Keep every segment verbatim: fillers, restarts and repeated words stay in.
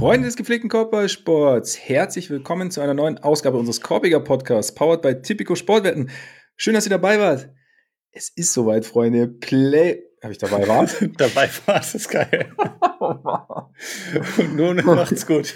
Freunde des gepflegten Korbballsports, herzlich willkommen zu einer neuen Ausgabe unseres Korbiger Podcasts, powered by Tipico Sportwetten. Schön, dass ihr dabei wart. Es ist soweit, Freunde. Play... Habe ich dabei war? Dabei war es, ist geil. Und nun macht's gut.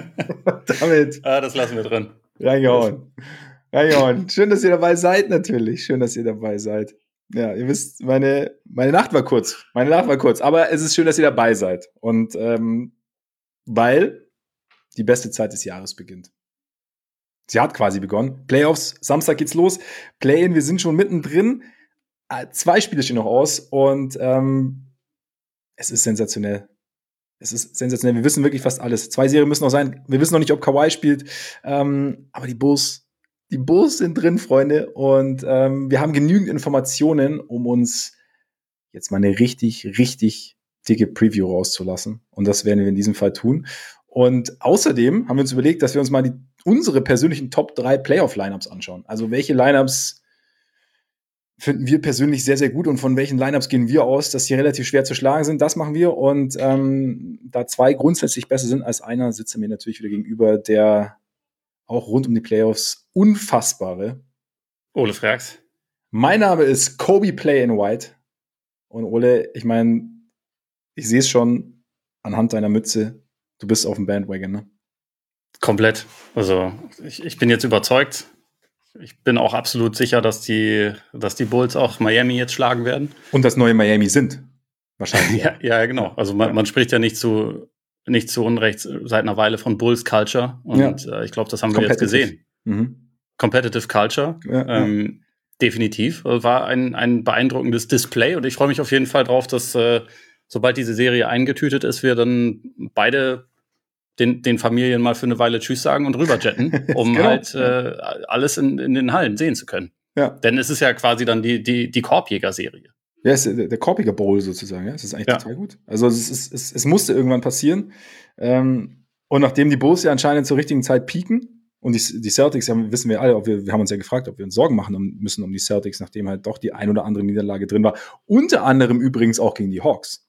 Damit. Ah, das lassen wir drin. Reingehauen. Reingehauen. Schön, dass ihr dabei seid, natürlich. Schön, dass ihr dabei seid. Ja, ihr wisst, meine, meine Nacht war kurz. Meine Nacht war kurz. Aber es ist schön, dass ihr dabei seid. Und, ähm, weil die beste Zeit des Jahres beginnt. Sie hat quasi begonnen. Playoffs, Samstag geht's los. Play-in, wir sind schon mittendrin. Zwei Spiele stehen noch aus und ähm, es ist sensationell. Es ist sensationell. Wir wissen wirklich fast alles. Zwei Serien müssen noch sein. Wir wissen noch nicht, ob Kawhi spielt. Ähm, aber die Bulls, die Bulls sind drin, Freunde. Und ähm, wir haben genügend Informationen, um uns jetzt mal eine richtig, richtig dicke Preview rauszulassen. Und das werden wir in diesem Fall tun. Und außerdem haben wir uns überlegt, dass wir uns mal die, unsere persönlichen Top drei Playoff-Lineups anschauen. Also welche Lineups finden wir persönlich sehr, sehr gut und von welchen Lineups gehen wir aus, dass die relativ schwer zu schlagen sind. Das machen wir. Und ähm, da zwei grundsätzlich besser sind als einer, sitzt er mir natürlich wieder gegenüber, der auch rund um die Playoffs unfassbare Ole Frags. Mein Name ist Kobe Play in White. Und Ole, ich meine, ich sehe es schon anhand deiner Mütze. Du bist auf dem Bandwagon, ne? Komplett. Also ich, ich bin jetzt überzeugt. Ich bin auch absolut sicher, dass die, dass die Bulls auch Miami jetzt schlagen werden. Und das neue Miami sind. Wahrscheinlich. ja, ja, genau. Also man, man spricht ja nicht zu, nicht zu Unrecht seit einer Weile von Bulls Culture. Und ja. äh, ich glaube, das haben wir jetzt gesehen. Mhm. Competitive Culture. Ja, ähm, ja. Definitiv. War ein, ein beeindruckendes Display. Und ich freue mich auf jeden Fall drauf, dass äh, sobald diese Serie eingetütet ist, wir dann beide Den, den Familien mal für eine Weile Tschüss sagen und rüberjetten, um genau. halt äh, alles in, in den Hallen sehen zu können. Ja. Denn es ist ja quasi dann die, die, die Korbjäger-Serie. Ja, es ist der, der Korbiger Bowl sozusagen. Ja, es ist eigentlich ja. total gut. Also es, ist, es, es musste irgendwann passieren. Ähm, und nachdem die Bulls ja anscheinend zur richtigen Zeit pieken und die, die Celtics, ja, wissen wir alle, ob wir, wir haben uns ja gefragt, ob wir uns Sorgen machen müssen um die Celtics, nachdem halt doch die ein oder andere Niederlage drin war. Unter anderem übrigens auch gegen die Hawks.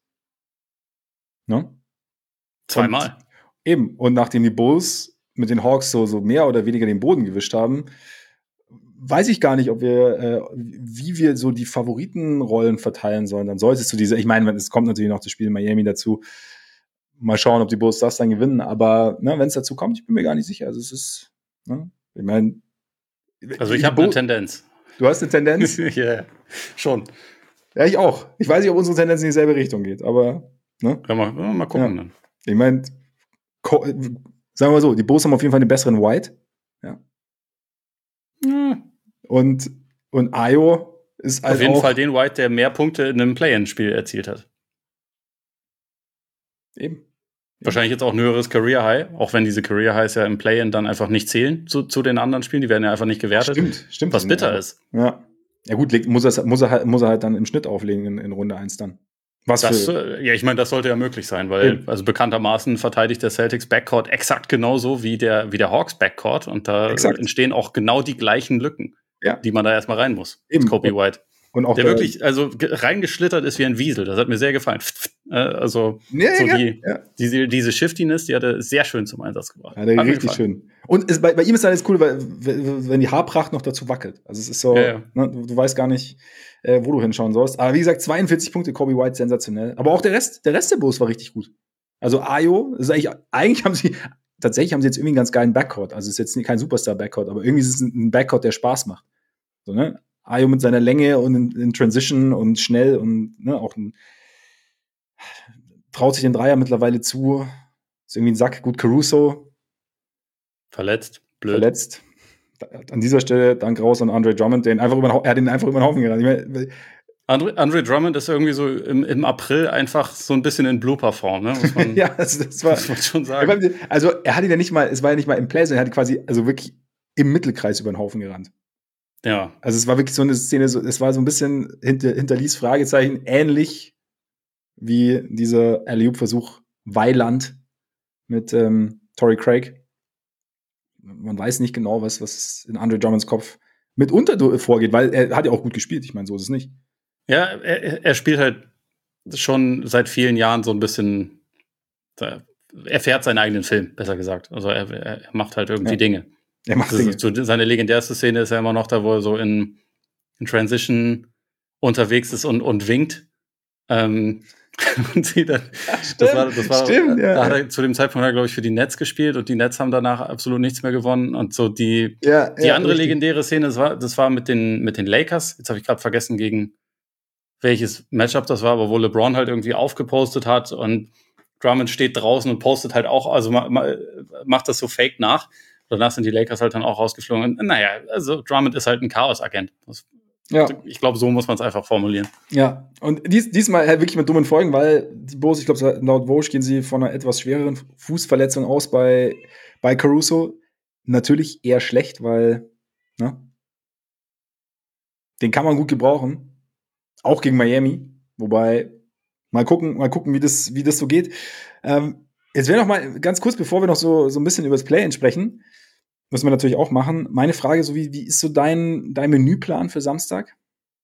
Ne? Zweimal. Und Eben, und nachdem die Bulls mit den Hawks so, so mehr oder weniger den Boden gewischt haben, weiß ich gar nicht, ob wir, äh, wie wir so die Favoritenrollen verteilen sollen. Dann sollte es zu dieser, ich meine, es kommt natürlich noch das Spiel in Miami dazu. Mal schauen, ob die Bulls das dann gewinnen. Aber ne, wenn es dazu kommt, ich bin mir gar nicht sicher. Also es ist, ne, ich meine. Also ich habe eine Tendenz. Du hast eine Tendenz? Ja, yeah, schon. Ja, ich auch. Ich weiß nicht, ob unsere Tendenz in dieselbe Richtung geht, aber, ne? Ja, mal, mal gucken ja. dann. Ich meine, Ko- sagen wir mal so, die Bulls haben auf jeden Fall den besseren White. Ja. ja. Und, und Ayo ist halt auf jeden auch Fall den White, der mehr Punkte in einem Play-In-Spiel erzielt hat. Eben. Wahrscheinlich jetzt auch ein höheres Career-High, auch wenn diese Career-Highs ja im Play-In dann einfach nicht zählen zu, zu den anderen Spielen. Die werden ja einfach nicht gewertet. Stimmt, stimmt. Was bitter ja. ist. Ja. Ja gut, muss er, muss, er halt, muss er halt dann im Schnitt auflegen in, in Runde eins dann. Was das, für, ja, ich meine, das sollte ja möglich sein, weil Eben. also bekanntermaßen verteidigt der Celtics Backcourt exakt genauso wie der, wie der Hawks Backcourt und da exakt. entstehen auch genau die gleichen Lücken, ja. die man da erstmal rein muss. Eben. Kobe White. Und auch der, der wirklich also reingeschlittert ist wie ein Wiesel. Das hat mir sehr gefallen. Also ja, so ja, die, ja. diese, diese Shiftiness, die hat er sehr schön zum Einsatz gebracht. Ja, der richtig schön. Und es, bei, bei ihm ist alles cool, weil wenn die Haarpracht noch dazu wackelt. Also es ist so, ja, ja. Ne, du, du weißt gar nicht, äh, wo du hinschauen sollst. Aber wie gesagt, zweiundvierzig Punkte, Kobe White, sensationell. Aber auch der Rest, der Rest der Bulls war richtig gut. Also Ayo, ist eigentlich, eigentlich haben sie, tatsächlich haben sie jetzt irgendwie einen ganz geilen Backcourt. Also es ist jetzt kein Superstar-Backcourt, aber irgendwie ist es ein Backcourt, der Spaß macht. So, ne? Ayo mit seiner Länge und in, in Transition und schnell und ne, auch ein, traut sich den Dreier mittlerweile zu. Ist irgendwie ein Sack. Gut, Caruso. Verletzt. Blöd. Verletzt. An dieser Stelle Dank raus an Andre Drummond, den einfach über den, er hat ihn einfach über den Haufen gerannt. Ich meine, Andre, Andre Drummond ist irgendwie so im, im April einfach so ein bisschen in Blooper-Form, ne? Muss man, ja, das, das war, muss man schon sagen. Also er hat ihn ja nicht mal, es war ja nicht mal im Play, sondern er hat quasi also wirklich im Mittelkreis über den Haufen gerannt. Ja. Also es war wirklich so eine Szene, so, es war so ein bisschen hinter, hinterließ Fragezeichen, ähnlich wie dieser Alley-oop-Versuch Weiland mit ähm, Torrey Craig. Man weiß nicht genau, was, was in Andre Drummonds Kopf mitunter vorgeht, weil er hat ja auch gut gespielt. Ich meine, so ist es nicht. Ja, er, er spielt halt schon seit vielen Jahren so ein bisschen er fährt seinen eigenen Film, besser gesagt. Also er, er macht halt irgendwie ja. Dinge. Er macht Dinge. So, seine legendärste Szene ist ja immer noch da, wo er so in, in Transition unterwegs ist und, und winkt. Ähm, und sie dann, ja, stimmt, das war, das war, stimmt, ja. Da hat er zu dem Zeitpunkt, glaube ich, für die Nets gespielt und die Nets haben danach absolut nichts mehr gewonnen. Und so die, ja, die ja, andere richtig. legendäre Szene, das war, das war mit den, mit den Lakers. Jetzt habe ich gerade vergessen, gegen welches Matchup das war, aber wo LeBron halt irgendwie aufgepostet hat und Drummond steht draußen und postet halt auch, also ma, ma, macht das so fake nach. Danach sind die Lakers halt dann auch rausgeflogen. Und naja, also Drummond ist halt ein Chaos-Agent. Das, ja. Ich glaube, so muss man es einfach formulieren. Ja, und dies, diesmal halt wirklich mit dummen Folgen, weil die Bulls, ich glaube, laut Woj gehen sie von einer etwas schwereren Fußverletzung aus bei, bei Caruso. Natürlich eher schlecht, weil ne, den kann man gut gebrauchen. Auch gegen Miami. Wobei, mal gucken, mal gucken, wie das, wie das so geht. Ähm, jetzt wäre noch mal ganz kurz, bevor wir noch so, so ein bisschen über das Play-In sprechen, müssen wir natürlich auch machen. Meine Frage, so wie, wie ist so dein, dein Menüplan für Samstag?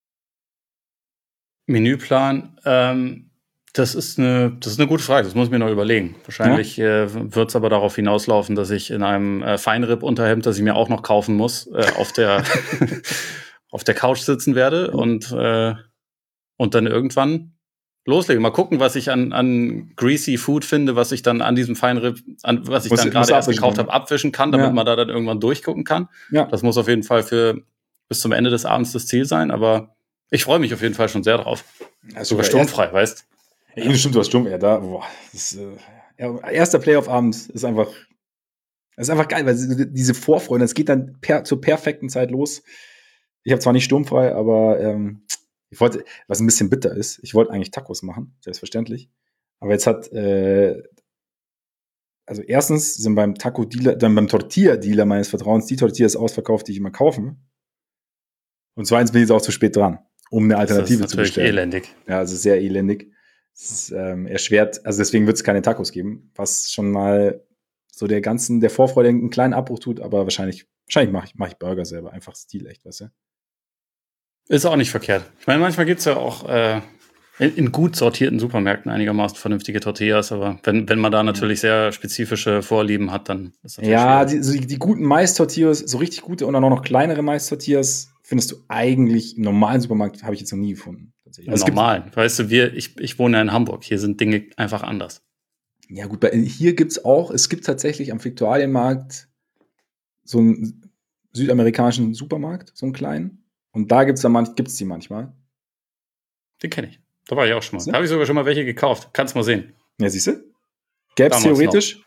Menüplan, ähm, das ist eine, das ist eine gute Frage. Das muss ich mir noch überlegen. Wahrscheinlich ja? äh, wird es aber darauf hinauslaufen, dass ich in einem äh, Feinripp-Unterhemd, das ich mir auch noch kaufen muss, äh, auf der auf der Couch sitzen werde und äh, und dann irgendwann loslegen. Mal gucken, was ich an, an greasy Food finde, was ich dann an diesem Feinripp, an, was ich muss, dann gerade erst gekauft habe, abwischen kann, damit ja. man da dann irgendwann durchgucken kann. Ja. Das muss auf jeden Fall für bis zum Ende des Abends das Ziel sein, aber ich freue mich auf jeden Fall schon sehr drauf. Ja, sogar sturmfrei, erst, weißt du? Ja, stimmt, du hast sturmfrei. Ja, da, boah, das, äh, ja, erster Playoff-Abend ist einfach, das ist einfach geil, weil diese Vorfreude, es geht dann per, zur perfekten Zeit los. Ich habe zwar nicht sturmfrei, aber ähm, ich wollte, was ein bisschen bitter ist, ich wollte eigentlich Tacos machen, selbstverständlich. Aber jetzt hat, äh, also erstens sind beim Taco-Dealer, dann beim Tortilla-Dealer meines Vertrauens die Tortillas ausverkauft, die ich immer kaufe. Und zweitens bin ich jetzt auch zu spät dran, um eine Alternative zu bestellen. Das ist elendig. Ja, also sehr elendig. Es ist ähm, erschwert, also deswegen wird es keine Tacos geben, was schon mal so der ganzen, der Vorfreude einen kleinen Abbruch tut, aber wahrscheinlich, wahrscheinlich mache ich, mach ich Burger selber, einfach stilecht, weißt du? Ist auch nicht verkehrt. Ich meine, manchmal gibt es ja auch äh, in, in gut sortierten Supermärkten einigermaßen vernünftige Tortillas, aber wenn, wenn man da natürlich sehr spezifische Vorlieben hat, dann ist das ja, die, so die, die guten Mais-Tortillas, so richtig gute und dann auch noch kleinere Mais-Tortillas findest du eigentlich im normalen Supermarkt, habe ich jetzt noch nie gefunden. Im also normalen. Weißt du, wir, ich, ich wohne ja in Hamburg, hier sind Dinge einfach anders. Ja gut, bei, hier gibt's auch, es gibt tatsächlich am Viktualienmarkt so einen südamerikanischen Supermarkt, so einen kleinen. Und da gibt's dann manch, gibt's die manchmal. Den kenne ich. Da war ich auch schon mal. Da habe ich sogar schon mal welche gekauft. Kannst mal sehen. Ja, siehst du? Gäb's theoretisch. Noch.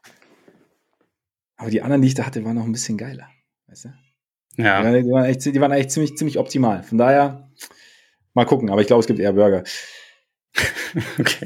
Aber die anderen, die ich da hatte, waren noch ein bisschen geiler. Weißt du? Ja. Die waren, die waren, echt, die waren eigentlich ziemlich, ziemlich optimal. Von daher, mal gucken. Aber ich glaube, es gibt eher Burger. Okay.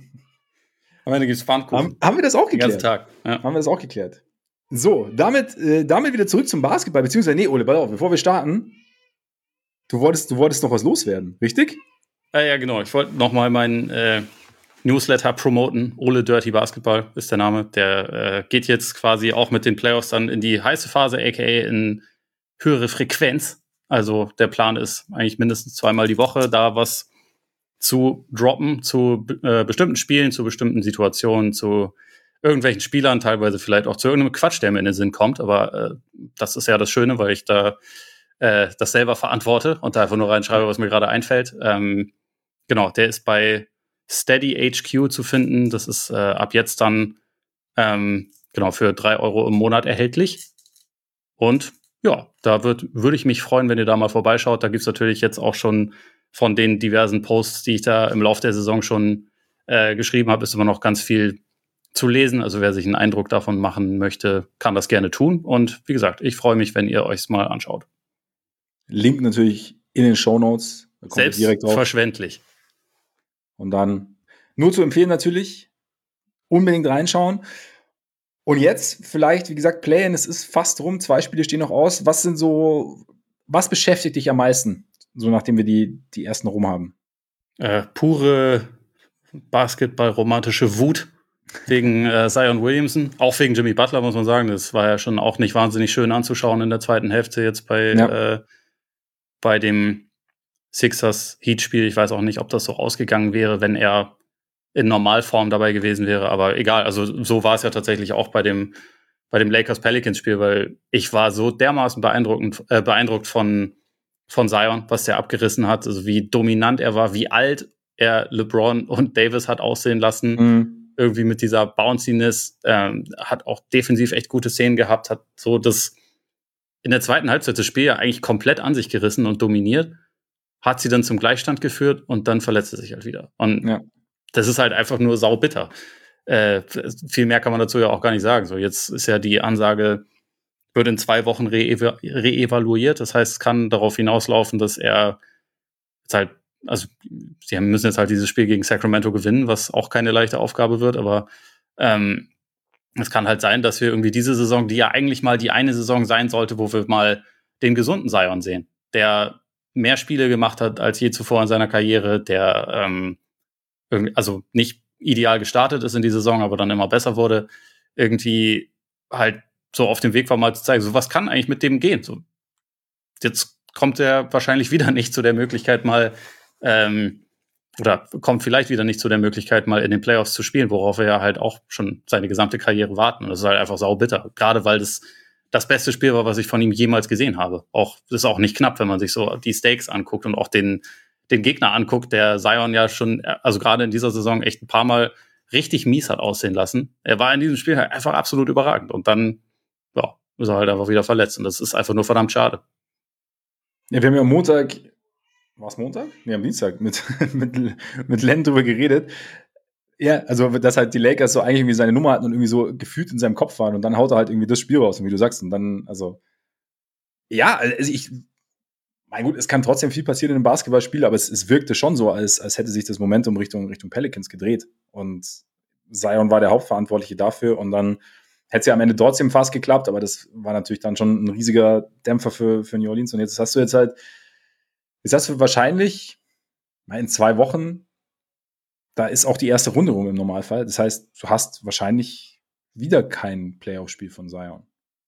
Am Ende gibt's Pfannkuchen. Haben, haben wir das auch geklärt? Den ganzen Tag. Ja. Haben wir das auch geklärt. So, damit, äh, damit wieder zurück zum Basketball. Beziehungsweise, nee, Ole, pass auf, bevor wir starten. Du wolltest, du wolltest noch was loswerden, richtig? Ja, ja, genau. Ich wollte noch mal meinen äh, Newsletter promoten. Ole Dirty Basketball ist der Name. Der äh, geht jetzt quasi auch mit den Playoffs dann in die heiße Phase, aka in höhere Frequenz. Also der Plan ist eigentlich mindestens zweimal die Woche da was zu droppen zu äh, bestimmten Spielen, zu bestimmten Situationen, zu irgendwelchen Spielern, teilweise vielleicht auch zu irgendeinem Quatsch, der mir in den Sinn kommt. Aber äh, das ist ja das Schöne, weil ich da äh, das selber verantworte und da einfach nur reinschreibe, was mir gerade einfällt. Ähm, genau, der ist bei Steady H Q zu finden. Das ist äh, ab jetzt dann ähm, genau für drei Euro im Monat erhältlich. Und ja, da würde würd ich mich freuen, wenn ihr da mal vorbeischaut. Da gibt's natürlich jetzt auch schon von den diversen Posts, die ich da im Laufe der Saison schon äh, geschrieben habe, ist immer noch ganz viel zu lesen. Also wer sich einen Eindruck davon machen möchte, kann das gerne tun. Und wie gesagt, ich freue mich, wenn ihr euch es mal anschaut. Link natürlich in den Shownotes. Selbstverständlich. Und dann nur zu empfehlen natürlich, unbedingt reinschauen. Und jetzt vielleicht, wie gesagt, Play-In, es ist fast rum, zwei Spiele stehen noch aus. Was sind so, was beschäftigt dich am meisten, so nachdem wir die, die ersten rum haben? Äh, pure Basketball-romantische Wut wegen äh, Zion Williamson, auch wegen Jimmy Butler, muss man sagen. Das war ja schon auch nicht wahnsinnig schön anzuschauen in der zweiten Hälfte jetzt bei, ja. äh, bei dem Sixers-Heat-Spiel. Ich weiß auch nicht, ob das so ausgegangen wäre, wenn er in Normalform dabei gewesen wäre. Aber egal, also so war es ja tatsächlich auch bei dem, bei dem Lakers-Pelicans-Spiel, weil ich war so dermaßen beeindruckend, äh, beeindruckt von, von Zion, was der abgerissen hat, also wie dominant er war, wie alt er LeBron und Davis hat aussehen lassen. Mhm. Irgendwie mit dieser Bounciness, ähm, hat auch defensiv echt gute Szenen gehabt, hat so das in der zweiten Halbzeit das Spiel ja eigentlich komplett an sich gerissen und dominiert, hat sie dann zum Gleichstand geführt und dann verletzt er sich halt wieder. Und ja. Das ist halt einfach nur saubitter. Äh, viel mehr kann man dazu ja auch gar nicht sagen. So, jetzt ist ja die Ansage, wird in zwei Wochen re-ev- re-evaluiert. Das heißt, es kann darauf hinauslaufen, dass er jetzt halt, also sie müssen jetzt halt dieses Spiel gegen Sacramento gewinnen, was auch keine leichte Aufgabe wird, aber ähm, es kann halt sein, dass wir irgendwie diese Saison, die ja eigentlich mal die eine Saison sein sollte, wo wir mal den gesunden Zion sehen, der mehr Spiele gemacht hat als je zuvor in seiner Karriere, der ähm, irgendwie, also nicht ideal gestartet ist in die Saison, aber dann immer besser wurde, irgendwie halt so auf dem Weg war, mal zu zeigen, so was kann eigentlich mit dem gehen. So, jetzt kommt er wahrscheinlich wieder nicht zu der Möglichkeit, mal ähm, oder kommt vielleicht wieder nicht zu der Möglichkeit, mal in den Playoffs zu spielen, worauf wir ja halt auch schon seine gesamte Karriere warten. Und das ist halt einfach saubitter. Gerade weil das das beste Spiel war, was ich von ihm jemals gesehen habe. Auch, das ist auch nicht knapp, wenn man sich so die Stakes anguckt und auch den, den Gegner anguckt, der Zion ja schon, also gerade in dieser Saison echt ein paar Mal richtig mies hat aussehen lassen. Er war in diesem Spiel halt einfach absolut überragend. Und dann, ja, ist er halt einfach wieder verletzt. Und das ist einfach nur verdammt schade. Ja, wir haben ja am Montag, war es Montag? Nee, am Dienstag mit, mit, mit Len drüber geredet. Ja, also, dass halt die Lakers so eigentlich irgendwie seine Nummer hatten und irgendwie so gefühlt in seinem Kopf waren und dann haut er halt irgendwie das Spiel raus, und wie du sagst, und dann, also, ja, also ich, mein gut, es kann trotzdem viel passieren in einem Basketballspiel, aber es, es wirkte schon so, als, als hätte sich das Momentum Richtung, Richtung Pelicans gedreht und Zion war der Hauptverantwortliche dafür und dann hätte es ja am Ende trotzdem fast geklappt, aber das war natürlich dann schon ein riesiger Dämpfer für, für New Orleans und jetzt hast du jetzt halt, jetzt hast du wahrscheinlich in zwei Wochen, da ist auch die erste Runde rum im Normalfall. Das heißt, du hast wahrscheinlich wieder kein Playoff-Spiel von Zion.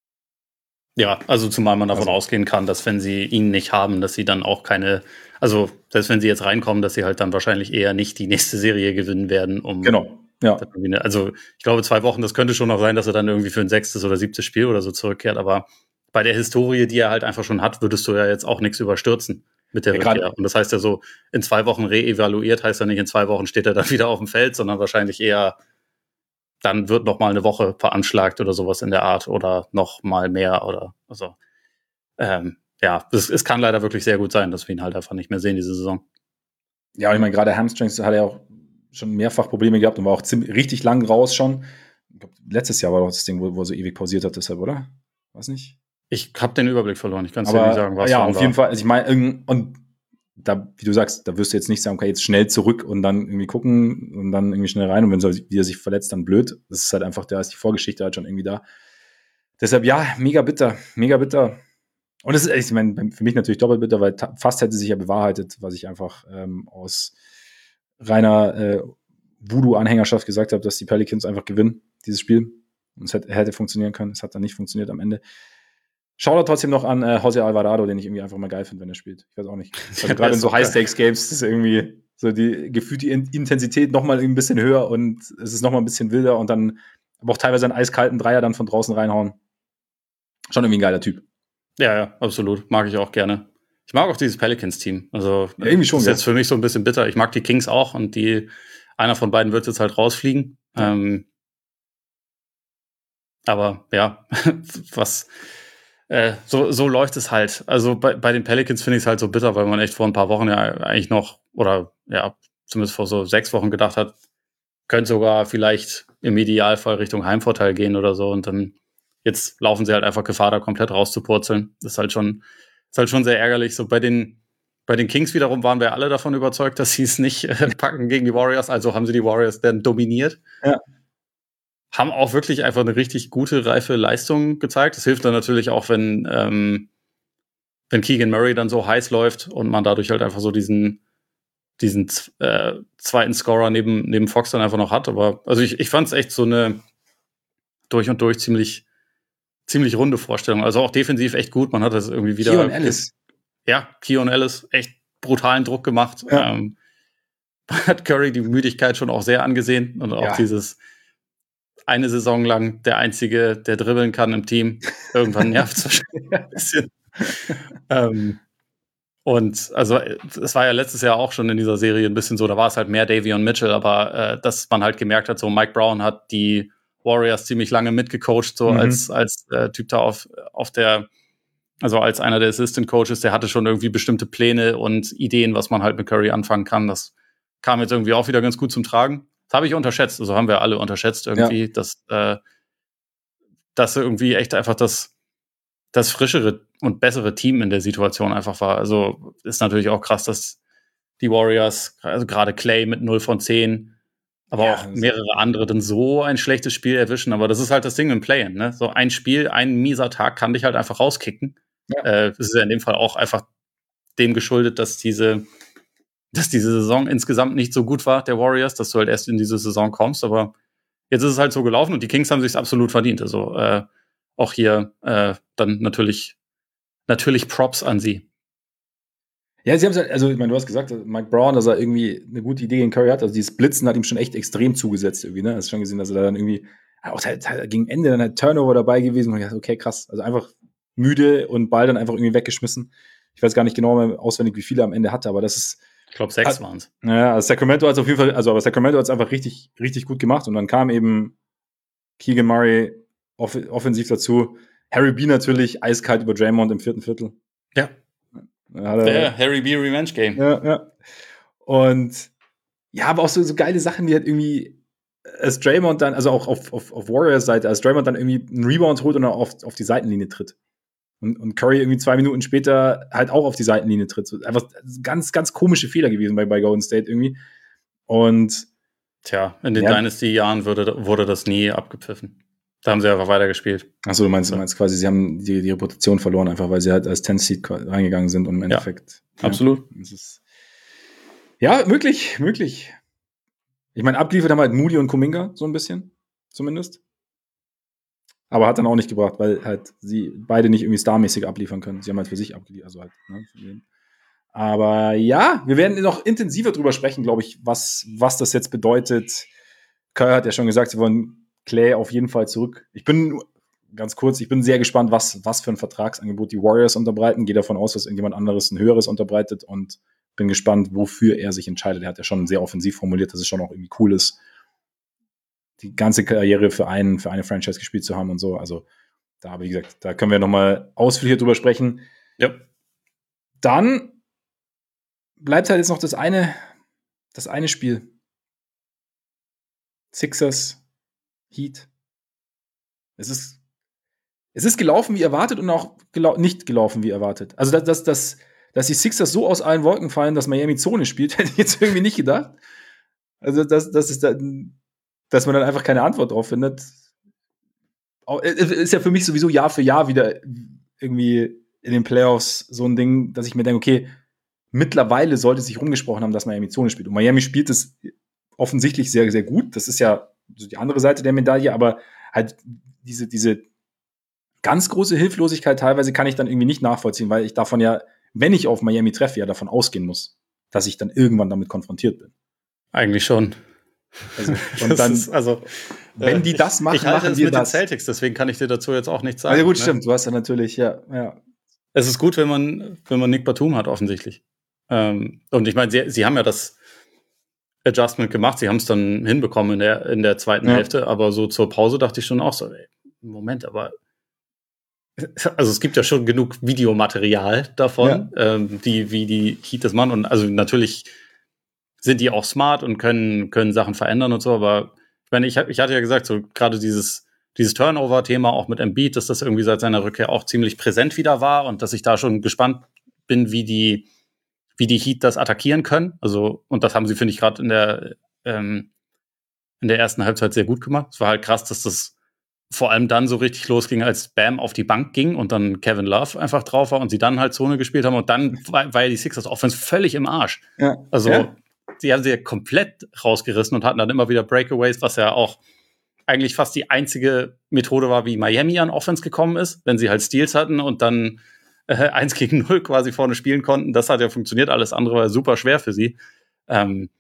Ja, also zumal man davon also, ausgehen kann, dass wenn sie ihn nicht haben, dass sie dann auch keine, also selbst wenn sie jetzt reinkommen, dass sie halt dann wahrscheinlich eher nicht die nächste Serie gewinnen werden, um genau, ja. Also ich glaube, zwei Wochen, das könnte schon noch sein, dass er dann irgendwie für ein sechstes oder siebtes Spiel oder so zurückkehrt, aber bei der Historie, die er halt einfach schon hat, würdest du ja jetzt auch nichts überstürzen mit der ja, Rückkehr. Und das heißt ja so, in zwei Wochen re-evaluiert, heißt ja nicht, in zwei Wochen steht er dann wieder auf dem Feld, sondern wahrscheinlich eher, dann wird noch mal eine Woche veranschlagt oder sowas in der Art oder noch mal mehr oder also ähm, ja, es, es kann leider wirklich sehr gut sein, dass wir ihn halt einfach nicht mehr sehen diese Saison. Ja, und ich meine, gerade Hamstrings hat er auch schon mehrfach Probleme gehabt und war auch ziemlich, richtig lang raus schon. Ich glaub, letztes Jahr war doch das Ding, wo, wo er so ewig pausiert hat, deshalb, oder? Weiß nicht. Ich habe den Überblick verloren, ich kann es dir nicht sagen, was ja, auf war. jeden Fall, also ich meine, und da, wie du sagst, da wirst du jetzt nicht sagen, okay, jetzt schnell zurück und dann irgendwie gucken und dann irgendwie schnell rein und wenn er wieder sich verletzt, dann blöd. Das ist halt einfach, da ist die Vorgeschichte halt schon irgendwie da. Deshalb, ja, mega bitter, mega bitter. Und es ist, ich meine, für mich natürlich doppelt bitter, weil ta- fast hätte sich ja bewahrheitet, was ich einfach ähm, aus reiner äh, Voodoo-Anhängerschaft gesagt habe, dass die Pelicans einfach gewinnen, dieses Spiel. Und es hätte, hätte funktionieren können, es hat dann nicht funktioniert am Ende. Shoutout trotzdem noch an äh, Jose Alvarado, den ich irgendwie einfach mal geil finde, wenn er spielt. Ich weiß auch nicht. Also ja, gerade in so High-Stakes-Games ist irgendwie so die gefühlt die Intensität noch mal ein bisschen höher und es ist noch mal ein bisschen wilder und dann aber auch teilweise einen eiskalten Dreier dann von draußen reinhauen. Schon irgendwie ein geiler Typ. Ja, ja, absolut. Mag ich auch gerne. Ich mag auch dieses Pelicans-Team. Also ja, irgendwie schon. Das ist ja. jetzt für mich so ein bisschen bitter. Ich mag die Kings auch und die einer von beiden wird jetzt halt rausfliegen. Ja. Ähm, aber ja, was Äh, so, so läuft es halt. Also bei, bei den Pelicans finde ich es halt so bitter, weil man echt vor ein paar Wochen ja eigentlich noch, oder ja, zumindest vor so sechs Wochen gedacht hat, könnte sogar vielleicht im Idealfall Richtung Heimvorteil gehen oder so. Und dann jetzt laufen sie halt einfach Gefahr, da komplett rauszupurzeln. Das ist halt schon, ist halt schon sehr ärgerlich. So bei den, bei den Kings wiederum waren wir alle davon überzeugt, dass sie es nicht äh, packen gegen die Warriors. Also haben sie die Warriors dann dominiert. Ja. Haben auch wirklich einfach eine richtig gute, reife Leistung gezeigt. Das hilft dann natürlich auch, wenn, ähm, wenn Keegan Murray dann so heiß läuft und man dadurch halt einfach so diesen, diesen äh, zweiten Scorer neben, neben Fox dann einfach noch hat. Aber also ich, ich fand es echt so eine durch und durch ziemlich, ziemlich runde Vorstellung. Also auch defensiv echt gut. Man hat das irgendwie wieder. Keon Ellis. Ja, Keon Ellis echt brutalen Druck gemacht. Ja. Ähm, hat Curry die Müdigkeit schon auch sehr angesehen und auch ja. dieses eine Saison lang der Einzige, der dribbeln kann im Team. Irgendwann nervt es wahrscheinlich ein bisschen. ähm, und also es war ja letztes Jahr auch schon in dieser Serie ein bisschen so, da war es halt mehr Davion Mitchell, aber äh, dass man halt gemerkt hat, so Mike Brown hat die Warriors ziemlich lange mitgecoacht, so mhm. als, als äh, Typ da auf, auf der, also als einer der Assistant Coaches, der hatte schon irgendwie bestimmte Pläne und Ideen, was man halt mit Curry anfangen kann. Das kam jetzt irgendwie auch wieder ganz gut zum Tragen. Das habe ich unterschätzt, also haben wir alle unterschätzt irgendwie, ja. dass, äh, dass irgendwie echt einfach das, das frischere und bessere Team in der Situation einfach war. Also ist natürlich auch krass, dass die Warriors, also gerade Clay mit null von zehn, aber ja, auch mehrere andere dann so ein schlechtes Spiel erwischen. Aber das ist halt das Ding im Play-In, ne? So ein Spiel, ein mieser Tag kann dich halt einfach rauskicken. Ja. Äh, das ist ja in dem Fall auch einfach dem geschuldet, dass diese, dass diese Saison insgesamt nicht so gut war, der Warriors, dass du halt erst in diese Saison kommst. Aber jetzt ist es halt so gelaufen und die Kings haben sich absolut verdient. Also äh, auch hier äh, dann natürlich, natürlich Props an sie. Ja, sie haben halt, also ich meine, du hast gesagt, Mike Brown, dass er irgendwie eine gute Idee gegen Curry hat. Also dieses Blitzen hat ihm schon echt extrem zugesetzt irgendwie, ne? Hast du schon gesehen, dass er da dann irgendwie auch halt, halt gegen Ende dann halt Turnover dabei gewesen und ich dachte, okay, krass. Also einfach müde und Ball dann einfach irgendwie weggeschmissen. Ich weiß gar nicht genau mehr auswendig, wie viele er am Ende hatte, aber das ist. Ich glaube, sechs waren es. Ja, also Sacramento hat es auf jeden Fall, also aber Sacramento hat es einfach richtig, richtig gut gemacht und dann kam eben Keegan Murray off- offensiv dazu. Harry B natürlich eiskalt über Draymond im vierten Viertel. Ja. Er, der Harry B. Revenge Game. Ja, ja. Und ja, aber auch so, so geile Sachen, die halt irgendwie, als Draymond dann, also auch auf, auf, auf Warriors Seite, als Draymond dann irgendwie einen Rebound holt und auf, auf die Seitenlinie tritt. Und, und Curry irgendwie zwei Minuten später halt auch auf die Seitenlinie tritt. So einfach ganz, ganz komische Fehler gewesen bei, bei Golden State irgendwie. Und tja, in den ja. Dynasty-Jahren wurde, wurde das nie abgepfiffen. Da haben sie einfach weitergespielt. Achso, du meinst, du meinst quasi, sie haben die, die Reputation verloren, einfach weil sie halt als tenth Seed reingegangen sind und im Endeffekt. Ja, absolut. Ja, das ist, ja, möglich, möglich. Ich meine, abgeliefert haben halt Moody und Kuminga, so ein bisschen, zumindest. Aber hat dann auch nicht gebracht, weil halt sie beide nicht irgendwie starmäßig abliefern können. Sie haben halt für sich abgeliefert, also halt, ne, für den. Aber ja, wir werden noch intensiver drüber sprechen, glaube ich, was, was das jetzt bedeutet. Curry hat ja schon gesagt, sie wollen Clay auf jeden Fall zurück. Ich bin, ganz kurz, ich bin sehr gespannt, was, was für ein Vertragsangebot die Warriors unterbreiten. Gehe davon aus, dass irgendjemand anderes ein höheres unterbreitet und bin gespannt, wofür er sich entscheidet. Er hat ja schon sehr offensiv formuliert, dass es schon auch irgendwie cool ist, die ganze Karriere für einen, für eine Franchise gespielt zu haben und so. Also da, wie gesagt, da können wir nochmal ausführlicher drüber sprechen. Ja. Dann bleibt halt jetzt noch das eine, das eine Spiel. Sixers Heat. Es ist, es ist gelaufen wie erwartet und auch gelau- nicht gelaufen wie erwartet. Also, dass, dass, dass, dass die Sixers so aus allen Wolken fallen, dass Miami Zone spielt, hätte ich jetzt irgendwie nicht gedacht. Also, dass, dass, es dann, dass man dann einfach keine Antwort drauf findet. Ist ja für mich sowieso Jahr für Jahr wieder irgendwie in den Playoffs so ein Ding, dass ich mir denke, okay, mittlerweile sollte sich rumgesprochen haben, dass Miami Zone spielt. Und Miami spielt es offensichtlich sehr, sehr gut. Das ist ja so die andere Seite der Medaille, aber halt diese, diese ganz große Hilflosigkeit teilweise kann ich dann irgendwie nicht nachvollziehen, weil ich davon ja, wenn ich auf Miami treffe, ja davon ausgehen muss, dass ich dann irgendwann damit konfrontiert bin. Eigentlich schon. Also, und dann, ist, also, wenn die das machen, ich halte machen es wir mit das. Den Celtics, deswegen kann ich dir dazu jetzt auch nichts sagen. Also gut, ne? Stimmt, du hast ja natürlich, ja, ja. Es ist gut, wenn man, wenn man Nick Batum hat, offensichtlich. Ähm, und ich meine, sie, sie haben ja das Adjustment gemacht, sie haben es dann hinbekommen in der, in der zweiten ja. Hälfte, aber so zur Pause dachte ich schon auch so, ey, Moment, aber also es gibt ja schon genug Videomaterial davon, ja. ähm, die, wie die Heat das machen und also natürlich sind die auch smart und können, können Sachen verändern und so, aber ich meine, ich, ich hatte ja gesagt, so gerade dieses, dieses Turnover-Thema auch mit Embiid, dass das irgendwie seit seiner Rückkehr auch ziemlich präsent wieder war und dass ich da schon gespannt bin, wie die wie die Heat das attackieren können. Also, und das haben sie, finde ich, gerade in der ähm, in der ersten Halbzeit sehr gut gemacht. Es war halt krass, dass das vor allem dann so richtig losging, als Bam auf die Bank ging und dann Kevin Love einfach drauf war und sie dann halt Zone gespielt haben und dann war, war ja die Sixers Offense völlig im Arsch. Ja. Also, ja. sie haben sie ja komplett rausgerissen und hatten dann immer wieder Breakaways, was ja auch eigentlich fast die einzige Methode war, wie Miami an Offense gekommen ist, wenn sie halt Steals hatten und dann äh, eins gegen null quasi vorne spielen konnten. Das hat ja funktioniert, alles andere war super schwer für sie. Ähm,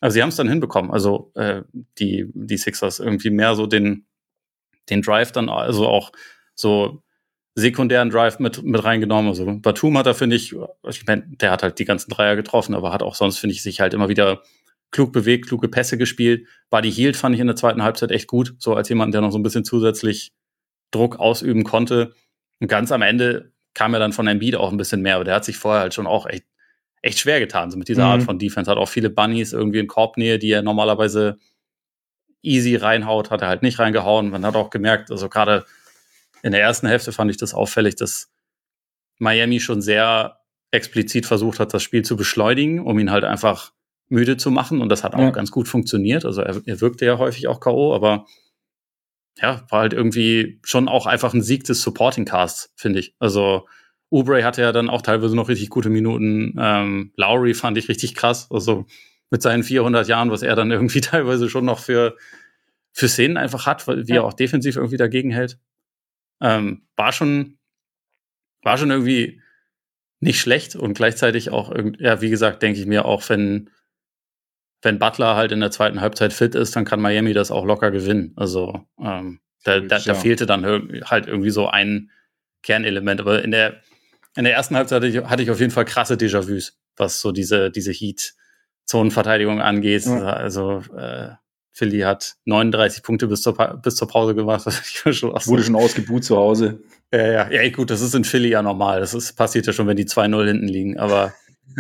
Also sie haben es dann hinbekommen. Also äh, die, die Sixers irgendwie mehr so den, den Drive dann, also auch so sekundären Drive mit, mit reingenommen. Also Batum hat da, finde ich, ich meine, der hat halt die ganzen Dreier getroffen, aber hat auch sonst, finde ich, sich halt immer wieder klug bewegt, kluge Pässe gespielt. Buddy Hield fand ich in der zweiten Halbzeit echt gut, so als jemand, der noch so ein bisschen zusätzlich Druck ausüben konnte. Und ganz am Ende kam er dann von Embiid auch ein bisschen mehr, aber der hat sich vorher halt schon auch echt echt schwer getan, so mit dieser mhm. Art von Defense. Hat auch viele Bunnies irgendwie in Korbnähe, die er normalerweise easy reinhaut, hat er halt nicht reingehauen. Man hat auch gemerkt, also gerade in der ersten Hälfte fand ich das auffällig, dass Miami schon sehr explizit versucht hat, das Spiel zu beschleunigen, um ihn halt einfach müde zu machen. Und das hat auch ja. ganz gut funktioniert. Also er, er wirkte ja häufig auch K O, aber ja, war halt irgendwie schon auch einfach ein Sieg des Supporting Casts, finde ich. Also Oubre hatte ja dann auch teilweise noch richtig gute Minuten. Ähm, Lowry fand ich richtig krass. Also mit seinen vierhundert Jahren, was er dann irgendwie teilweise schon noch für, für Szenen einfach hat, wie ja. er auch defensiv irgendwie dagegen hält. Ähm, war schon, war schon irgendwie nicht schlecht und gleichzeitig auch, ja, wie gesagt, denke ich mir auch, wenn, wenn Butler halt in der zweiten Halbzeit fit ist, dann kann Miami das auch locker gewinnen. Also ähm, da, da, da fehlte dann halt irgendwie so ein Kernelement. Aber in der In der ersten Halbzeit hatte ich, hatte ich auf jeden Fall krasse Déjà-vus, was so diese, diese Heat-Zonenverteidigung angeht. Ja. Also äh, Philly hat neununddreißig Punkte bis zur, pa- bis zur Pause gemacht. Ich war schon Wurde schon ausgebuht zu Hause. Ja, ja, ja, gut, das ist in Philly ja normal. Das ist, passiert ja schon, wenn die zwei null hinten liegen. Aber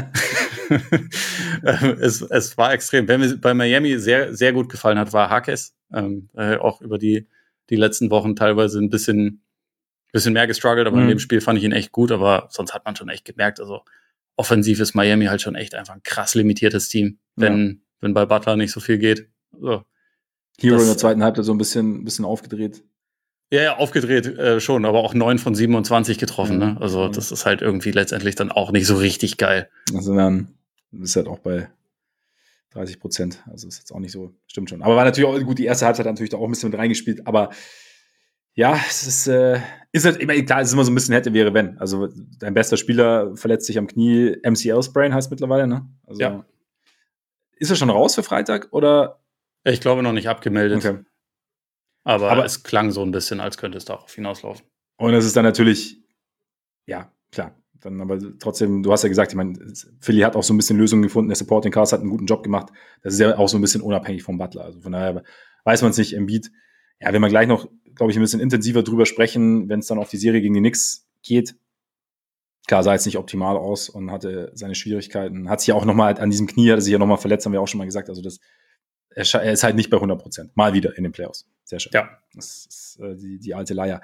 es, es war extrem. Wer mir bei Miami sehr, sehr gut gefallen hat, war Harkes. Ähm, äh, auch über die, die letzten Wochen teilweise ein bisschen bisschen mehr gestruggelt, aber mhm. in dem Spiel fand ich ihn echt gut, aber sonst hat man schon echt gemerkt, also offensiv ist Miami halt schon echt einfach ein krass limitiertes Team, wenn, ja. wenn bei Butler nicht so viel geht. So. Hero das, in der zweiten Halbzeit so ein bisschen, bisschen aufgedreht. Ja, ja, aufgedreht äh, schon, aber auch neun von siebenundzwanzig getroffen, ja. ne? Also das ist halt irgendwie letztendlich dann auch nicht so richtig geil. Also dann ist halt auch bei dreißig Prozent, also ist jetzt auch nicht so, stimmt schon. Aber war natürlich auch gut, die erste Halbzeit hat natürlich da auch ein bisschen mit reingespielt, aber ja, es ist, äh, ist halt immer, klar, es ist immer so ein bisschen hätte, wäre, wenn. Also, dein bester Spieler verletzt sich am Knie, M C L-Sprain heißt mittlerweile, ne? Also, ja. Ist er schon raus für Freitag, oder? Ich glaube noch nicht abgemeldet. Okay. Aber, Aber es klang so ein bisschen, als könnte es darauf hinauslaufen. Und es ist dann natürlich, ja, klar. Dann aber trotzdem, du hast ja gesagt, ich meine, Philly hat auch so ein bisschen Lösungen gefunden, der Supporting Cast hat einen guten Job gemacht. Das ist ja auch so ein bisschen unabhängig vom Butler. Also, von daher weiß man es nicht, Embiid. Ja, wenn man gleich noch, glaube ich, ein bisschen intensiver drüber sprechen, wenn es dann auf die Serie gegen die Knicks geht. Klar, sah jetzt nicht optimal aus und hatte seine Schwierigkeiten. Hat sich ja auch nochmal an diesem Knie, hat er sich ja nochmal verletzt, haben wir auch schon mal gesagt. Also das, er ist halt nicht bei hundert Prozent. Mal wieder in den Playoffs. Sehr schön. Ja. Das ist äh, die, die alte Leier.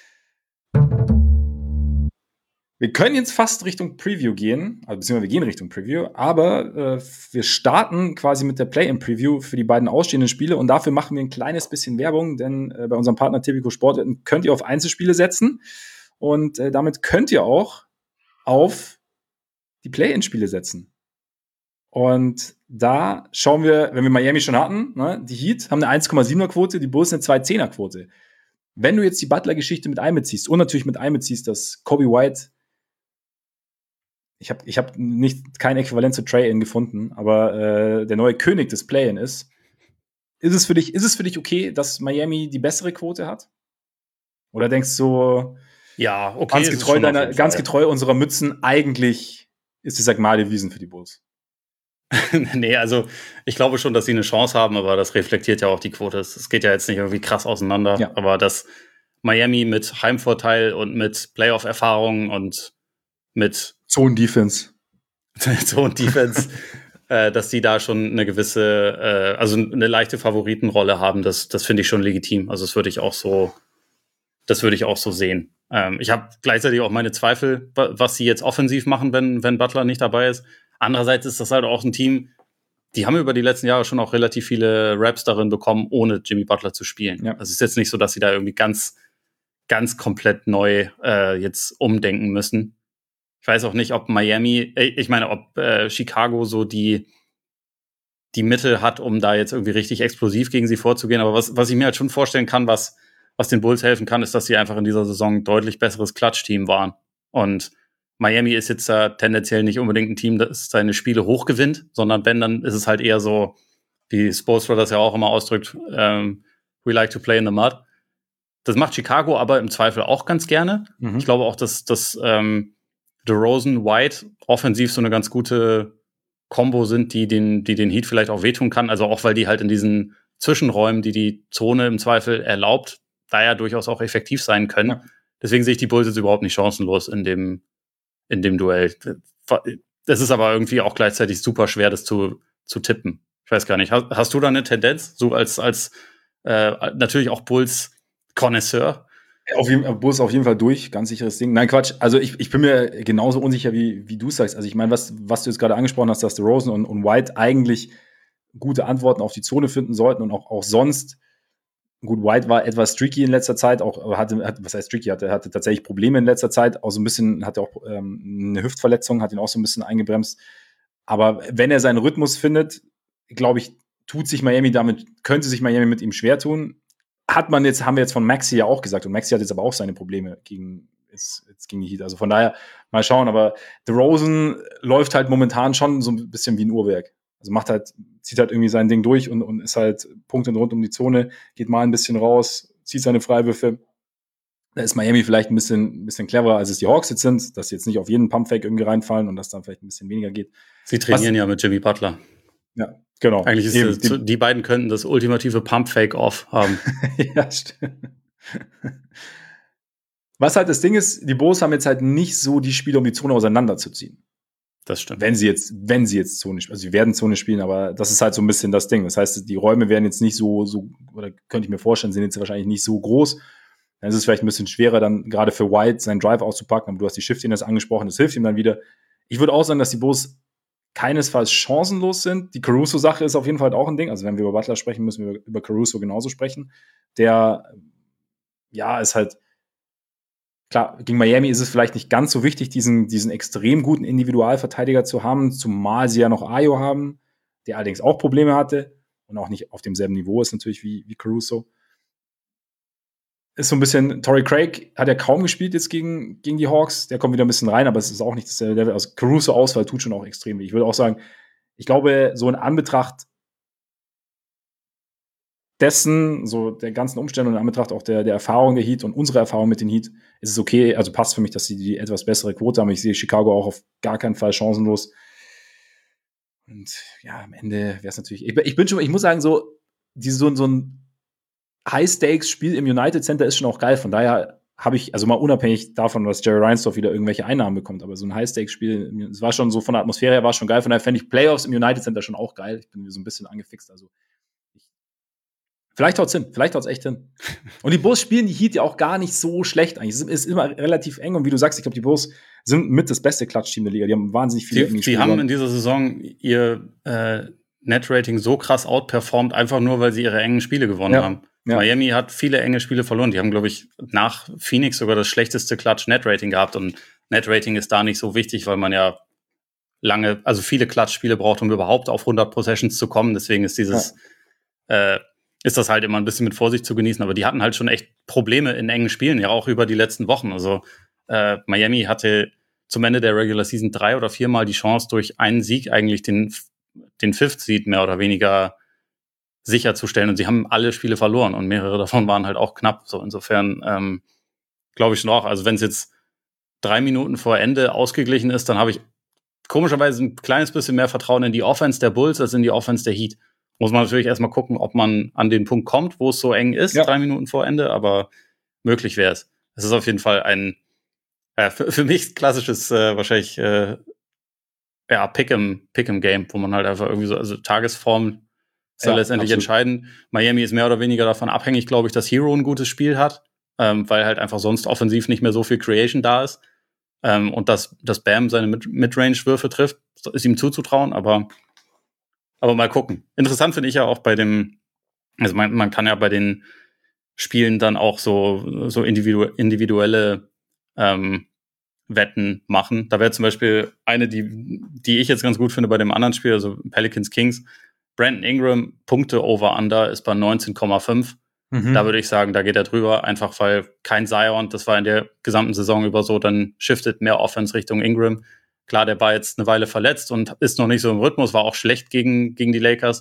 Wir können jetzt fast Richtung Preview gehen, also beziehungsweise wir gehen Richtung Preview, aber äh, wir starten quasi mit der Play-in-Preview für die beiden ausstehenden Spiele und dafür machen wir ein kleines bisschen Werbung, denn äh, bei unserem Partner Tipico Sportwetten könnt ihr auf Einzelspiele setzen und äh, damit könnt ihr auch auf die Play-in-Spiele setzen. Und da schauen wir, wenn wir Miami schon hatten, ne, die Heat haben eine eins Komma siebener Quote, die Bulls eine zwei Komma zehner Quote. Wenn du jetzt die Butler-Geschichte mit einbeziehst und natürlich mit einbeziehst, dass Kobe White Ich habe ich hab nicht kein Äquivalent zu Trae-In gefunden, aber äh, der neue König des Play-In ist. Ist es für dich, ist es für dich okay, dass Miami die bessere Quote hat? Oder denkst du, ja, okay, ganz getreu deiner, ganz getreu unserer Mützen, eigentlich ist es Sagmade-Wiesen für die Bulls? Nee, also ich glaube schon, dass sie eine Chance haben, aber das reflektiert ja auch die Quote. Es geht ja jetzt nicht irgendwie krass auseinander, ja. aber dass Miami mit Heimvorteil und mit Playoff-Erfahrung und mit Zone-Defense. Zone-Defense, äh, dass die da schon eine gewisse, äh, also eine leichte Favoritenrolle haben, das, das finde ich schon legitim. Also das würde ich auch so, das würde ich auch so sehen. Ähm, ich habe gleichzeitig auch meine Zweifel, was sie jetzt offensiv machen, wenn, wenn Butler nicht dabei ist. Andererseits ist das halt auch ein Team, die haben über die letzten Jahre schon auch relativ viele Raps darin bekommen, ohne Jimmy Butler zu spielen. Ja. Also es ist jetzt nicht so, dass sie da irgendwie ganz, ganz komplett neu äh, jetzt umdenken müssen. Ich weiß auch nicht, ob Miami, ich meine, ob äh, Chicago so die, die Mittel hat, um da jetzt irgendwie richtig explosiv gegen sie vorzugehen. Aber was, was ich mir halt schon vorstellen kann, was, was den Bulls helfen kann, ist, dass sie einfach in dieser Saison ein deutlich besseres Klatsch-Team waren. Und Miami ist jetzt äh, tendenziell nicht unbedingt ein Team, das seine Spiele hochgewinnt, sondern wenn, dann ist es halt eher so wie Spoelstra das ja auch immer ausdrückt, ähm, we like to play in the mud. Das macht Chicago aber im Zweifel auch ganz gerne. Mhm. Ich glaube auch, dass, dass ähm, DeRozan, White offensiv so eine ganz gute Kombo sind, die den, die den Heat vielleicht auch wehtun kann. Also auch, weil die halt in diesen Zwischenräumen, die die Zone im Zweifel erlaubt, da ja durchaus auch effektiv sein können. Ja. Deswegen sehe ich die Bulls jetzt überhaupt nicht chancenlos in dem, in dem Duell. Das ist aber irgendwie auch gleichzeitig super schwer, das zu, zu tippen. Ich weiß gar nicht. Hast, hast du da eine Tendenz? So als, als äh, natürlich auch Bulls-Connoisseur? Auf jeden, Bulls auf jeden Fall durch, ganz sicheres Ding. Nein, Quatsch. Also ich, ich bin mir genauso unsicher, wie, wie du sagst. Also ich meine, was, was du jetzt gerade angesprochen hast, dass DeRozan und, und White eigentlich gute Antworten auf die Zone finden sollten und auch, auch sonst. Gut, White war etwas streaky in letzter Zeit, auch hatte, hatte was heißt streaky, hatte, hatte tatsächlich Probleme in letzter Zeit, auch so ein bisschen, hatte auch ähm, eine Hüftverletzung, hat ihn auch so ein bisschen eingebremst. Aber wenn er seinen Rhythmus findet, glaube ich, tut sich Miami damit, könnte sich Miami mit ihm schwer tun. Hat man jetzt, haben wir jetzt von Maxey ja auch gesagt, und Maxey hat jetzt aber auch seine Probleme gegen, jetzt, jetzt gegen die Heat. Also von daher mal schauen, aber DeRozan läuft halt momentan schon so ein bisschen wie ein Uhrwerk. Also macht halt, zieht halt irgendwie sein Ding durch und, und ist halt Punkte rund um die Zone, geht mal ein bisschen raus, zieht seine Freiwürfe. Da ist Miami vielleicht ein bisschen, ein bisschen cleverer, als es die Hawks jetzt sind, dass sie jetzt nicht auf jeden Pumpfake irgendwie reinfallen und dass dann vielleicht ein bisschen weniger geht. Sie trainieren Was, ja mit Jimmy Butler. Ja, genau. Eigentlich ist Eben, es, die, die beiden könnten das ultimative Pumpfake-Off haben. Ja, stimmt. Was halt das Ding ist, die Bulls haben jetzt halt nicht so die Spiele, um die Zone auseinanderzuziehen. Das stimmt. Wenn sie jetzt, wenn sie jetzt Zone spielen, also sie werden Zone spielen, aber das ist halt so ein bisschen das Ding. Das heißt, die Räume werden jetzt nicht so, so, oder könnte ich mir vorstellen, sind jetzt wahrscheinlich nicht so groß. Dann ist es vielleicht ein bisschen schwerer, dann gerade für White seinen Drive auszupacken, aber du hast die Shiftiness angesprochen, das hilft ihm dann wieder. Ich würde auch sagen, dass die Bulls keinesfalls chancenlos sind. Die Caruso-Sache ist auf jeden Fall auch ein Ding. Also wenn wir über Butler sprechen, müssen wir über Caruso genauso sprechen. Der, ja, ist halt, klar, gegen Miami ist es vielleicht nicht ganz so wichtig, diesen, diesen extrem guten Individualverteidiger zu haben, zumal sie ja noch Ayo haben, der allerdings auch Probleme hatte und auch nicht auf demselben Niveau ist natürlich wie, wie Caruso. Ist so ein bisschen, Torrey Craig hat ja kaum gespielt jetzt gegen, gegen die Hawks, der kommt wieder ein bisschen rein, aber es ist auch nicht dasselbe Level. Also Caruso-Ausfall tut schon auch extrem weh. Ich würde auch sagen, ich glaube, so in Anbetracht dessen, so der ganzen Umstände und in Anbetracht auch der, der Erfahrung der Heat und unsere Erfahrung mit den Heat, ist es okay, also passt für mich, dass sie die etwas bessere Quote haben. Ich sehe Chicago auch auf gar keinen Fall chancenlos. Und ja, am Ende wäre es natürlich, ich, ich bin schon, ich muss sagen, so, diese, so, so ein High-Stakes-Spiel im United Center ist schon auch geil. Von daher habe ich, also mal unabhängig davon, dass Jerry Reinsdorf wieder irgendwelche Einnahmen bekommt, aber so ein High-Stakes-Spiel, es war schon so von der Atmosphäre her, war schon geil. Von daher fände ich Playoffs im United Center schon auch geil. Ich bin so ein bisschen angefixt, also vielleicht haut's hin, vielleicht haut's echt hin. Und die Bulls spielen die Heat ja auch gar nicht so schlecht eigentlich. Es ist immer relativ eng und wie du sagst, ich glaube, die Bulls sind mit das beste Klatschteam der Liga. Die haben wahnsinnig viele Die, die haben in dieser Saison ihr äh, Net-Rating so krass outperformt, einfach nur, weil sie ihre engen Spiele gewonnen ja. haben. Ja. Miami hat viele enge Spiele verloren. Die haben, glaube ich, nach Phoenix sogar das schlechteste Klatsch-Net-Rating gehabt. Und Net-Rating ist da nicht so wichtig, weil man ja lange, also viele Klatschspiele braucht, um überhaupt auf hundert Possessions zu kommen. Deswegen ist dieses ja. äh, ist das halt immer ein bisschen mit Vorsicht zu genießen. Aber die hatten halt schon echt Probleme in engen Spielen, ja auch über die letzten Wochen. Also äh, Miami hatte zum Ende der Regular Season drei oder viermal die Chance, durch einen Sieg eigentlich den, den Fifth Seed mehr oder weniger sicherzustellen. Und sie haben alle Spiele verloren und mehrere davon waren halt auch knapp. So insofern ähm, glaube ich schon auch, also wenn es jetzt drei Minuten vor Ende ausgeglichen ist, dann habe ich komischerweise ein kleines bisschen mehr Vertrauen in die Offense der Bulls als in die Offense der Heat. Muss man natürlich erstmal gucken, ob man an den Punkt kommt, wo es so eng ist, ja. drei Minuten vor Ende, aber möglich wäre es. Es ist auf jeden Fall ein, äh, für, für mich klassisches, äh, wahrscheinlich, äh, ja, Pick'em, Pick'em-Game, wo man halt einfach irgendwie so, also Tagesform soll ja, letztendlich absolut entscheiden. Miami ist mehr oder weniger davon abhängig, glaube ich, dass Hero ein gutes Spiel hat, ähm, weil halt einfach sonst offensiv nicht mehr so viel Creation da ist. Ähm, und dass, dass Bam seine Mid- Midrange-Würfe trifft, ist ihm zuzutrauen, aber Aber mal gucken. Interessant finde ich ja auch bei dem, also man, man kann ja bei den Spielen dann auch so, so individu- individuelle ähm, Wetten machen. Da wäre zum Beispiel eine, die, die ich jetzt ganz gut finde bei dem anderen Spiel, also Pelicans Kings. Brandon Ingram, Punkte over-under ist bei neunzehn Komma fünf. Mhm. Da würde ich sagen, da geht er drüber, einfach weil kein Zion, das war in der gesamten Saison über so, dann shiftet mehr Offense Richtung Ingram. Klar, der war jetzt eine Weile verletzt und ist noch nicht so im Rhythmus, war auch schlecht gegen, gegen die Lakers.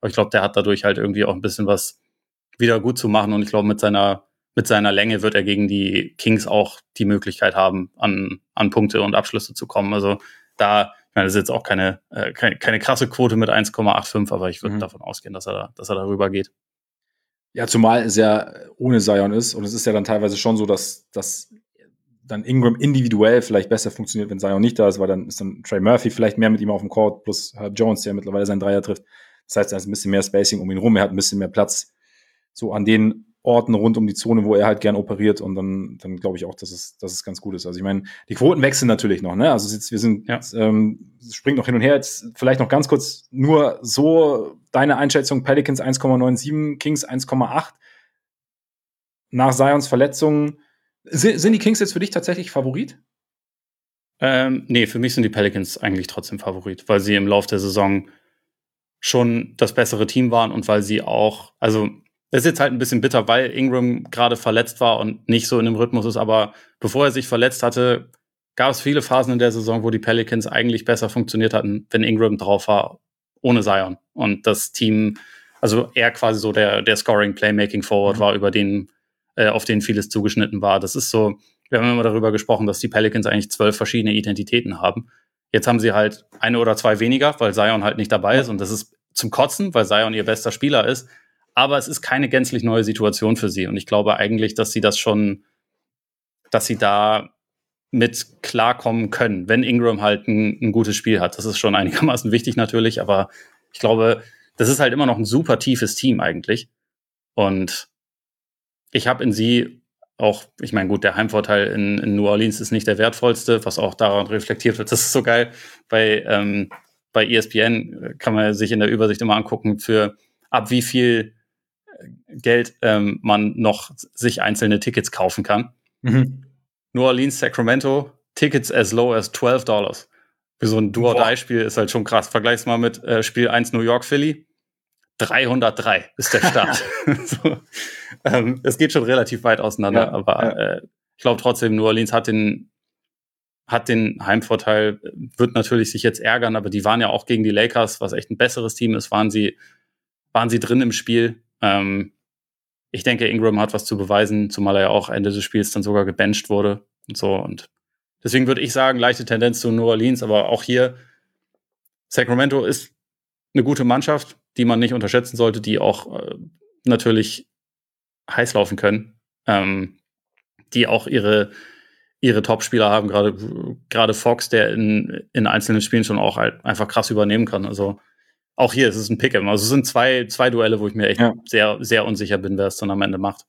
Aber ich glaube, der hat dadurch halt irgendwie auch ein bisschen was wieder gut zu machen. Und ich glaube, mit seiner, mit seiner Länge wird er gegen die Kings auch die Möglichkeit haben, an, an Punkte und Abschlüsse zu kommen. Also da, ich meine, das ist jetzt auch keine, äh, keine, keine krasse Quote mit eins Komma fünfundachtzig, aber ich würde mhm. davon ausgehen, dass er, dass er darüber geht. Ja, zumal es ja ohne Zion ist. Und es ist ja dann teilweise schon so, dass, dass dann Ingram individuell vielleicht besser funktioniert, wenn Zion nicht da ist, weil dann ist dann Trey Murphy vielleicht mehr mit ihm auf dem Court, plus Herb Jones, der mittlerweile seinen Dreier trifft. Das heißt, da ist ein bisschen mehr Spacing um ihn rum, er hat ein bisschen mehr Platz so an den Orten rund um die Zone, wo er halt gern operiert, und dann, dann glaube ich auch, dass es, dass es ganz gut ist. Also ich meine, die Quoten wechseln natürlich noch, ne? Also jetzt, wir sind, ja. ähm, es springt noch hin und her. Jetzt vielleicht noch ganz kurz nur so deine Einschätzung: Pelicans eins Komma siebenundneunzig, Kings eins Komma acht. Nach Zions Verletzungen. Sind, sind die Kings jetzt für dich tatsächlich Favorit? Ähm, nee, für mich sind die Pelicans eigentlich trotzdem Favorit, weil sie im Lauf der Saison schon das bessere Team waren und weil sie auch, also das ist jetzt halt ein bisschen bitter, weil Ingram gerade verletzt war und nicht so in dem Rhythmus ist, aber bevor er sich verletzt hatte, gab es viele Phasen in der Saison, wo die Pelicans eigentlich besser funktioniert hatten, wenn Ingram drauf war, ohne Zion. Und das Team, also er quasi so der, der Scoring-Playmaking-Forward mhm. war, über den, äh, auf den vieles zugeschnitten war. Das ist so, wir haben immer darüber gesprochen, dass die Pelicans eigentlich zwölf verschiedene Identitäten haben. Jetzt haben sie halt eine oder zwei weniger, weil Zion halt nicht dabei ist, und das ist zum Kotzen, weil Zion ihr bester Spieler ist. Aber es ist keine gänzlich neue Situation für sie. Und ich glaube eigentlich, dass sie das schon, dass sie da mit klarkommen können, wenn Ingram halt ein, ein gutes Spiel hat. Das ist schon einigermaßen wichtig natürlich, aber ich glaube, das ist halt immer noch ein super tiefes Team eigentlich. Und ich habe in sie auch, ich meine, gut, der Heimvorteil in, in New Orleans ist nicht der wertvollste, was auch daran reflektiert wird. Das ist so geil. Bei, ähm, bei E S P N kann man sich in der Übersicht immer angucken, für ab wie viel Geld ähm, man noch sich einzelne Tickets kaufen kann. Mhm. New Orleans, Sacramento, Tickets as low as zwölf Dollar. Für so ein Do-or-Die-Spiel ist halt schon krass. Vergleich's mal mit äh, Spiel eins New York Philly. dreihundertdrei ist der Start. so, ähm, es geht schon relativ weit auseinander, ja, aber ja. Äh, ich glaube trotzdem, New Orleans hat den hat den Heimvorteil, wird natürlich sich jetzt ärgern, aber die waren ja auch gegen die Lakers, was echt ein besseres Team ist, waren sie waren sie drin im Spiel. Ähm, ich denke, Ingram hat was zu beweisen, zumal er ja auch Ende des Spiels dann sogar gebencht wurde und so. Und deswegen würde ich sagen, leichte Tendenz zu New Orleans, aber auch hier, Sacramento ist eine gute Mannschaft, die man nicht unterschätzen sollte, die auch äh, natürlich heiß laufen können, ähm, die auch ihre, ihre Top-Spieler haben, gerade gerade Fox, der in, in einzelnen Spielen schon auch halt einfach krass übernehmen kann. Also auch hier ist es ein Pick'em. Also es sind zwei, zwei Duelle, wo ich mir echt ja. sehr, sehr unsicher bin, wer es dann am Ende macht.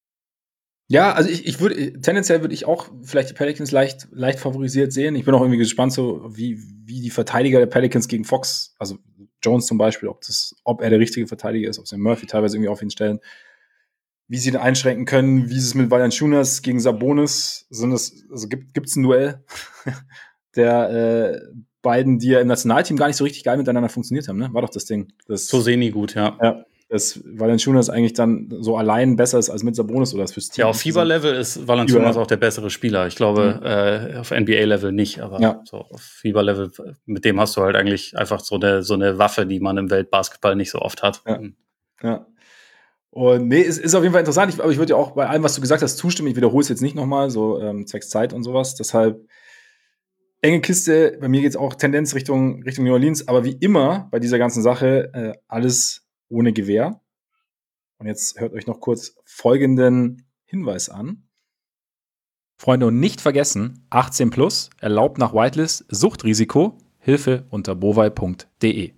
Ja, also ich, ich würde, tendenziell würde ich auch vielleicht die Pelicans leicht, leicht favorisiert sehen. Ich bin auch irgendwie gespannt, so wie, wie die Verteidiger der Pelicans gegen Fox, also Jones zum Beispiel, ob das, ob er der richtige Verteidiger ist, ob sie Murphy teilweise irgendwie auf ihn stellen, wie sie ihn einschränken können, wie sie es mit Valanciunas gegen Sabonis sind. Es, also gibt, gibt's ein Duell der, äh, beiden, die ja im Nationalteam gar nicht so richtig geil miteinander funktioniert haben, ne? War doch das Ding. Das, so semi-gut, ja. Ja, dass Valanciunas eigentlich dann so allein besser ist als mit Sabonis oder fürs Team. Ja, auf Fieber-Level ist Valanciunas Fieber. auch der bessere Spieler. Ich glaube, mhm. äh, auf N B A-Level nicht, aber ja. so auf Fieber-Level, mit dem hast du halt eigentlich einfach so eine, so eine Waffe, die man im Weltbasketball nicht so oft hat. Ja. ja. Und nee, es ist auf jeden Fall interessant. Ich, aber ich würde ja auch bei allem, was du gesagt hast, zustimmen. Ich wiederhole es jetzt nicht nochmal, so ähm, zwecks Zeit und sowas. Deshalb enge Kiste, bei mir geht es auch Tendenz Richtung, Richtung New Orleans, aber wie immer bei dieser ganzen Sache äh, alles ohne Gewehr. Und jetzt hört euch noch kurz folgenden Hinweis an. Freunde, und nicht vergessen, achtzehn plus, erlaubt nach Whitelist, Suchtrisiko, Hilfe unter bovai punkt de.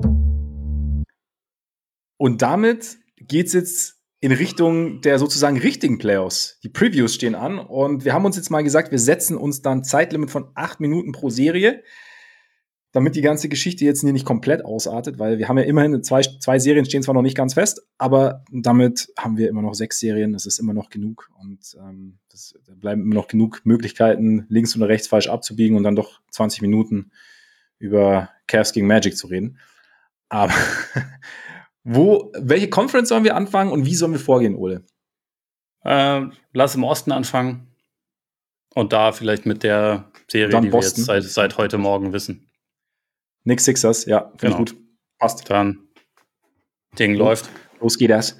Und damit geht's jetzt in Richtung der sozusagen richtigen Playoffs. Die Previews stehen an und wir haben uns jetzt mal gesagt, wir setzen uns dann Zeitlimit von acht Minuten pro Serie, damit die ganze Geschichte jetzt hier nicht komplett ausartet, weil wir haben ja immerhin zwei, zwei Serien stehen zwar noch nicht ganz fest, aber damit haben wir immer noch sechs Serien, das ist immer noch genug und ähm, das, da bleiben immer noch genug Möglichkeiten, links oder rechts falsch abzubiegen und dann doch zwanzig Minuten über Cavs gegen Magic zu reden. Aber Wo, welche Conference sollen wir anfangen und wie sollen wir vorgehen, Ole? Äh, lass im Osten anfangen und da vielleicht mit der Serie, dann die Boston. wir jetzt seit, seit heute Morgen wissen. Knicks Sixers, ja, finde genau. ich gut. Passt. Dann Ding läuft. Los geht das.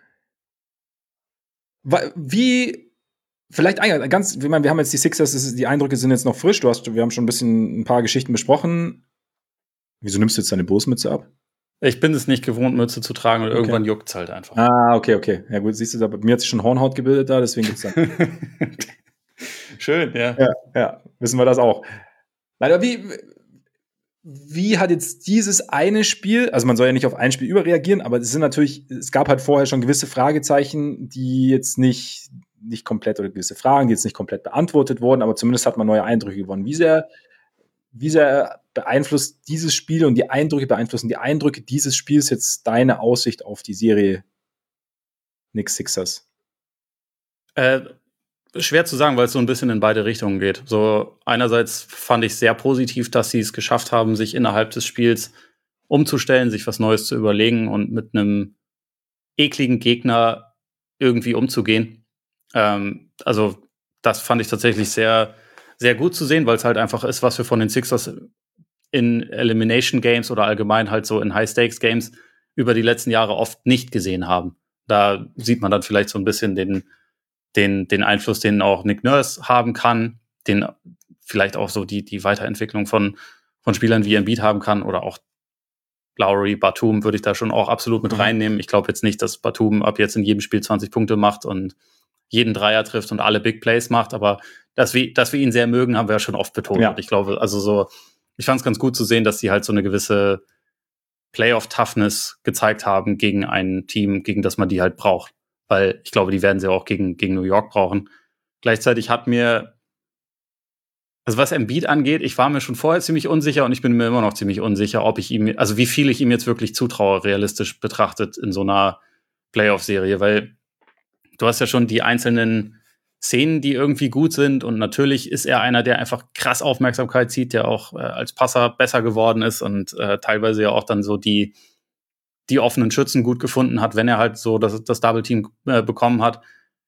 Wie, vielleicht ganz, ich meine, wir haben jetzt die Sixers, die Eindrücke sind jetzt noch frisch. Du hast, wir haben schon ein bisschen ein paar Geschichten besprochen. Wieso nimmst du jetzt deine Bulls-Mütze ab? Ich bin es nicht gewohnt, Mütze zu tragen und okay. Irgendwann juckt es halt einfach. Ah, okay, okay. Ja gut, siehst du, da, bei mir hat sich schon Hornhaut gebildet da, deswegen gibt's dann. Schön, ja. ja. Ja, wissen wir das auch. Leider, wie, wie hat jetzt dieses eine Spiel, also man soll ja nicht auf ein Spiel überreagieren, aber es sind natürlich, es gab halt vorher schon gewisse Fragezeichen, die jetzt nicht, nicht komplett, oder gewisse Fragen, die jetzt nicht komplett beantwortet wurden, aber zumindest hat man neue Eindrücke gewonnen. Wie sehr, wie sehr beeinflusst dieses Spiel und die Eindrücke beeinflussen die Eindrücke dieses Spiels jetzt deine Aussicht auf die Serie Knicks Sixers? Äh, schwer zu sagen, weil es so ein bisschen in beide Richtungen geht. So einerseits fand ich sehr positiv, dass sie es geschafft haben, sich innerhalb des Spiels umzustellen, sich was Neues zu überlegen und mit einem ekligen Gegner irgendwie umzugehen. Ähm, also das fand ich tatsächlich sehr, sehr gut zu sehen, weil es halt einfach ist, was wir von den Sixers in Elimination Games oder allgemein halt so in High-Stakes Games über die letzten Jahre oft nicht gesehen haben. Da sieht man dann vielleicht so ein bisschen den, den, den Einfluss, den auch Nick Nurse haben kann, den vielleicht auch so die, die Weiterentwicklung von, von Spielern wie Embiid haben kann oder auch Lowry, Batum würde ich da schon auch absolut mit mhm. reinnehmen. Ich glaube jetzt nicht, dass Batum ab jetzt in jedem Spiel zwanzig Punkte macht und jeden Dreier trifft und alle Big Plays macht, aber dass wir, dass wir ihn sehr mögen, haben wir ja schon oft betont. Ja. Und ich glaube, also so, ich fand es ganz gut zu sehen, dass sie halt so eine gewisse Playoff-Toughness gezeigt haben gegen ein Team, gegen das man die halt braucht. Weil ich glaube, die werden sie auch gegen, gegen New York brauchen. Gleichzeitig hat mir, also was Embiid angeht, ich war mir schon vorher ziemlich unsicher und ich bin mir immer noch ziemlich unsicher, ob ich ihm, also wie viel ich ihm jetzt wirklich zutraue, realistisch betrachtet in so einer Playoff-Serie, weil du hast ja schon die einzelnen Szenen, die irgendwie gut sind und natürlich ist er einer, der einfach krass Aufmerksamkeit zieht, der auch äh, als Passer besser geworden ist und äh, teilweise ja auch dann so die, die offenen Schützen gut gefunden hat, wenn er halt so das, das Double-Team äh, bekommen hat.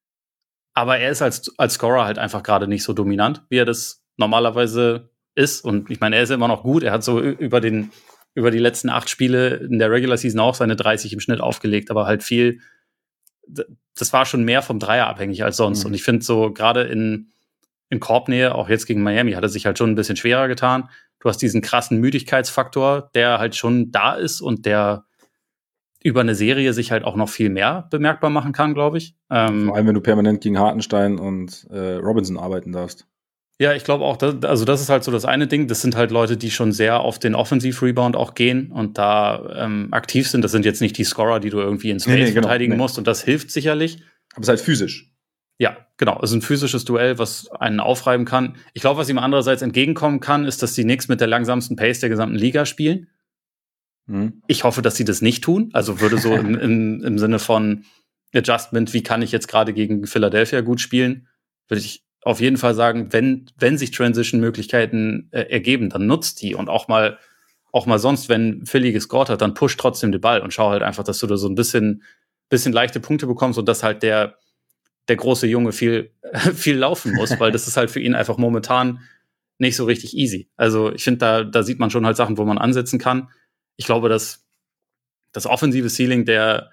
Aber er ist als, als Scorer halt einfach gerade nicht so dominant, wie er das normalerweise ist. Und ich meine, er ist immer noch gut. Er hat so über, den, über die letzten acht Spiele in der Regular Season auch seine dreißig im Schnitt aufgelegt, aber halt viel, das war schon mehr vom Dreier abhängig als sonst. Mhm. Und ich finde so, gerade in, in Korbnähe, auch jetzt gegen Miami, hat er sich halt schon ein bisschen schwerer getan. Du hast diesen krassen Müdigkeitsfaktor, der halt schon da ist und der über eine Serie sich halt auch noch viel mehr bemerkbar machen kann, glaube ich. Ähm, Vor allem, wenn du permanent gegen Hartenstein und äh, Robinson arbeiten darfst. Ja, ich glaube auch, dass, also das ist halt so das eine Ding. Das sind halt Leute, die schon sehr auf den Offensiv-Rebound auch gehen und da ähm, aktiv sind. Das sind jetzt nicht die Scorer, die du irgendwie in Space nee, nee, genau, verteidigen nee. musst und das hilft sicherlich. Aber es ist halt physisch. Ja, genau. Es ist ein physisches Duell, was einen aufreiben kann. Ich glaube, was ihm andererseits entgegenkommen kann, ist, dass die Knicks mit der langsamsten Pace der gesamten Liga spielen. Mhm. Ich hoffe, dass sie das nicht tun. Also würde so im, im, im Sinne von Adjustment, wie kann ich jetzt gerade gegen Philadelphia gut spielen, würde ich auf jeden Fall sagen, wenn, wenn sich Transition-Möglichkeiten äh, ergeben, dann nutzt die. Und auch mal, auch mal sonst, wenn Philly gescored hat, dann push trotzdem den Ball und schau halt einfach, dass du da so ein bisschen, bisschen leichte Punkte bekommst und dass halt der, der große Junge viel, viel laufen muss, weil das ist halt für ihn einfach momentan nicht so richtig easy. Also ich finde, da, da sieht man schon halt Sachen, wo man ansetzen kann. Ich glaube, dass das offensive Ceiling der,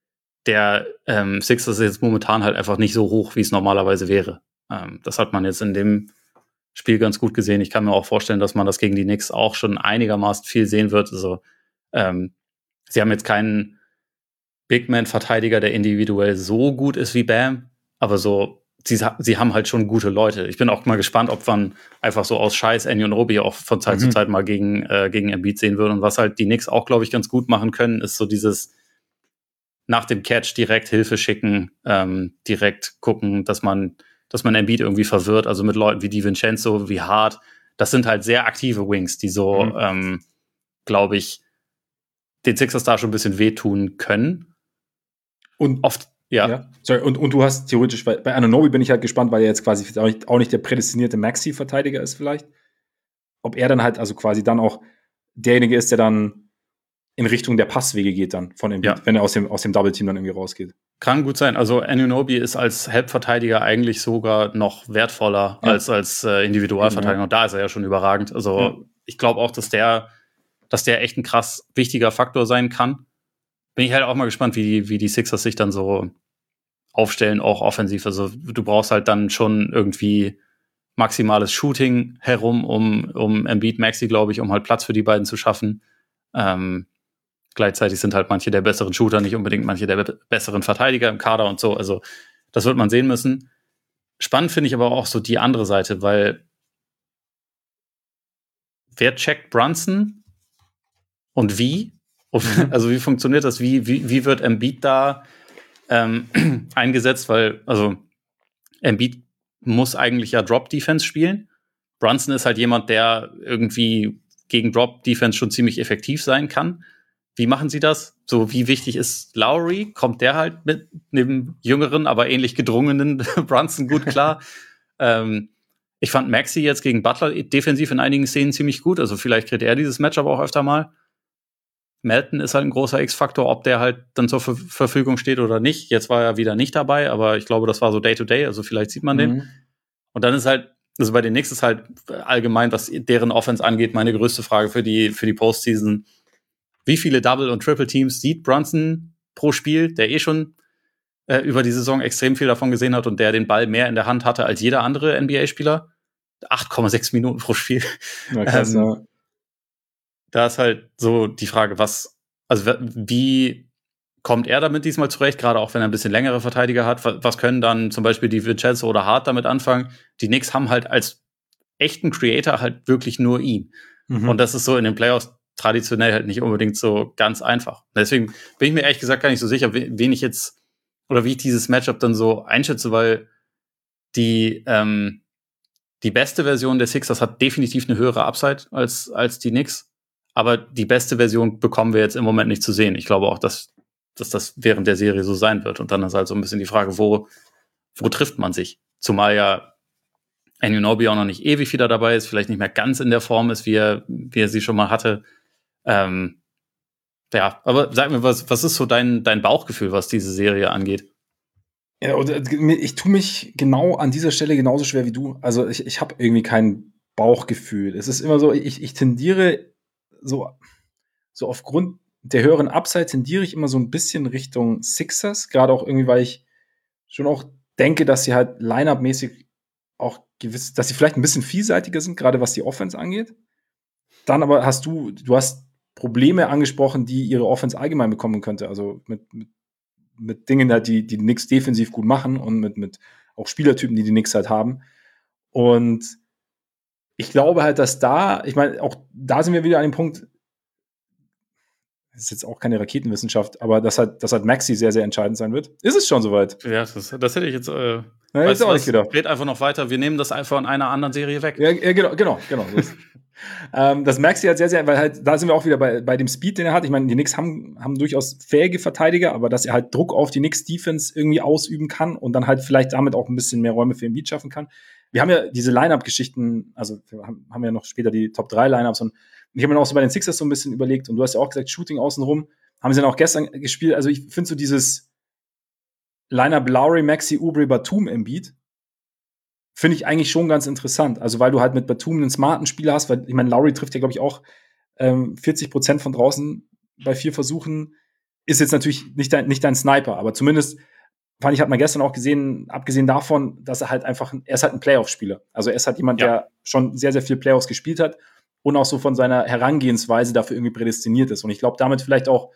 der ähm, Sixers ist jetzt momentan halt einfach nicht so hoch, wie es normalerweise wäre. Ähm, das hat man jetzt in dem Spiel ganz gut gesehen. Ich kann mir auch vorstellen, dass man das gegen die Knicks auch schon einigermaßen viel sehen wird. Also ähm, sie haben jetzt keinen Big-Man-Verteidiger, der individuell so gut ist wie Bam, aber so Sie, sie haben halt schon gute Leute. Ich bin auch mal gespannt, ob man einfach so aus Scheiß Anunoby auch von Zeit mhm. zu Zeit mal gegen, äh, gegen Embiid sehen würde. Und was halt die Knicks auch, glaube ich, ganz gut machen können, ist so dieses nach dem Catch direkt Hilfe schicken, ähm, direkt gucken, dass man, dass man Embiid irgendwie verwirrt. Also mit Leuten wie DiVincenzo, wie Hart. Das sind halt sehr aktive Wings, die so, mhm. ähm, glaube ich, den Sixers da schon ein bisschen wehtun können. Und oft Ja. ja. Sorry, und, und du hast theoretisch, bei, bei Anunoby bin ich halt gespannt, weil er jetzt quasi auch nicht, auch nicht der prädestinierte Maxi-Verteidiger ist vielleicht. Ob er dann halt also quasi dann auch derjenige ist, der dann in Richtung der Passwege geht dann von Embiid, ja. wenn er aus dem, aus dem Double-Team dann irgendwie rausgeht. Kann gut sein. Also Anunoby ist als Help-Verteidiger eigentlich sogar noch wertvoller ja. als als äh, Individualverteidiger. Ja. Und da ist er ja schon überragend. Also ja. ich glaube auch, dass der, dass der echt ein krass wichtiger Faktor sein kann. bin ich halt auch mal gespannt, wie die, wie die Sixers sich dann so aufstellen, auch offensiv. Also du brauchst halt dann schon irgendwie maximales Shooting herum, um, um Embiid, Maxey, glaube ich, um halt Platz für die beiden zu schaffen. Ähm, gleichzeitig sind halt manche der besseren Shooter nicht unbedingt manche der be- besseren Verteidiger im Kader und so. Also das wird man sehen müssen. Spannend finde ich aber auch so die andere Seite, weil wer checkt Brunson und wie? Und, also wie funktioniert das? Wie, wie, wie wird Embiid da ähm, eingesetzt? Weil, also Embiid muss eigentlich ja Drop-Defense spielen. Brunson ist halt jemand, der irgendwie gegen Drop-Defense schon ziemlich effektiv sein kann. Wie machen sie das? So, wie wichtig ist Lowry? Kommt der halt mit dem jüngeren, aber ähnlich gedrungenen Brunson gut klar? ähm, ich fand Maxey jetzt gegen Butler defensiv in einigen Szenen ziemlich gut. Also vielleicht kriegt er dieses Matchup auch öfter mal. Melton ist halt ein großer X-Faktor, ob der halt dann zur Ver- Verfügung steht oder nicht. Jetzt war er wieder nicht dabei, aber ich glaube, das war so Day-to-Day, also vielleicht sieht man mhm. den. Und dann ist halt, also bei den Knicks ist halt allgemein, was deren Offense angeht, meine größte Frage für die, für die Postseason. Wie viele Double- und Triple-Teams sieht Brunson pro Spiel, der eh schon äh, über die Saison extrem viel davon gesehen hat und der den Ball mehr in der Hand hatte als jeder andere N B A-Spieler? acht Komma sechs Minuten pro Spiel. Ja, krass, ähm, ja. Da ist halt so die Frage, was, also wie kommt er damit diesmal zurecht, gerade auch wenn er ein bisschen längere Verteidiger hat? Was können dann zum Beispiel die Vincenzo oder Hart damit anfangen? Die Knicks haben halt als echten Creator halt wirklich nur ihn. Mhm. Und das ist so in den Playoffs traditionell halt nicht unbedingt so ganz einfach. Deswegen bin ich mir ehrlich gesagt gar nicht so sicher, wen ich jetzt oder wie ich dieses Matchup dann so einschätze, weil die, ähm, die beste Version der Sixers hat definitiv eine höhere Upside als, als die Knicks. Aber die beste Version bekommen wir jetzt im Moment nicht zu sehen. Ich glaube auch, dass, dass das während der Serie so sein wird. Und dann ist halt so ein bisschen die Frage, wo, wo trifft man sich? Zumal ja Anunoby auch noch nicht ewig wieder dabei ist, vielleicht nicht mehr ganz in der Form ist, wie er, wie er sie schon mal hatte. Ähm, ja, aber sag mir, was, was ist so dein, dein Bauchgefühl, was diese Serie angeht? Ja, und ich tue mich genau an dieser Stelle genauso schwer wie du. Also ich, ich habe irgendwie kein Bauchgefühl. Es ist immer so, ich, ich tendiere so, so aufgrund der höheren Upside tendiere ich immer so ein bisschen Richtung Sixers, gerade auch irgendwie, weil ich schon auch denke, dass sie halt Line-Up-mäßig auch gewiss, dass sie vielleicht ein bisschen vielseitiger sind, gerade was die Offense angeht. Dann aber hast du, du hast Probleme angesprochen, die ihre Offense allgemein bekommen könnte. Also mit, mit, mit Dingen, die die Knicks defensiv gut machen und mit, mit auch Spielertypen, die die Knicks halt haben. Und ich glaube halt, dass da, ich meine, auch da sind wir wieder an dem Punkt, das ist jetzt auch keine Raketenwissenschaft, aber dass halt, dass halt Maxey sehr, sehr entscheidend sein wird. Ist es schon soweit? Ja, das, das hätte ich jetzt, äh, ja, weißt du, auch nicht gedacht. Red einfach noch weiter, wir nehmen das einfach in einer anderen Serie weg. Ja, ja genau, genau, genau. Das, ähm, das Maxey halt sehr, sehr, weil halt, da sind wir auch wieder bei, bei dem Speed, den er hat. Ich meine, die Knicks haben, haben durchaus fähige Verteidiger, aber dass er halt Druck auf die Knicks-Defense irgendwie ausüben kann und dann halt vielleicht damit auch ein bisschen mehr Räume für den Beat schaffen kann. Wir haben ja diese Line-Up-Geschichten, also wir haben, haben ja noch später die Top drei Line-Ups und ich habe mir auch so bei den Sixers so ein bisschen überlegt und du hast ja auch gesagt, Shooting außenrum, haben sie dann auch gestern gespielt. Also ich finde so dieses Line-Up Lowry, Maxey, Oubre, Batum im Beat finde ich eigentlich schon ganz interessant. Also weil du halt mit Batum einen smarten Spieler hast, weil ich meine, Lowry trifft ja, glaube ich, auch ähm, vierzig Prozent von draußen bei vier Versuchen. Ist jetzt natürlich nicht dein, nicht dein Sniper, aber zumindest fand ich, hat man gestern auch gesehen, abgesehen davon, dass er halt einfach, er ist halt ein Playoff-Spieler. Also er ist halt jemand, ja. der schon sehr, sehr viel Playoffs gespielt hat und auch so von seiner Herangehensweise dafür irgendwie prädestiniert ist. Und ich glaube, damit vielleicht auch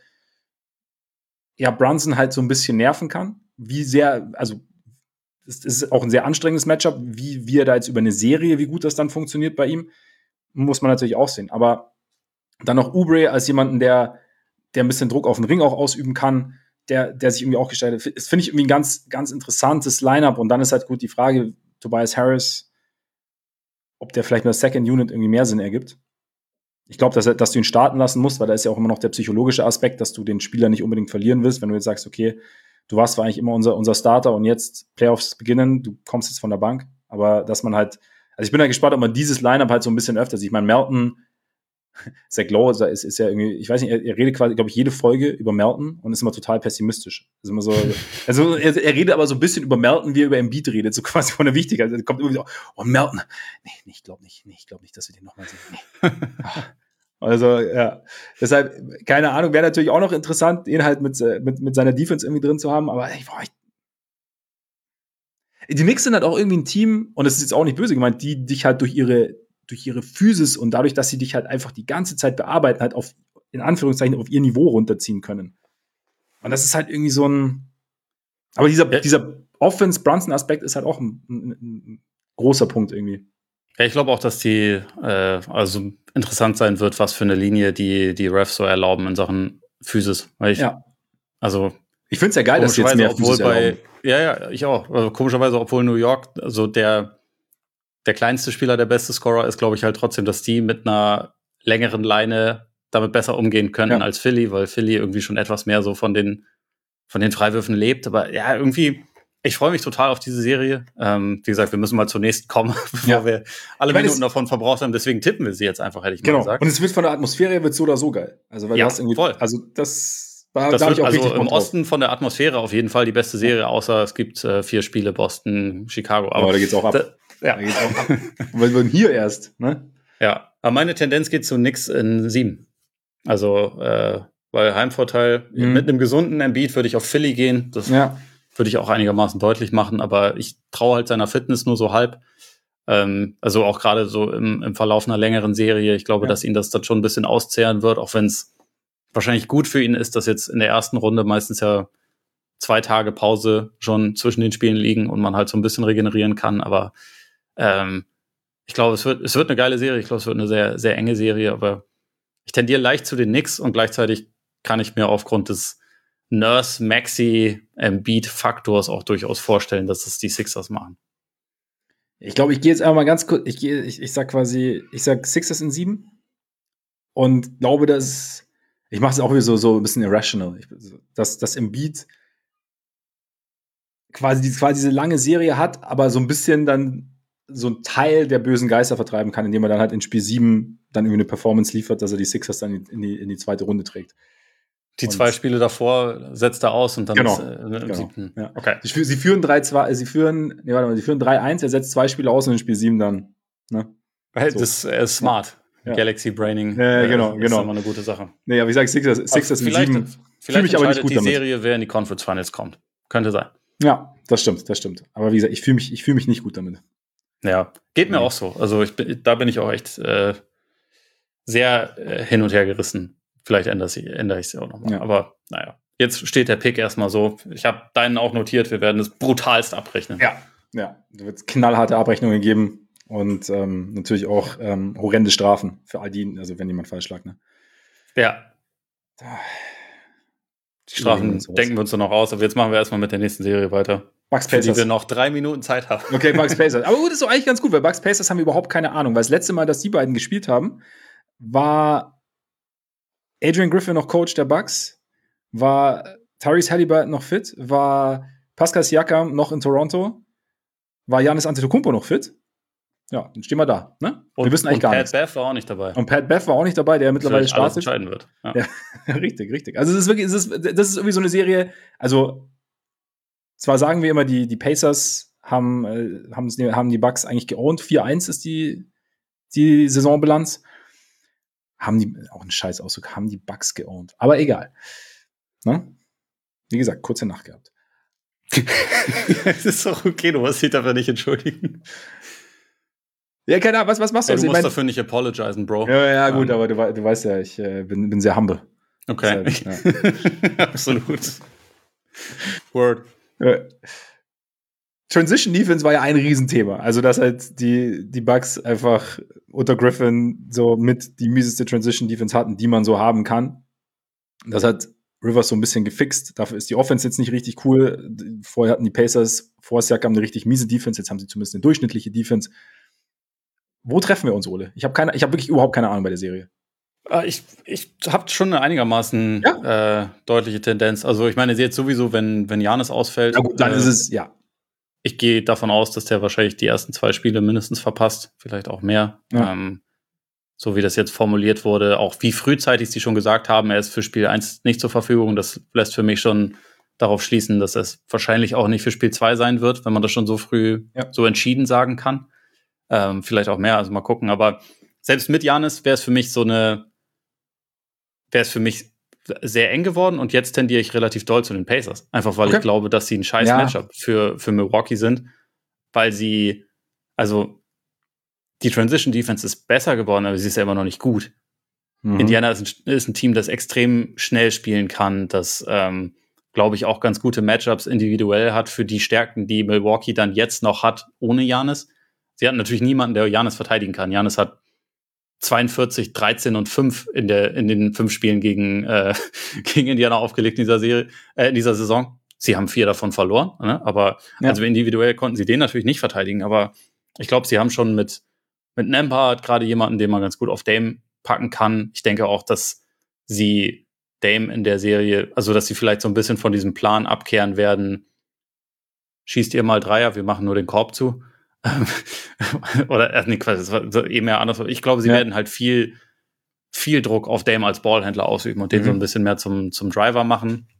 ja, Brunson halt so ein bisschen nerven kann. Wie sehr, also es ist auch ein sehr anstrengendes Matchup, wie, wie er da jetzt über eine Serie, wie gut das dann funktioniert bei ihm, muss man natürlich auch sehen. Aber dann noch Oubre als jemanden, der, der ein bisschen Druck auf den Ring auch ausüben kann, der, der sich irgendwie auch gestaltet. Das finde ich irgendwie ein ganz, ganz interessantes Lineup. Und dann ist halt gut die Frage, Tobias Harris, ob der vielleicht mit der Second Unit irgendwie mehr Sinn ergibt. Ich glaube, dass, dass du ihn starten lassen musst, weil da ist ja auch immer noch der psychologische Aspekt, dass du den Spieler nicht unbedingt verlieren willst, wenn du jetzt sagst, okay, du warst zwar eigentlich immer unser, unser Starter und jetzt Playoffs beginnen, du kommst jetzt von der Bank, aber dass man halt, also ich bin halt gespannt, ob man dieses Lineup halt so ein bisschen öfter sieht. Ich meine, Melton, Zach Lowe ist, ist ja irgendwie, ich weiß nicht, er, er redet quasi, glaube ich, jede Folge über Melton und ist immer total pessimistisch. Ist immer so, also er, er redet aber so ein bisschen über Melton, wie er über Embiid redet, so quasi von der Wichtigkeit. Also kommt immer so, oh Melton, nee, nee ich glaube nicht, nee, ich glaube nicht, dass wir den nochmal sehen. Nee. Also, ja. Deshalb, keine Ahnung, wäre natürlich auch noch interessant, ihn halt mit, mit, mit seiner Defense irgendwie drin zu haben, aber ich, boah, ich die Knicks sind halt auch irgendwie ein Team, und das ist jetzt auch nicht böse gemeint, die dich halt durch ihre, durch ihre Physis und dadurch, dass sie dich halt einfach die ganze Zeit bearbeiten, halt auf, in Anführungszeichen, auf ihr Niveau runterziehen können. Und das ist halt irgendwie so ein, aber dieser, ja. dieser Offense-Brunson-Aspekt ist halt auch ein, ein, ein großer Punkt irgendwie. Ja, ich glaube auch, dass die, äh, also interessant sein wird, was für eine Linie die, die Refs so erlauben in Sachen Physis. Weil ich, ja. Also, ich finde es ja geil, dass sie jetzt mehr Physis bei, ja, ja, ich auch. Also, komischerweise, obwohl New York, also der, der kleinste Spieler, der beste Scorer ist, glaube ich halt trotzdem, dass die mit einer längeren Leine damit besser umgehen können ja. als Philly, weil Philly irgendwie schon etwas mehr so von den, von den Freiwürfen lebt. Aber ja, irgendwie, ich freue mich total auf diese Serie. Ähm, wie gesagt, wir müssen mal zur nächsten kommen, bevor ja. wir alle meine, Minuten davon verbraucht haben. Deswegen tippen wir sie jetzt einfach, hätte ich genau. mal gesagt. Und es wird von der Atmosphäre wird so oder so geil. Also, weil ja, du hast irgendwie, voll. Also, das war, das da wird ich auch also richtig im Bock drauf. Osten von der Atmosphäre auf jeden Fall die beste Serie, außer es gibt äh, vier Spiele, Boston, Chicago. Aber oh, da geht's auch ab. Da, ja. da geht's auch ab. Weil wir hier erst, ne? Ja, aber meine Tendenz geht zu Knicks in sieben. Also, äh, weil Heimvorteil, mhm. mit einem gesunden Embiid würde ich auf Philly gehen. Das ja. würde ich auch einigermaßen deutlich machen, aber ich traue halt seiner Fitness nur so halb. Ähm, also auch gerade so im, im Verlauf einer längeren Serie. Ich glaube, ja. dass ihn das dann schon ein bisschen auszehren wird, auch wenn es wahrscheinlich gut für ihn ist, dass jetzt in der ersten Runde meistens ja zwei Tage Pause schon zwischen den Spielen liegen und man halt so ein bisschen regenerieren kann. Aber ähm, ich glaube, es wird, es wird eine geile Serie. Ich glaube, es wird eine sehr, sehr enge Serie, aber ich tendiere leicht zu den Knicks und gleichzeitig kann ich mir aufgrund des Nurse Maxi Embiid Faktors auch durchaus vorstellen, dass es die Sixers machen. Ich glaube, ich gehe jetzt einfach mal ganz kurz, ich gehe, ich, ich sag quasi, ich sag Sixers in sieben und glaube, dass ich mache es auch wieder so, so ein bisschen irrational, ich, dass das Embiid quasi, die, quasi diese lange Serie hat, aber so ein bisschen dann so ein Teil der bösen Geister vertreiben kann, indem er dann halt in Spiel sieben dann irgendwie eine Performance liefert, dass er die Sixers dann in die, in die zweite Runde trägt. Die und zwei Spiele davor setzt er aus und dann genau, ist, äh, im genau, siebten. Ja. Okay. Sie, sie führen drei zwei, sie führen, nee, warte mal, sie führen drei eins, er setzt zwei Spiele aus und in Spiel sieben dann. Ne? Hey, so. Das ist smart. Ja. Galaxy Braining. Ja, ja, genau, ist genau. immer eine gute Sache. Nee, aber ich sage Sixers, Sixers in sieben. Vielleicht mich aber nicht gut die damit. Serie, wer in die Conference Finals kommt. Könnte sein. Ja, das stimmt, das stimmt. Aber wie gesagt, ich fühle mich, ich fühle mich nicht gut damit. Ja, geht mir nee. auch so. Also ich bin, da bin ich auch echt äh, sehr äh, hin und her gerissen. Vielleicht ändere ich, ändere ich sie auch nochmal. Ja. Aber naja, jetzt steht der Pick erstmal so. Ich habe deinen auch notiert. Wir werden es brutalst abrechnen. Ja, ja. Da wird es knallharte Abrechnungen geben. Und ähm, natürlich auch ähm, horrende Strafen für all die, also wenn jemand falsch lag. Ne? Ja. Die Strafen denken wir uns dann noch aus. Aber jetzt machen wir erstmal mit der nächsten Serie weiter. Bucks Pacers. Für die wir noch drei Minuten Zeit haben. Okay, Bucks Pacers. Aber gut, ist doch eigentlich ganz gut, weil Bucks Pacers haben wir überhaupt keine Ahnung. Weil das letzte Mal, dass die beiden gespielt haben, war Adrian Griffin noch Coach der Bucks, war Tyrese Halliburton noch fit, war Pascal Siakam noch in Toronto, war Giannis Antetokounmpo noch fit. Ja, dann stehen wir da. Ne? Und, wir wissen eigentlich und gar Pat nichts. Pat Bev war auch nicht dabei. Und Pat Bev war auch nicht dabei, der mittlerweile startet. Alles startet. entscheiden wird. Ja. Ja, richtig, richtig. Also es ist wirklich, es ist, das ist irgendwie so eine Serie, also zwar sagen wir immer, die, die Pacers haben, äh, haben die Bucks eigentlich geowned, vier eins ist die, die Saisonbilanz. Haben die, auch einen scheiß Ausdruck, haben die Bucks geowned. Aber egal. Ne? Wie gesagt, kurze Nacht gehabt. Es ist doch okay, du musst dich dafür nicht entschuldigen. Ja, keine Ahnung, was, was machst du? Ey, du also, musst ich mein, dafür nicht apologisen, Bro. Ja, ja, gut, um, aber du, du weißt ja, ich äh, bin, bin sehr humble. Okay. Deshalb, ja. Absolut. Word. Ja. Transition Defense war ja ein Riesenthema. Also, dass halt die, die Bucks einfach unter Griffin so mit die mieseste Transition Defense hatten, die man so haben kann. Das hat Rivers so ein bisschen gefixt. Dafür ist die Offense jetzt nicht richtig cool. Vorher hatten die Pacers, vor Siakam eine richtig miese Defense. Jetzt haben sie zumindest eine durchschnittliche Defense. Wo treffen wir uns, Ole? Ich habe keine, ich habe wirklich überhaupt keine Ahnung bei der Serie. Ich, ich habe schon eine einigermaßen ja. äh, deutliche Tendenz. Also ich meine, jetzt sowieso, wenn wenn Giannis ausfällt. Ja gut, dann äh, ist es, ja. Ich gehe davon aus, dass der wahrscheinlich die ersten zwei Spiele mindestens verpasst. Vielleicht auch mehr. Ja. Ähm, so wie das jetzt formuliert wurde. Auch wie frühzeitig sie schon gesagt haben, er ist für Spiel eins nicht zur Verfügung. Das lässt für mich schon darauf schließen, dass es wahrscheinlich auch nicht für Spiel zwei sein wird, wenn man das schon so früh ja. so entschieden sagen kann. Ähm, vielleicht auch mehr, also mal gucken. Aber selbst mit Giannis wäre es für mich so eine wäre es für mich sehr eng geworden und jetzt tendiere ich relativ doll zu den Pacers. Einfach weil okay. ich glaube, dass sie ein scheiß ja. Matchup für, für Milwaukee sind, weil sie, also die Transition Defense ist besser geworden, aber sie ist ja immer noch nicht gut. Mhm. Indiana ist ein, ist ein Team, das extrem schnell spielen kann, das, ähm, glaube ich, auch ganz gute Matchups individuell hat für die Stärken, die Milwaukee dann jetzt noch hat ohne Giannis. Sie hatten natürlich niemanden, der Giannis verteidigen kann. Giannis hat zweiundvierzig, dreizehn und fünf in der in den fünf Spielen gegen äh, gegen Indiana aufgelegt in dieser Serie, äh, in dieser Saison. Sie haben vier davon verloren, ne? Aber ja. also individuell konnten sie den natürlich nicht verteidigen. Aber ich glaube, sie haben schon mit mit Nembhard gerade jemanden, den man ganz gut auf Dame packen kann. Ich denke auch, dass sie Dame in der Serie, also dass sie vielleicht so ein bisschen von diesem Plan abkehren werden. Schießt ihr mal Dreier, wir machen nur den Korb zu. Oder, äh, nee, Quatsch, das war so eh mehr anders. Ich glaube, sie ja. werden halt viel, viel Druck auf Dame als Ballhändler ausüben und den mhm. so ein bisschen mehr zum, zum Driver machen.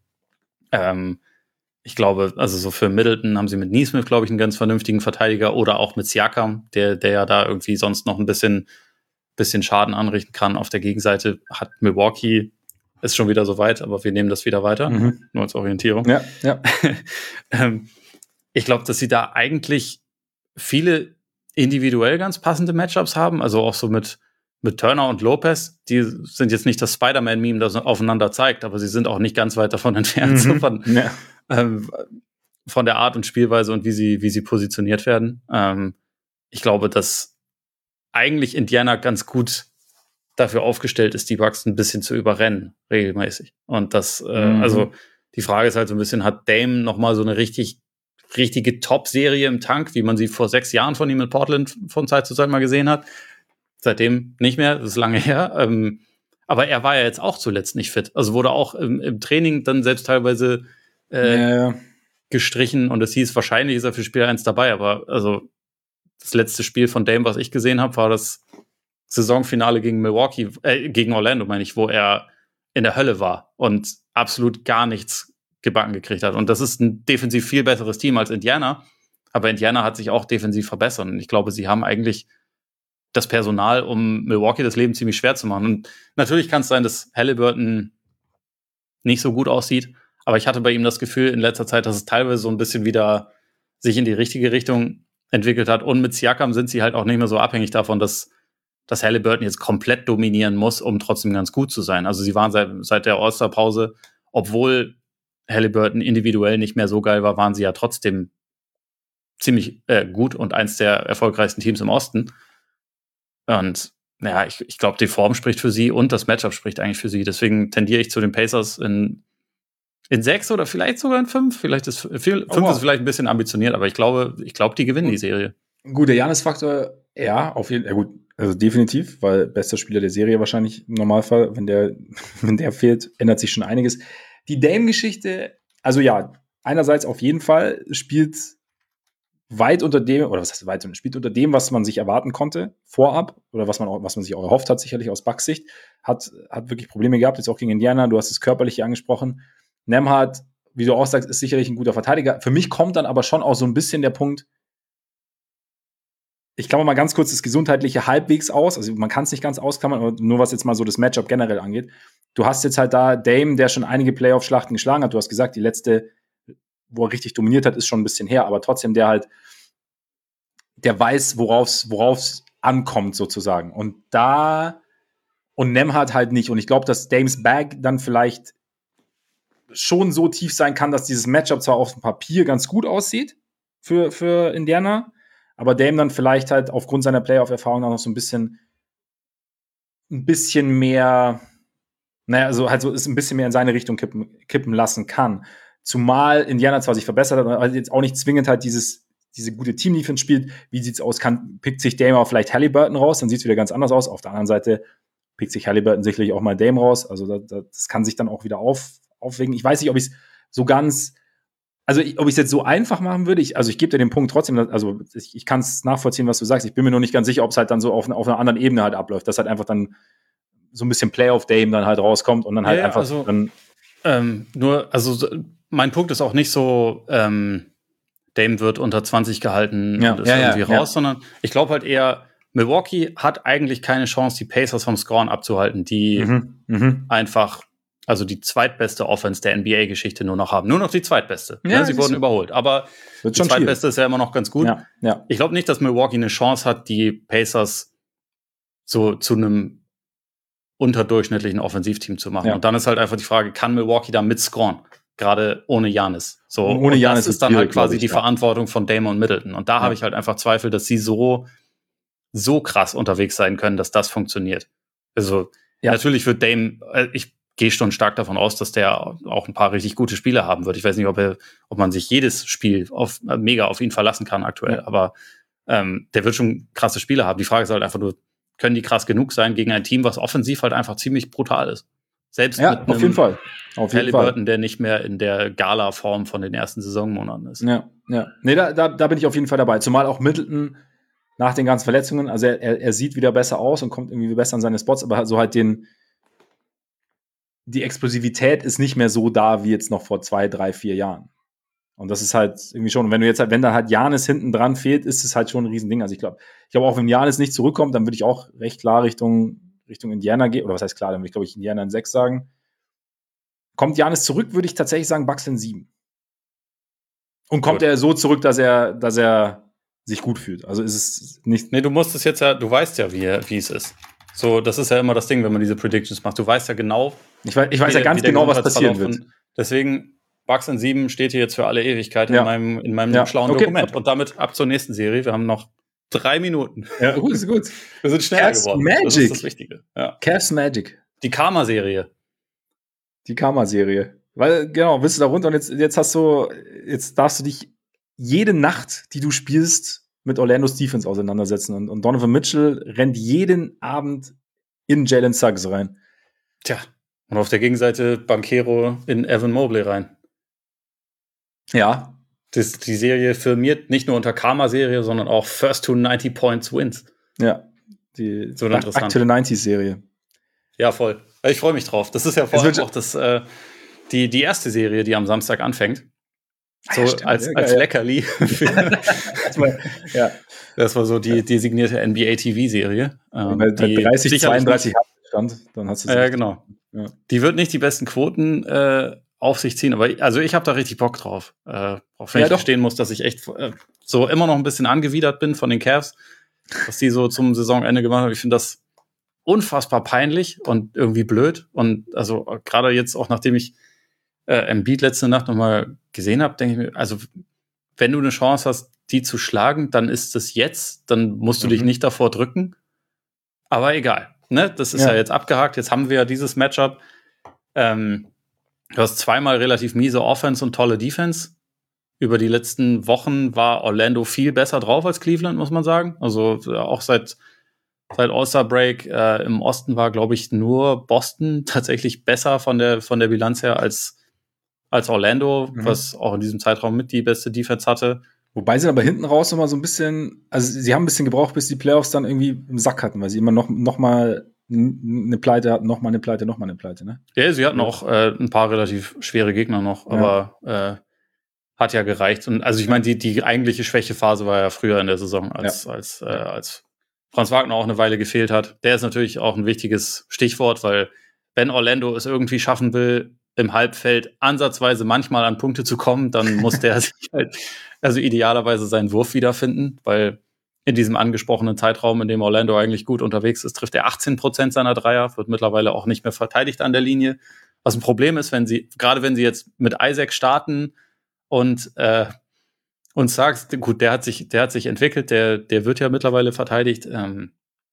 Ähm, ich glaube, also so für Middleton haben sie mit Nesmith, glaube ich, einen ganz vernünftigen Verteidiger oder auch mit Siakam, der, der ja da irgendwie sonst noch ein bisschen, bisschen Schaden anrichten kann. Auf der Gegenseite hat Milwaukee, ist schon wieder soweit, aber wir nehmen das wieder weiter, mhm. nur als Orientierung. Ja, ja. ähm, ich glaube, dass sie da eigentlich viele individuell ganz passende Matchups haben, also auch so mit, mit Turner und Lopez, die sind jetzt nicht das Spider-Man-Meme, das aufeinander zeigt, aber sie sind auch nicht ganz weit davon entfernt, mhm. so von, ja. ähm, von der Art und Spielweise und wie sie, wie sie positioniert werden. Ähm, ich glaube, dass eigentlich Indiana ganz gut dafür aufgestellt ist, die Bucks ein bisschen zu überrennen, regelmäßig. Und das, äh, mhm. also die Frage ist halt so ein bisschen, hat Dame noch mal so eine richtig richtige Top-Serie im Tank, wie man sie vor sechs Jahren von ihm in Portland von Zeit zu Zeit mal gesehen hat. Seitdem nicht mehr, das ist lange her. Ähm, aber er war ja jetzt auch zuletzt nicht fit. Also wurde auch im, im Training dann selbst teilweise äh, ja, ja. gestrichen und es hieß, wahrscheinlich ist er für Spiel eins dabei. Aber also das letzte Spiel von Dame, was ich gesehen habe, war das Saisonfinale gegen Milwaukee, äh, gegen Orlando, meine ich, wo er in der Hölle war und absolut gar nichts gebacken gekriegt hat. Und das ist ein defensiv viel besseres Team als Indiana. Aber Indiana hat sich auch defensiv verbessert. Und ich glaube, sie haben eigentlich das Personal, um Milwaukee das Leben ziemlich schwer zu machen. Und natürlich kann es sein, dass Halliburton nicht so gut aussieht. Aber ich hatte bei ihm das Gefühl in letzter Zeit, dass es teilweise so ein bisschen wieder sich in die richtige Richtung entwickelt hat. Und mit Siakam sind sie halt auch nicht mehr so abhängig davon, dass, dass Halliburton jetzt komplett dominieren muss, um trotzdem ganz gut zu sein. Also sie waren seit, seit der All-Star-Pause, obwohl Halliburton individuell nicht mehr so geil war, waren sie ja trotzdem ziemlich äh, gut und eins der erfolgreichsten Teams im Osten. Und ja, ich, ich glaube, die Form spricht für sie und das Matchup spricht eigentlich für sie. Deswegen tendiere ich zu den Pacers in, in sechs oder vielleicht sogar in fünf. Vielleicht ist viel, fünf oh, wow. ist vielleicht ein bisschen ambitioniert, aber ich glaube, ich glaube, die gewinnen die Serie. Gut, der Giannis-Faktor, ja, auf jeden Fall, ja gut, also definitiv, weil bester Spieler der Serie wahrscheinlich im Normalfall, wenn der, wenn der fehlt, ändert sich schon einiges. Die Dame-Geschichte, also ja, einerseits auf jeden Fall spielt weit unter dem, oder was heißt weit unter, spielt unter dem, was man sich erwarten konnte, vorab, oder was man auch, was man sich auch erhofft hat, sicherlich aus Bucks Sicht, hat, hat wirklich Probleme gehabt, jetzt auch gegen Indiana, du hast es körperlich angesprochen. Nembhard, wie du auch sagst, ist sicherlich ein guter Verteidiger. Für mich kommt dann aber schon auch so ein bisschen der Punkt, ich klammer mal ganz kurz das Gesundheitliche halbwegs aus, also man kann es nicht ganz ausklammern, aber nur was jetzt mal so das Matchup generell angeht. Du hast jetzt halt da Dame, der schon einige Playoff-Schlachten geschlagen hat. Du hast gesagt, die letzte, wo er richtig dominiert hat, ist schon ein bisschen her, aber trotzdem der halt, der weiß, worauf's, worauf's ankommt sozusagen. Und da, und Nembhard halt nicht. Und ich glaube, dass Dames Bag dann vielleicht schon so tief sein kann, dass dieses Matchup zwar auf dem Papier ganz gut aussieht für, für Indiana, aber Dame dann vielleicht halt aufgrund seiner Playoff-Erfahrung auch noch so ein bisschen, ein bisschen mehr, naja, also halt so ist ein bisschen mehr in seine Richtung kippen, kippen lassen kann. Zumal Indiana zwar sich verbessert hat, aber jetzt auch nicht zwingend halt dieses, diese gute Team-Defense spielt. Wie sieht's aus? Kann, pickt sich Dame auch vielleicht Halliburton raus? Dann sieht's wieder ganz anders aus. Auf der anderen Seite pickt sich Halliburton sicherlich auch mal Dame raus. Also das, das kann sich dann auch wieder auf, aufwägen. Ich weiß nicht, ob ich es so ganz, also ob ich es jetzt so einfach machen würde. Ich, also ich gebe dir den Punkt trotzdem, also ich, ich kann es nachvollziehen, was du sagst. Ich bin mir nur nicht ganz sicher, ob es halt dann so auf, auf einer anderen Ebene halt abläuft. Dass halt einfach dann so ein bisschen Playoff-Dame dann halt rauskommt und dann halt ja, einfach also, dann ähm, nur, also mein Punkt ist auch nicht so, ähm, Dame wird unter zwanzig gehalten ja, und ist ja, irgendwie ja, raus, ja. sondern ich glaube halt eher, Milwaukee hat eigentlich keine Chance, die Pacers vom Scoren abzuhalten, die Mhm. Mhm. einfach, also die zweitbeste Offense der N B A-Geschichte nur noch haben. Nur noch die zweitbeste. Ja, ne? Sie wurden so. überholt. Aber Wird die schon zweitbeste schwierig. ist ja immer noch ganz gut. Ja, ja. Ich glaube nicht, dass Milwaukee eine Chance hat, die Pacers so zu einem unterdurchschnittlichen Offensivteam zu machen. Ja. Und dann ist halt einfach die Frage, kann Milwaukee da mitscoren? Gerade ohne Giannis. So, Und ohne Giannis das ist ist dann halt schwierig, glaub quasi ich, die ja. Verantwortung von Dame und Middleton. Und da Ja. habe ich halt einfach Zweifel, dass sie so, so krass unterwegs sein können, dass das funktioniert. Also Ja. natürlich wird Dame, äh, ich gehe schon stark davon aus, dass der auch ein paar richtig gute Spiele haben wird. Ich weiß nicht, ob, er, ob man sich jedes Spiel auf, äh, mega auf ihn verlassen kann aktuell, Ja. aber ähm, der wird schon krasse Spiele haben. Die Frage ist halt einfach nur, können die krass genug sein gegen ein Team, was offensiv halt einfach ziemlich brutal ist. Selbst Ja, mit auf jeden einem Fall. Auf jeden Fall. Halliburton, der nicht mehr in der Gala-Form von den ersten Saisonmonaten ist. Ja, ja. Nee, da, da, da bin ich auf jeden Fall dabei. Zumal auch Middleton nach den ganzen Verletzungen, also er, er, er sieht wieder besser aus und kommt irgendwie besser an seine Spots, aber so halt den, die Explosivität ist nicht mehr so da wie jetzt noch vor zwei, drei, vier Jahren. Und das ist halt irgendwie schon, wenn du jetzt halt, wenn dann halt Giannis hinten dran fehlt, ist es halt schon ein Riesending. Also ich glaube, ich glaube auch, wenn Giannis nicht zurückkommt, dann würde ich auch recht klar Richtung, Richtung Indiana gehen. Oder was heißt klar, dann würde ich, glaube ich, Indiana in sechs sagen. Kommt Giannis zurück, würde ich tatsächlich sagen, Bucks in sieben. Und kommt Gut. er so zurück, dass er, dass er sich gut fühlt. Also ist es nicht. Nee, du musst es jetzt ja, du weißt ja, wie, wie es ist. So, das ist ja immer das Ding, wenn man diese Predictions macht. Du weißt ja genau, Ich weiß, ich weiß wie ja der- ganz wie der genau, was passieren Gesundheitsverlauf wird. von- Deswegen, Bucks in sieben steht hier jetzt für alle Ewigkeit Ja. in meinem, in meinem Ja. schlauen Okay. Dokument. Und damit ab zur nächsten Serie. Wir haben noch drei Minuten. Ja, gut, ist gut. Wir sind schneller Cavs geworden. Das Magic. ist das Wichtige. Ja. Cavs Magic. Die Karma-Serie. Die Karma-Serie. Weil, genau, bist du da runter und jetzt, jetzt hast du, jetzt darfst du dich jede Nacht, die du spielst, mit Orlando's Defense auseinandersetzen. Und, und Donovan Mitchell rennt jeden Abend in Jalen Suggs rein. Tja. Und auf der Gegenseite Banchero in Evan Mobley rein. Ja. Das, die Serie firmiert nicht nur unter Karma-Serie, sondern auch First to ninety Points Wins. Ja. Die So interessant. aktuelle neunziger-Serie. Ja, voll. Ich freue mich drauf. Das ist ja vor Es allem wird- auch das, äh, die, die erste Serie, die am Samstag anfängt. So Ah, ja, stimmt. als, Ja, als geil, ja. Leckerli. Erstmal, ja. Das war so die designierte N B A-T V-Serie. Ähm, Bei, bei die dreißig, sicherlich zweiunddreißig stand, dann hast du Nicht, äh, genau. Ja. Die wird nicht die besten Quoten äh, auf sich ziehen, aber ich, also ich habe da richtig Bock drauf. Äh, auch wenn Ja, ich doch. gestehen muss, dass ich echt äh, so immer noch ein bisschen angewidert bin von den Cavs, was die so zum Saisonende gemacht haben. Ich finde das unfassbar peinlich und irgendwie blöd. Und also gerade jetzt auch, nachdem ich äh, Embiid letzte Nacht nochmal gesehen habe, denke ich mir, also wenn du eine Chance hast, die zu schlagen, dann ist es jetzt, dann musst du Mhm. dich nicht davor drücken. Aber egal, ne? Das ist ja. Ja. jetzt abgehakt. Jetzt haben wir ja dieses Matchup. Ähm, du hast zweimal relativ miese Offense und tolle Defense. Über die letzten Wochen war Orlando viel besser drauf als Cleveland, muss man sagen. Also äh, auch seit Seit All-Star-Break äh, im Osten war, glaube ich, nur Boston tatsächlich besser von der, von der Bilanz her als, als Orlando, Mhm. was auch in diesem Zeitraum mit die beste Defense hatte. Wobei sie aber hinten raus noch mal so ein bisschen, also sie haben ein bisschen gebraucht, bis die Playoffs dann irgendwie im Sack hatten, weil sie immer noch, noch mal eine Pleite hatten, noch mal eine Pleite, noch mal eine Pleite, ne? Ja, sie hatten Ja. auch äh, ein paar relativ schwere Gegner noch, Ja. aber äh, hat ja gereicht. Und also ich meine, die, die eigentliche Schwächephase war ja früher in der Saison, als, als, äh, als Franz Wagner auch eine Weile gefehlt hat. Der ist natürlich auch ein wichtiges Stichwort, weil wenn Orlando es irgendwie schaffen will, im Halbfeld ansatzweise manchmal an Punkte zu kommen, dann muss der sich halt, also idealerweise seinen Wurf wiederfinden, weil in diesem angesprochenen Zeitraum, in dem Orlando eigentlich gut unterwegs ist, trifft er achtzehn Prozent seiner Dreier, wird mittlerweile auch nicht mehr verteidigt an der Linie. Was ein Problem ist, wenn sie, gerade wenn sie jetzt mit Isaac starten und äh, und sagst, gut, der hat sich, der hat sich entwickelt, der, der wird ja mittlerweile verteidigt, ähm,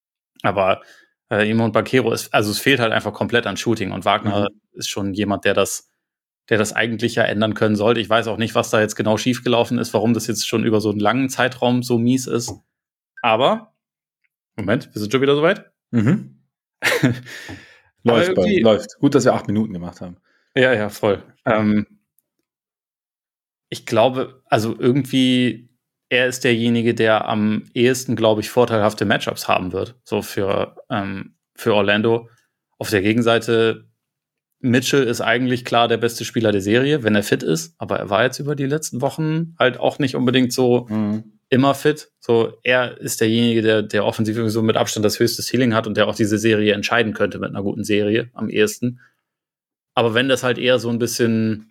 aber äh, Imon Banchero ist, also es fehlt halt einfach komplett an Shooting und Wagner Mhm. ist schon jemand, der das, der das eigentlich ja ändern können sollte. Ich weiß auch nicht, was da jetzt genau schiefgelaufen ist, warum das jetzt schon über so einen langen Zeitraum so mies ist. Aber, Moment, wir sind schon wieder soweit. Mhm. Aber Läuft, bei, irgendwie- läuft. Gut, dass wir acht Minuten gemacht haben. Ja, ja, voll. Ähm, ich glaube, also irgendwie, er ist derjenige, der am ehesten, glaube ich, vorteilhafte Matchups haben wird, so für, ähm, für Orlando. Auf der Gegenseite, Mitchell ist eigentlich klar der beste Spieler der Serie, wenn er fit ist, aber er war jetzt über die letzten Wochen halt auch nicht unbedingt so Mhm. immer fit. So, er ist derjenige, der, der offensiv so mit Abstand das höchste Ceiling hat und der auch diese Serie entscheiden könnte mit einer guten Serie am ehesten. Aber wenn das halt eher so ein bisschen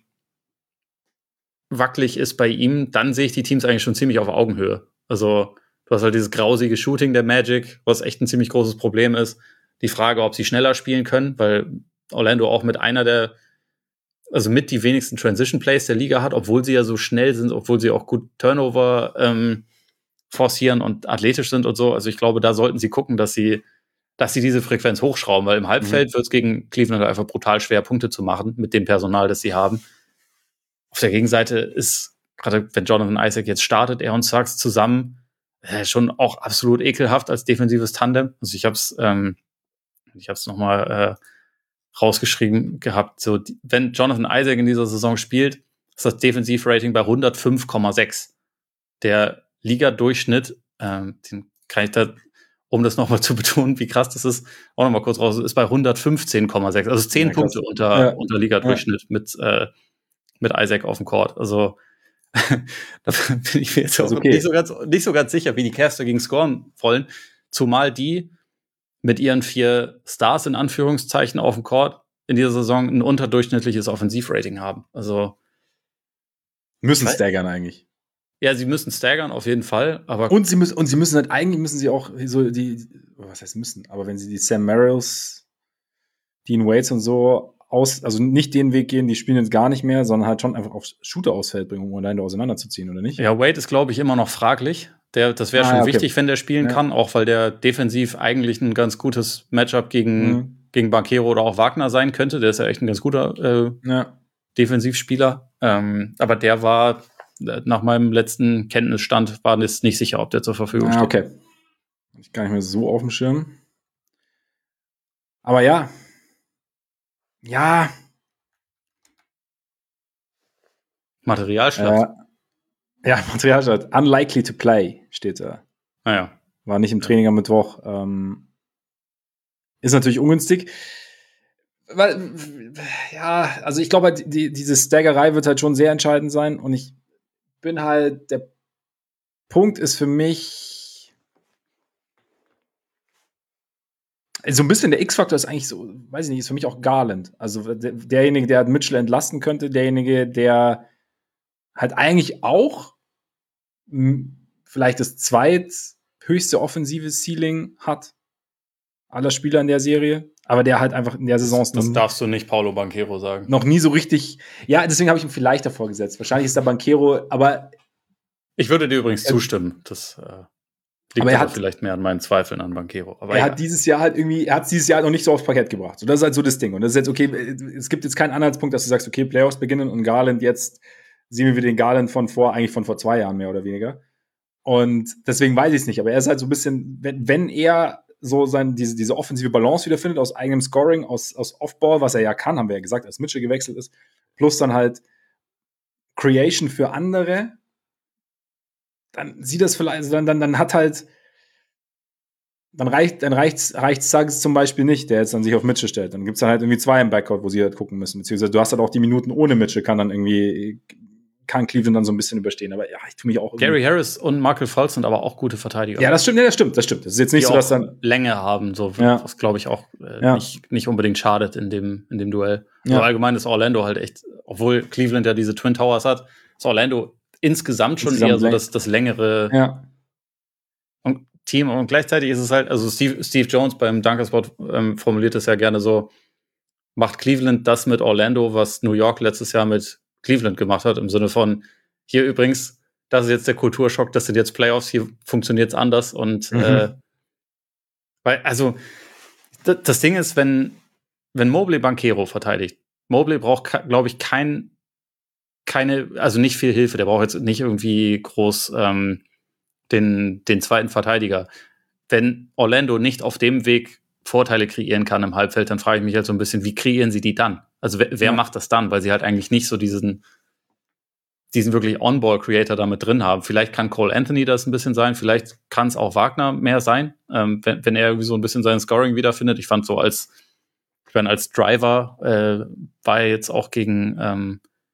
wackelig ist bei ihm, dann sehe ich die Teams eigentlich schon ziemlich auf Augenhöhe. Also, du hast halt dieses grausige Shooting der Magic, was echt ein ziemlich großes Problem ist. Die Frage, ob sie schneller spielen können, weil Orlando auch mit einer der, also mit die wenigsten Transition Plays der Liga hat, obwohl sie ja so schnell sind, obwohl sie auch gut Turnover ähm, forcieren und athletisch sind und so. Also ich glaube, da sollten sie gucken, dass sie, dass sie diese Frequenz hochschrauben, weil im Halbfeld mhm. wird es gegen Cleveland einfach brutal schwer, Punkte zu machen mit dem Personal, das sie haben. Auf der Gegenseite ist, gerade wenn Jonathan Isaac jetzt startet, er und Suggs zusammen, äh, schon auch absolut ekelhaft als defensives Tandem. Also ich habe es ähm, ich habe es nochmal äh, rausgeschrieben gehabt. So, die, wenn Jonathan Isaac in dieser Saison spielt, ist das Defensivrating bei hundertfünf Komma sechs. Der Liga-Durchschnitt, ähm, den kann ich da, um das nochmal zu betonen, wie krass das ist, auch nochmal kurz raus, ist bei hundertfünfzehn Komma sechs. Also zehn ja, Punkte unter, ja. unter Liga-Durchschnitt ja. mit, äh, mit Isaac auf dem Court. Also da bin ich mir jetzt auch okay. nicht, so ganz, nicht so ganz sicher, wie die Cavs dagegen scoren wollen. Zumal die mit ihren vier Stars in Anführungszeichen auf dem Court in dieser Saison ein unterdurchschnittliches Offensivrating haben. Also müssen staggern eigentlich. Ja, sie müssen staggern auf jeden Fall, aber und sie müssen und sie müssen halt eigentlich müssen sie auch so die, was heißt müssen, aber wenn sie die Sam Merrills, Dean Waits und so aus, also nicht den Weg gehen, die spielen jetzt gar nicht mehr, sondern halt schon einfach auf Shooter aufs Feld bringen, um alleine auseinanderzuziehen, oder nicht? Ja, Wade ist, glaube ich, immer noch fraglich. Der, das wäre ah, schon okay. wichtig, wenn der spielen ja. kann, auch weil der defensiv eigentlich ein ganz gutes Matchup gegen, mhm. gegen Banchero oder auch Wagner sein könnte. Der ist ja echt ein ganz guter äh, ja. Defensivspieler. Ähm, aber der war, nach meinem letzten Kenntnisstand, war es nicht sicher, ob der zur Verfügung ah, steht. Okay. Ich gar nicht mehr so auf dem Schirm. Aber ja. Ja. Materialschlacht. Äh, Ja, Materialschritt. Unlikely to play steht da. Ah ja. War nicht im Training am Mittwoch. Ähm, ist natürlich ungünstig. Weil, ja, also ich glaube, halt, die, diese Staggerei wird halt schon sehr entscheidend sein. Und ich bin halt, der Punkt ist für mich, so ein bisschen der X-Faktor ist eigentlich so, weiß ich nicht, ist für mich auch Garland. Also der, derjenige, der Mitchell entlasten könnte, derjenige, der halt eigentlich auch vielleicht das zweithöchste offensive Ceiling hat aller Spieler in der Serie, aber der halt einfach in der Saison das, das darfst du nicht Paolo Banchero sagen. Noch nie so richtig. Ja, deswegen habe ich ihn vielleicht davor gesetzt. Wahrscheinlich ist der Banchero, aber ich würde dir übrigens er, zustimmen. Das äh, liegt aber er hat, vielleicht mehr an meinen Zweifeln an Banchero. Aber er ja. hat dieses Jahr halt irgendwie, er hat dieses Jahr noch nicht so aufs Parkett gebracht. So, das ist halt so das Ding. Und das ist jetzt okay. Es gibt jetzt keinen Anhaltspunkt, dass du sagst, okay, Playoffs beginnen und Garland jetzt sehen wir wieder den Garland von vor, eigentlich von vor zwei Jahren mehr oder weniger. Und deswegen weiß ich es nicht. Aber er ist halt so ein bisschen, wenn, wenn er so sein, diese, diese offensive Balance wiederfindet aus eigenem Scoring, aus, aus Off-Ball, was er ja kann, haben wir ja gesagt, als Mitchell gewechselt ist, plus dann halt Creation für andere, dann sieht das vielleicht, also dann, dann, dann hat halt, dann reicht, dann reicht's, reicht Suggs zum Beispiel nicht, der jetzt dann sich auf Mitchell stellt. Dann gibt's dann halt irgendwie zwei im Backcourt, wo sie halt gucken müssen. Beziehungsweise du hast halt auch die Minuten ohne Mitchell, kann dann irgendwie, kann Cleveland dann so ein bisschen überstehen. Aber ja, ich tue mich auch. Gary Harris und Markel Fultz sind aber auch gute Verteidiger. Ja, das stimmt, ja, das stimmt, das stimmt. Das ist jetzt nicht die so, dass dann Länge haben, so ja. was glaube ich auch äh, ja. nicht, nicht unbedingt schadet in dem, in dem Duell. Ja. Also allgemein ist Orlando halt echt, obwohl Cleveland ja diese Twin Towers hat, ist Orlando insgesamt schon insgesamt eher so das, das längere ja. und Team. Und gleichzeitig ist es halt, also Steve, Steve Jones beim Dunkerspot ähm, formuliert es ja gerne so, macht Cleveland das mit Orlando, was New York letztes Jahr mit Cleveland gemacht hat, im Sinne von, hier übrigens, das ist jetzt der Kulturschock, das sind jetzt Playoffs, hier funktioniert es anders. Und mhm. äh, weil, also, d- das Ding ist, wenn, wenn Mobley Banchero verteidigt, Mobley braucht, glaube ich, kein, keine, also nicht viel Hilfe, der braucht jetzt nicht irgendwie groß ähm, den, den zweiten Verteidiger. Wenn Orlando nicht auf dem Weg Vorteile kreieren kann im Halbfeld, dann frage ich mich halt so ein bisschen, wie kreieren sie die dann? Also wer, wer ja. macht das dann? Weil sie halt eigentlich nicht so diesen diesen wirklich On-Ball-Creator da mit drin haben. Vielleicht kann Cole Anthony das ein bisschen sein, vielleicht kann es auch Wagner mehr sein, ähm, wenn, wenn er irgendwie so ein bisschen sein Scoring wiederfindet. Ich fand so als, ich meine, als Driver äh, war er jetzt auch gegen, ähm,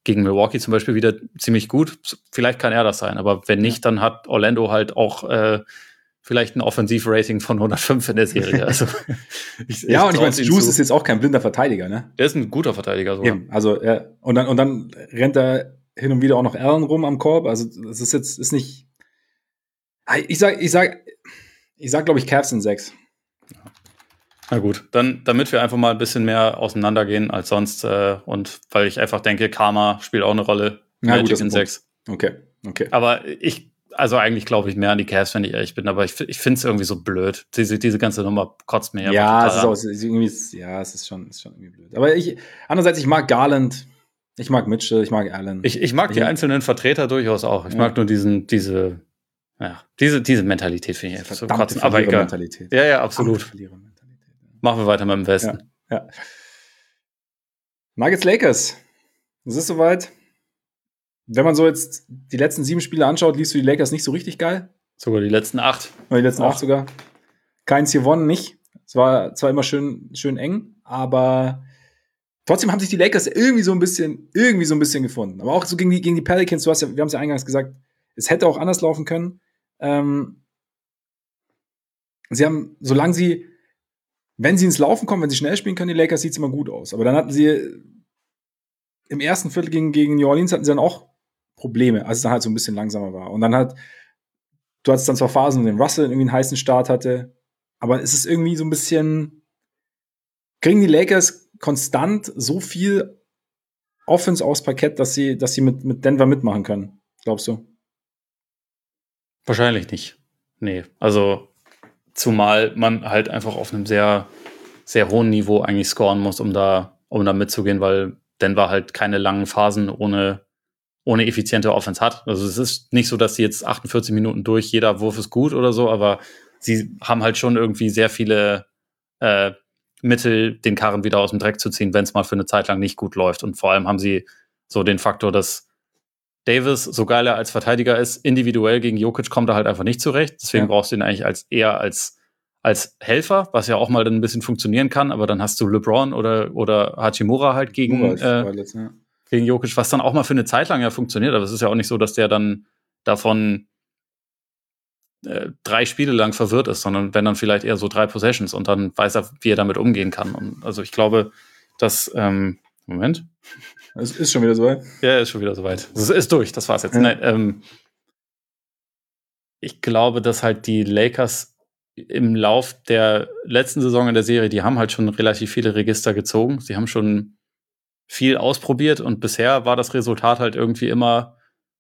gegen Milwaukee zum Beispiel wieder ziemlich gut. Vielleicht kann er das sein, aber wenn nicht, dann hat Orlando halt auch äh, vielleicht ein Offensivrating von hundertfünf in der Serie. Also, ich, ja, ich und ich meine, Juice ist jetzt auch kein blinder Verteidiger, ne? Der ist ein guter Verteidiger sogar. Eben, also, ja, und dann, und dann rennt er hin und wieder auch noch Allen rum am Korb. Also, das ist jetzt, ist nicht. Ich sag, ich sag, ich sag, glaube ich, Cavs in sechs. Na gut, dann, damit wir einfach mal ein bisschen mehr auseinandergehen als sonst äh, und weil ich einfach denke, Karma spielt auch eine Rolle. Ja, Magic gut, in sechs. Okay, okay. Aber ich, also eigentlich glaube ich mehr an die Cavs, wenn ich ehrlich bin, aber ich, ich finde es irgendwie so blöd. Diese, diese ganze Nummer kotzt mir ja. Ja, es ist auch, es ist irgendwie, ja, es ist schon, ist schon irgendwie blöd. Aber ich, andererseits, ich mag Garland, ich mag Mitchell, ich mag Allen. Ich, ich mag ich die einzelnen Vertreter durchaus auch. Ich ja. mag nur diesen, diese, ja, diese, diese Mentalität finde ich einfach so kotzen. Aber egal. Mentalität. Ja, ja, absolut. Machen wir weiter mit dem Westen. Ja, ja. Nuggets Lakers. Es ist soweit. Wenn man so jetzt die letzten sieben Spiele anschaut, liest du die Lakers nicht so richtig geil. Sogar die letzten acht. Oder die letzten auch. acht sogar. Keins gewonnen, nicht. Es war zwar immer schön, schön eng, aber trotzdem haben sich die Lakers irgendwie so ein bisschen, irgendwie so ein bisschen gefunden. Aber auch so gegen die, gegen die Pelicans, du hast ja, wir haben es ja eingangs gesagt, es hätte auch anders laufen können. Ähm, sie haben, solange sie Wenn sie ins Laufen kommen, wenn sie schnell spielen können, die Lakers, sieht es immer gut aus. Aber dann hatten sie im ersten Viertel gegen, gegen New Orleans hatten sie dann auch Probleme, als es dann halt so ein bisschen langsamer war. Und dann hat, du hattest dann zwar Phasen, wo den Russell irgendwie einen heißen Start hatte, aber es ist irgendwie so ein bisschen, kriegen die Lakers konstant so viel Offense aufs Parkett, dass sie, dass sie mit, mit Denver mitmachen können, glaubst du? Wahrscheinlich nicht. Nee, also zumal man halt einfach auf einem sehr, sehr hohen Niveau eigentlich scoren muss, um da, um da mitzugehen, weil Denver halt keine langen Phasen ohne, ohne effiziente Offense hat. Also es ist nicht so, dass sie jetzt achtundvierzig Minuten durch, jeder Wurf ist gut oder so, aber sie haben halt schon irgendwie sehr viele äh, Mittel, den Karren wieder aus dem Dreck zu ziehen, wenn es mal für eine Zeit lang nicht gut läuft. Und vor allem haben sie so den Faktor, dass Davis, so geil er als Verteidiger ist, individuell gegen Jokic kommt er halt einfach nicht zurecht. Deswegen ja. brauchst du ihn eigentlich als eher als, als Helfer, was ja auch mal dann ein bisschen funktionieren kann. Aber dann hast du LeBron oder, oder Hachimura halt gegen, äh, jetzt, ja. gegen Jokic, was dann auch mal für eine Zeit lang ja funktioniert. Aber es ist ja auch nicht so, dass der dann davon äh, drei Spiele lang verwirrt ist, sondern wenn dann vielleicht eher so drei Possessions und dann weiß er, wie er damit umgehen kann. Und also ich glaube, dass ähm, Moment. Es ist schon wieder soweit. Ja, ist schon wieder soweit. Es ist durch, das war's jetzt. Ja. Nein, ähm, ich glaube, dass halt die Lakers im Lauf der letzten Saison in der Serie, die haben halt schon relativ viele Register gezogen. Sie haben schon viel ausprobiert und bisher war das Resultat halt irgendwie immer,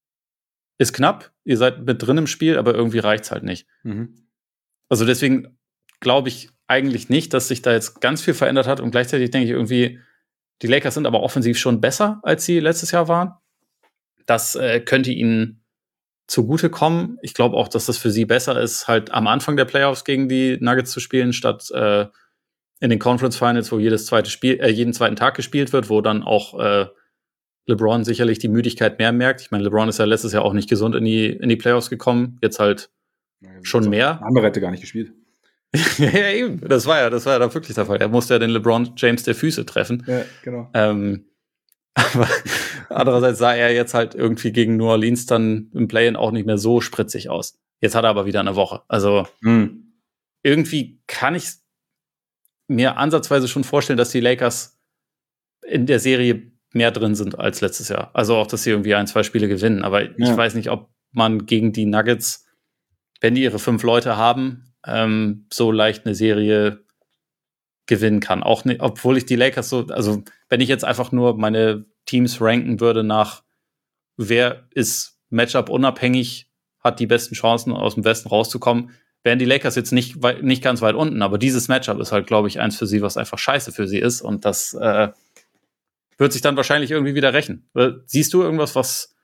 ist knapp, ihr seid mit drin im Spiel, aber irgendwie reicht's halt nicht. Mhm. Also deswegen glaube ich eigentlich nicht, dass sich da jetzt ganz viel verändert hat und gleichzeitig denke ich irgendwie, die Lakers sind aber offensiv schon besser, als sie letztes Jahr waren. Das äh, könnte ihnen zugutekommen. Ich glaube auch, dass das für sie besser ist, halt am Anfang der Playoffs gegen die Nuggets zu spielen, statt äh, in den Conference Finals, wo jedes zweite Spiel, äh, jeden zweiten Tag gespielt wird, wo dann auch äh, LeBron sicherlich die Müdigkeit mehr merkt. Ich meine, LeBron ist ja letztes Jahr auch nicht gesund in die, in die Playoffs gekommen. Jetzt halt ja, schon mehr. Andere hätte gar nicht gespielt. Ja, eben. Das war ja, das war ja da wirklich der Fall. Er musste ja den LeBron James der Füße treffen. Ja, genau. Ähm, aber andererseits sah er jetzt halt irgendwie gegen New Orleans dann im Play-In auch nicht mehr so spritzig aus. Jetzt hat er aber wieder eine Woche. Also mhm. irgendwie kann ich mir ansatzweise schon vorstellen, dass die Lakers in der Serie mehr drin sind als letztes Jahr. Also auch, dass sie irgendwie ein, zwei Spiele gewinnen. Aber ja. ich weiß nicht, ob man gegen die Nuggets, wenn die ihre fünf Leute haben, ähm, so leicht eine Serie gewinnen kann. Auch nicht, obwohl ich die Lakers so, also wenn ich jetzt einfach nur meine Teams ranken würde nach, wer ist Matchup unabhängig, hat die besten Chancen, aus dem Westen rauszukommen, wären die Lakers jetzt nicht, nicht ganz weit unten. Aber dieses Matchup ist halt, glaube ich, eins für sie, was einfach scheiße für sie ist. Und das äh, wird sich dann wahrscheinlich irgendwie wieder rächen. Siehst du irgendwas, was,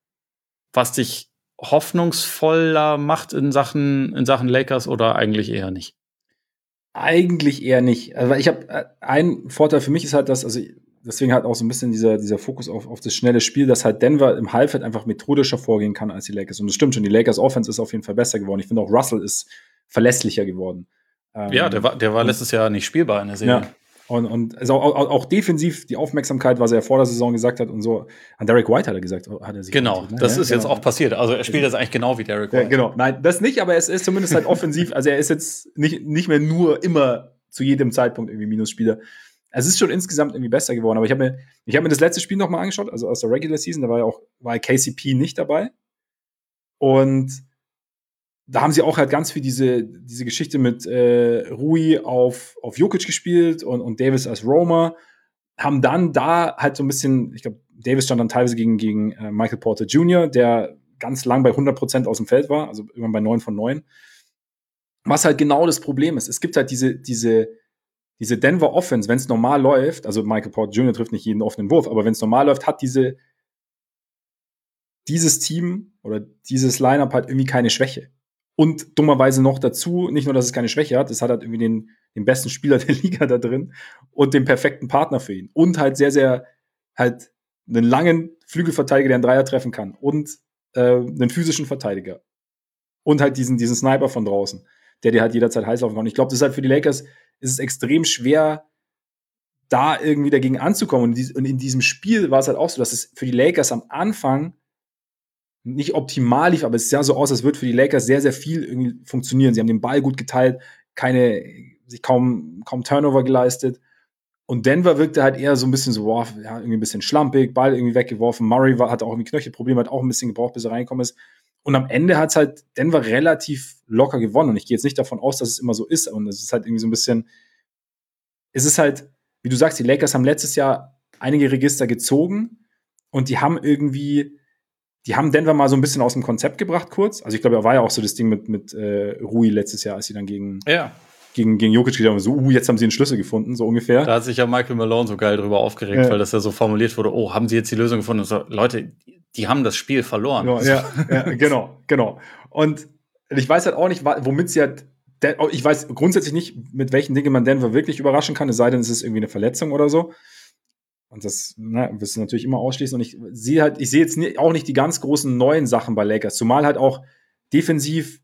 was dich hoffnungsvoller macht in Sachen, in Sachen Lakers oder eigentlich eher nicht? Eigentlich eher nicht. Also ich habe ein Vorteil für mich ist halt, dass, also deswegen halt auch so ein bisschen dieser, dieser Fokus auf, auf das schnelle Spiel, dass halt Denver im Halbfeld einfach methodischer vorgehen kann als die Lakers. Und das stimmt schon, die Lakers Offense ist auf jeden Fall besser geworden. Ich finde auch Russell ist verlässlicher geworden. Ja, der war, der war letztes Jahr nicht spielbar in der Serie. Ja. Und, und also auch, auch, auch defensiv die Aufmerksamkeit, was er vor der Saison gesagt hat und so. An Derek White hat er gesagt, hat er sich Genau, ne? das ja, ist genau. jetzt auch passiert. Also er spielt jetzt eigentlich genau wie Derek White. Ja, genau, nein, das nicht, aber es ist zumindest halt offensiv. Also er ist jetzt nicht, nicht mehr nur immer zu jedem Zeitpunkt irgendwie Minusspieler. Es ist schon insgesamt irgendwie besser geworden. Aber ich habe mir, ich habe mir das letzte Spiel nochmal angeschaut, also aus der Regular Season, da war ja auch war K C P nicht dabei. Und da haben sie auch halt ganz viel diese, diese Geschichte mit äh, Rui auf, auf Jokic gespielt und, und Davis als Roamer. Haben dann da halt so ein bisschen, ich glaube, Davis stand dann teilweise gegen, gegen äh, Michael Porter Junior, der ganz lang bei hundert Prozent aus dem Feld war, also irgendwann bei neun von neun. Was halt genau das Problem ist. Es gibt halt diese, diese, diese Denver Offense, wenn es normal läuft, also Michael Porter Junior trifft nicht jeden offenen Wurf, aber wenn es normal läuft, hat diese, dieses Team oder dieses Lineup halt irgendwie keine Schwäche. Und dummerweise noch dazu, nicht nur, dass es keine Schwäche hat, es hat halt irgendwie den, den besten Spieler der Liga da drin und den perfekten Partner für ihn. Und halt sehr, sehr, halt einen langen Flügelverteidiger, der einen Dreier treffen kann. Und äh, einen physischen Verteidiger. Und halt diesen, diesen Sniper von draußen, der dir halt jederzeit heiß laufen kann. Und ich glaube, das ist halt für die Lakers, ist es extrem schwer, da irgendwie dagegen anzukommen. Und in diesem Spiel war es halt auch so, dass es für die Lakers am Anfang nicht optimal lief, aber es sah so aus, als würde für die Lakers sehr, sehr viel irgendwie funktionieren. Sie haben den Ball gut geteilt, keine, sich kaum, kaum Turnover geleistet. Und Denver wirkte halt eher so ein bisschen so, boah, ja, irgendwie ein bisschen schlampig, Ball irgendwie weggeworfen. Murray war, hatte auch irgendwie Knöchelprobleme, hat auch ein bisschen gebraucht, bis er reingekommen ist. Und am Ende hat es halt Denver relativ locker gewonnen. Und ich gehe jetzt nicht davon aus, dass es immer so ist. Und es ist halt irgendwie so ein bisschen, es ist halt, wie du sagst, die Lakers haben letztes Jahr einige Register gezogen und die haben irgendwie, die haben Denver mal so ein bisschen aus dem Konzept gebracht, kurz. Also ich glaube, da war ja auch so das Ding mit, mit äh, Rui letztes Jahr, als sie dann gegen, ja. gegen, gegen Jokic gegangen haben. So, uh, jetzt haben sie einen Schlüssel gefunden, so ungefähr. Da hat sich ja Michael Malone so geil drüber aufgeregt, ja. weil das ja so formuliert wurde, oh, haben sie jetzt die Lösung gefunden? Und so, Leute, die haben das Spiel verloren. Ja, ja, ja, genau, genau. Und ich weiß halt auch nicht, womit sie halt, ich weiß grundsätzlich nicht, mit welchen Dingen man Denver wirklich überraschen kann, es sei denn, es ist irgendwie eine Verletzung oder so. Und das ne, wirst du natürlich immer ausschließen. Und ich sehe halt, ich sehe jetzt nie, auch nicht die ganz großen neuen Sachen bei Lakers, zumal halt auch defensiv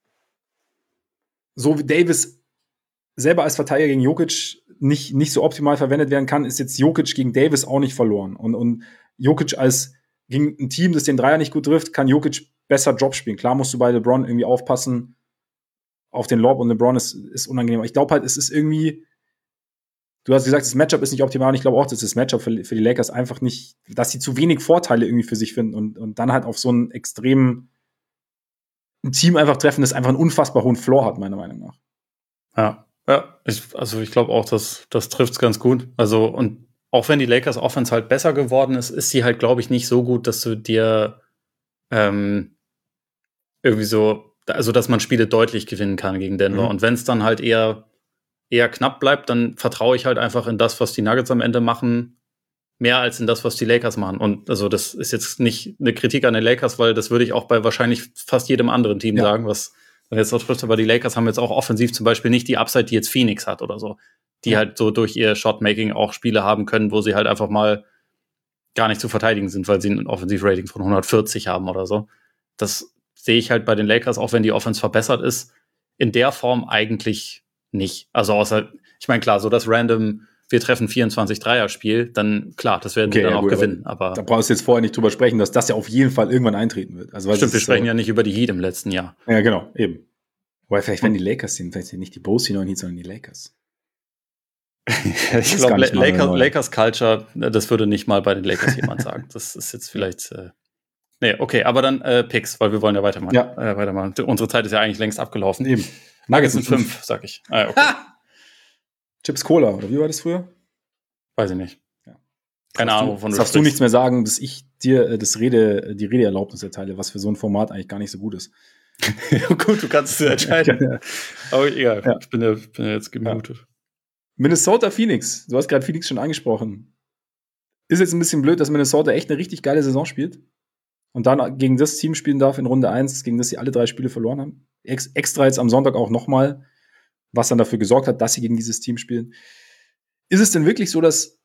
so wie Davis selber als Verteidiger gegen Jokic nicht, nicht so optimal verwendet werden kann, ist jetzt Jokic gegen Davis auch nicht verloren. Und, und Jokic als gegen ein Team, das den Dreier nicht gut trifft, kann Jokic besser Job spielen. Klar musst du bei LeBron irgendwie aufpassen auf den Lob und LeBron ist, ist unangenehm. Aber ich glaube halt, es ist irgendwie, du hast gesagt, das Matchup ist nicht optimal und ich glaube auch, dass das Matchup für, für die Lakers einfach nicht, dass sie zu wenig Vorteile irgendwie für sich finden und, und dann halt auf so einen extremen ein Team einfach treffen, das einfach einen unfassbar hohen Floor hat, meiner Meinung nach. Ja, ja, ich, also ich glaube auch, dass das trifft's ganz gut. Also und auch wenn die Lakers Offense halt besser geworden ist, ist sie halt, glaube ich, nicht so gut, dass du dir ähm, irgendwie so, also dass man Spiele deutlich gewinnen kann gegen Denver. Mhm. Und wenn es dann halt eher eher knapp bleibt, dann vertraue ich halt einfach in das, was die Nuggets am Ende machen, mehr als in das, was die Lakers machen. Und also das ist jetzt nicht eine Kritik an den Lakers, weil das würde ich auch bei wahrscheinlich fast jedem anderen Team ja. sagen, was dann jetzt auch trifft. Aber die Lakers haben jetzt auch offensiv zum Beispiel nicht die Upside, die jetzt Phoenix hat oder so. Die ja. halt so durch ihr Shotmaking auch Spiele haben können, wo sie halt einfach mal gar nicht zu verteidigen sind, weil sie ein Offensivrating von hundertvierzig haben oder so. Das sehe ich halt bei den Lakers, auch wenn die Offense verbessert ist, in der Form eigentlich nicht. Also außer, ich meine, klar, so das random, wir treffen vierundzwanzig Dreier-Spiel, dann klar, das werden okay, sie dann ja, auch gut, gewinnen. Aber, aber da brauchst du jetzt vorher nicht drüber sprechen, dass das ja auf jeden Fall irgendwann eintreten wird. Also, stimmt, wir sprechen so ja nicht über die Heat im letzten Jahr. Ja, genau, eben. Wobei vielleicht werden die Lakers sind, vielleicht sind nicht die Bulls, die neuen Heat, sondern die Lakers. Ich glaube, La- Lakers, Lakers Culture, das würde nicht mal bei den Lakers jemand sagen. Das ist jetzt vielleicht äh, nee, okay, aber dann äh, Picks, weil wir wollen ja weitermachen. Ja. Äh, weitermachen. Unsere Zeit ist ja eigentlich längst abgelaufen. Eben. Nuggets sind fünf, sag ich. Ah, okay. Chips Cola, oder wie war das früher? Weiß ich nicht. Ja. Keine darfst Ahnung, wovon du darfst du nichts mehr sagen, bis ich dir das Rede, die Redeerlaubnis erteile, was für so ein Format eigentlich gar nicht so gut ist. Gut, du kannst es entscheiden. Ja. Aber egal, ja. ich bin ja, bin ja jetzt gemutet. Ja. Minnesota Phoenix, du hast gerade Phoenix schon angesprochen. Ist jetzt ein bisschen blöd, dass Minnesota echt eine richtig geile Saison spielt und dann gegen das Team spielen darf in Runde eins, gegen das sie alle drei Spiele verloren haben. Ex- extra jetzt am Sonntag auch nochmal, was dann dafür gesorgt hat, dass sie gegen dieses Team spielen. Ist es denn wirklich so, dass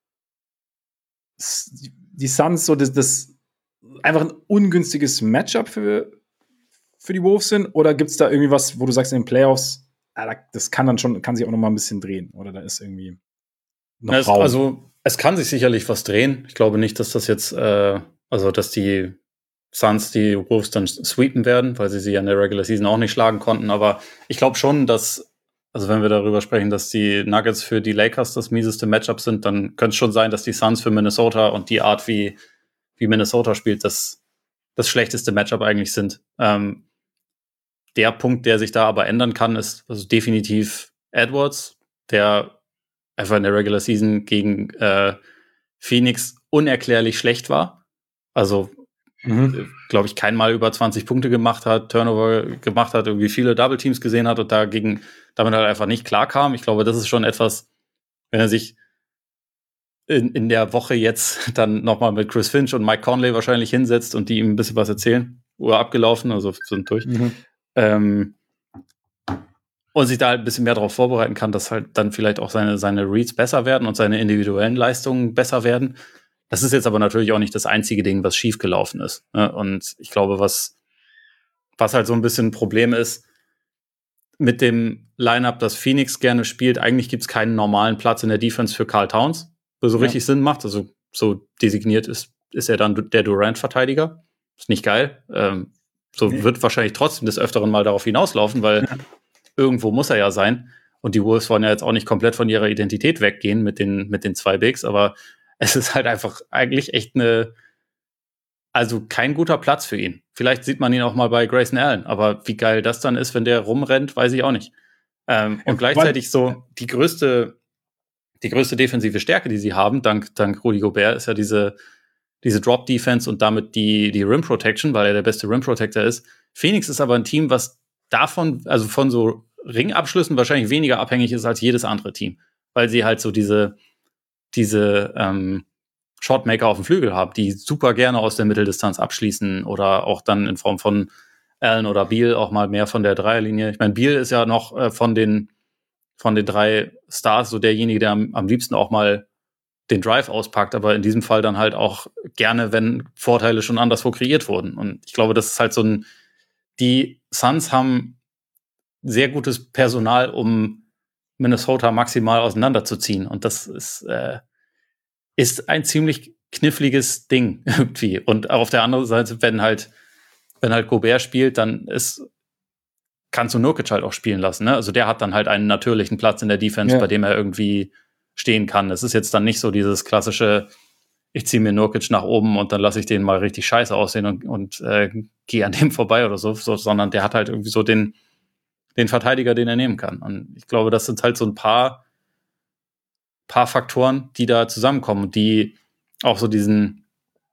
die Suns so das, das einfach ein ungünstiges Matchup für, für die Wolves sind? Oder gibt es da irgendwie was, wo du sagst in den Playoffs, das kann dann schon, kann sich auch noch mal ein bisschen drehen? Oder da ist irgendwie noch es, Raum? Also, es kann sich sicherlich was drehen. Ich glaube nicht, dass das jetzt, äh, also, dass die Suns die Wolves dann sweepen werden, weil sie sie ja in der Regular Season auch nicht schlagen konnten. Aber ich glaube schon, dass, also wenn wir darüber sprechen, dass die Nuggets für die Lakers das mieseste Matchup sind, dann könnte es schon sein, dass die Suns für Minnesota und die Art, wie, wie Minnesota spielt, das, das schlechteste Matchup eigentlich sind. Ähm, der Punkt, der sich da aber ändern kann, ist also definitiv Edwards, der einfach in der Regular Season gegen äh, Phoenix unerklärlich schlecht war. Also Mhm. glaube ich, kein Mal über zwanzig Punkte gemacht hat, Turnover gemacht hat, irgendwie viele Double Teams gesehen hat und dagegen damit halt einfach nicht klarkam. Ich glaube, das ist schon etwas, wenn er sich in, in der Woche jetzt dann nochmal mit Chris Finch und Mike Conley wahrscheinlich hinsetzt und die ihm ein bisschen was erzählen. Uhr abgelaufen, also sind durch. Mhm. Ähm, und sich da halt ein bisschen mehr darauf vorbereiten kann, dass halt dann vielleicht auch seine, seine Reads besser werden und seine individuellen Leistungen besser werden. Das ist jetzt aber natürlich auch nicht das einzige Ding, was schiefgelaufen ist. Ne? Und ich glaube, was, was halt so ein bisschen ein Problem ist, mit dem Lineup, das Phoenix gerne spielt, eigentlich gibt es keinen normalen Platz in der Defense für Karl Towns, wo so ja. richtig Sinn macht. Also so designiert ist, ist er dann der Durant-Verteidiger. Ist nicht geil. Ähm, so nee. Wird wahrscheinlich trotzdem des Öfteren mal darauf hinauslaufen, weil ja. irgendwo muss er ja sein. Und die Wolves wollen ja jetzt auch nicht komplett von ihrer Identität weggehen mit den, mit den zwei Bigs, aber es ist halt einfach eigentlich echt eine, also kein guter Platz für ihn. Vielleicht sieht man ihn auch mal bei Grayson Allen, aber wie geil das dann ist, wenn der rumrennt, weiß ich auch nicht. Ähm, und ja, gleichzeitig so die größte, die größte defensive Stärke, die sie haben, dank, dank Rudy Gobert, ist ja diese, diese Drop-Defense und damit die, die Rim-Protection, weil er der beste Rim-Protector ist. Phoenix ist aber ein Team, was davon, also von so Ringabschlüssen wahrscheinlich weniger abhängig ist als jedes andere Team, weil sie halt so diese, diese ähm, Shotmaker auf dem Flügel haben, die super gerne aus der Mitteldistanz abschließen oder auch dann in Form von Allen oder Beal auch mal mehr von der Dreierlinie. Ich meine, Beal ist ja noch äh, von den von den drei Stars so derjenige, der am, am liebsten auch mal den Drive auspackt, aber in diesem Fall dann halt auch gerne, wenn Vorteile schon anderswo kreiert wurden. Und ich glaube, das ist halt so ein, die Suns haben sehr gutes Personal, um Minnesota maximal auseinanderzuziehen. Und das ist, äh, ist ein ziemlich kniffliges Ding irgendwie. Und auf der anderen Seite, wenn halt, wenn halt Gobert spielt, dann ist, kannst du Nurkic halt auch spielen lassen. Ne? Also der hat dann halt einen natürlichen Platz in der Defense, ja. bei dem er irgendwie stehen kann. Es ist jetzt dann nicht so dieses klassische, ich ziehe mir Nurkic nach oben und dann lasse ich den mal richtig scheiße aussehen und, und äh, gehe an dem vorbei oder so, so, sondern der hat halt irgendwie so den, den Verteidiger, den er nehmen kann. Und ich glaube, das sind halt so ein paar, paar Faktoren, die da zusammenkommen, die auch so diesen,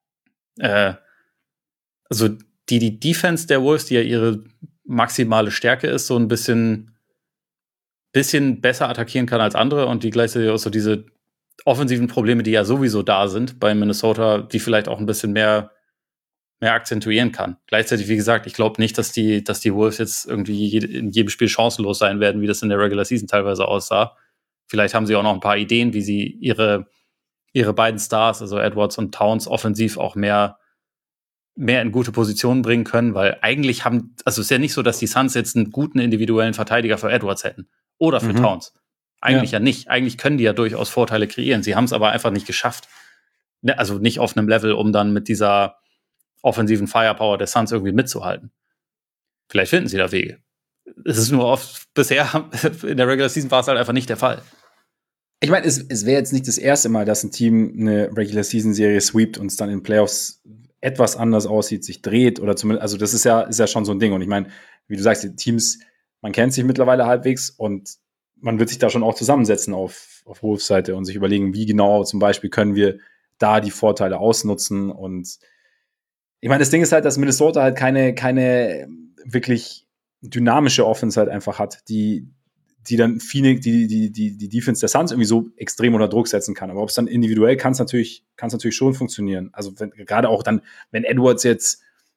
äh, also die, die Defense der Wolves, die ja ihre maximale Stärke ist, so ein bisschen, bisschen besser attackieren kann als andere und die gleichzeitig auch so diese offensiven Probleme, die ja sowieso da sind bei Minnesota, die vielleicht auch ein bisschen mehr, mehr akzentuieren kann. Gleichzeitig, wie gesagt, ich glaube nicht, dass die, dass die Wolves jetzt irgendwie jede, in jedem Spiel chancenlos sein werden, wie das in der Regular Season teilweise aussah. Vielleicht haben sie auch noch ein paar Ideen, wie sie ihre, ihre beiden Stars, also Edwards und Towns, offensiv auch mehr, mehr in gute Positionen bringen können, weil eigentlich haben, also es ist ja nicht so, dass die Suns jetzt einen guten individuellen Verteidiger für Edwards hätten oder für mhm. Towns. Eigentlich ja. ja nicht. Eigentlich können die ja durchaus Vorteile kreieren. Sie haben es aber einfach nicht geschafft. Also nicht auf einem Level, um dann mit dieser offensiven Firepower der Suns irgendwie mitzuhalten. Vielleicht finden sie da Wege. Es ist nur oft, bisher in der Regular Season war es halt einfach nicht der Fall. Ich meine, es, es wäre jetzt nicht das erste Mal, dass ein Team eine Regular Season Serie sweept und es dann in Playoffs etwas anders aussieht, sich dreht oder zumindest, also das ist ja, ist ja schon so ein Ding. Und ich meine, wie du sagst, die Teams, man kennt sich mittlerweile halbwegs und man wird sich da schon auch zusammensetzen auf, auf Wolves-Seite und sich überlegen, wie genau zum Beispiel können wir da die Vorteile ausnutzen. Und ich meine, das Ding ist halt, dass Minnesota halt keine, keine wirklich dynamische Offense halt einfach hat, die, die dann Phoenix, die, die, die, die Defense der Suns irgendwie so extrem unter Druck setzen kann. Aber ob es dann individuell kann es natürlich, kann es natürlich schon funktionieren. Also wenn, gerade auch dann, wenn Edwards jetzt,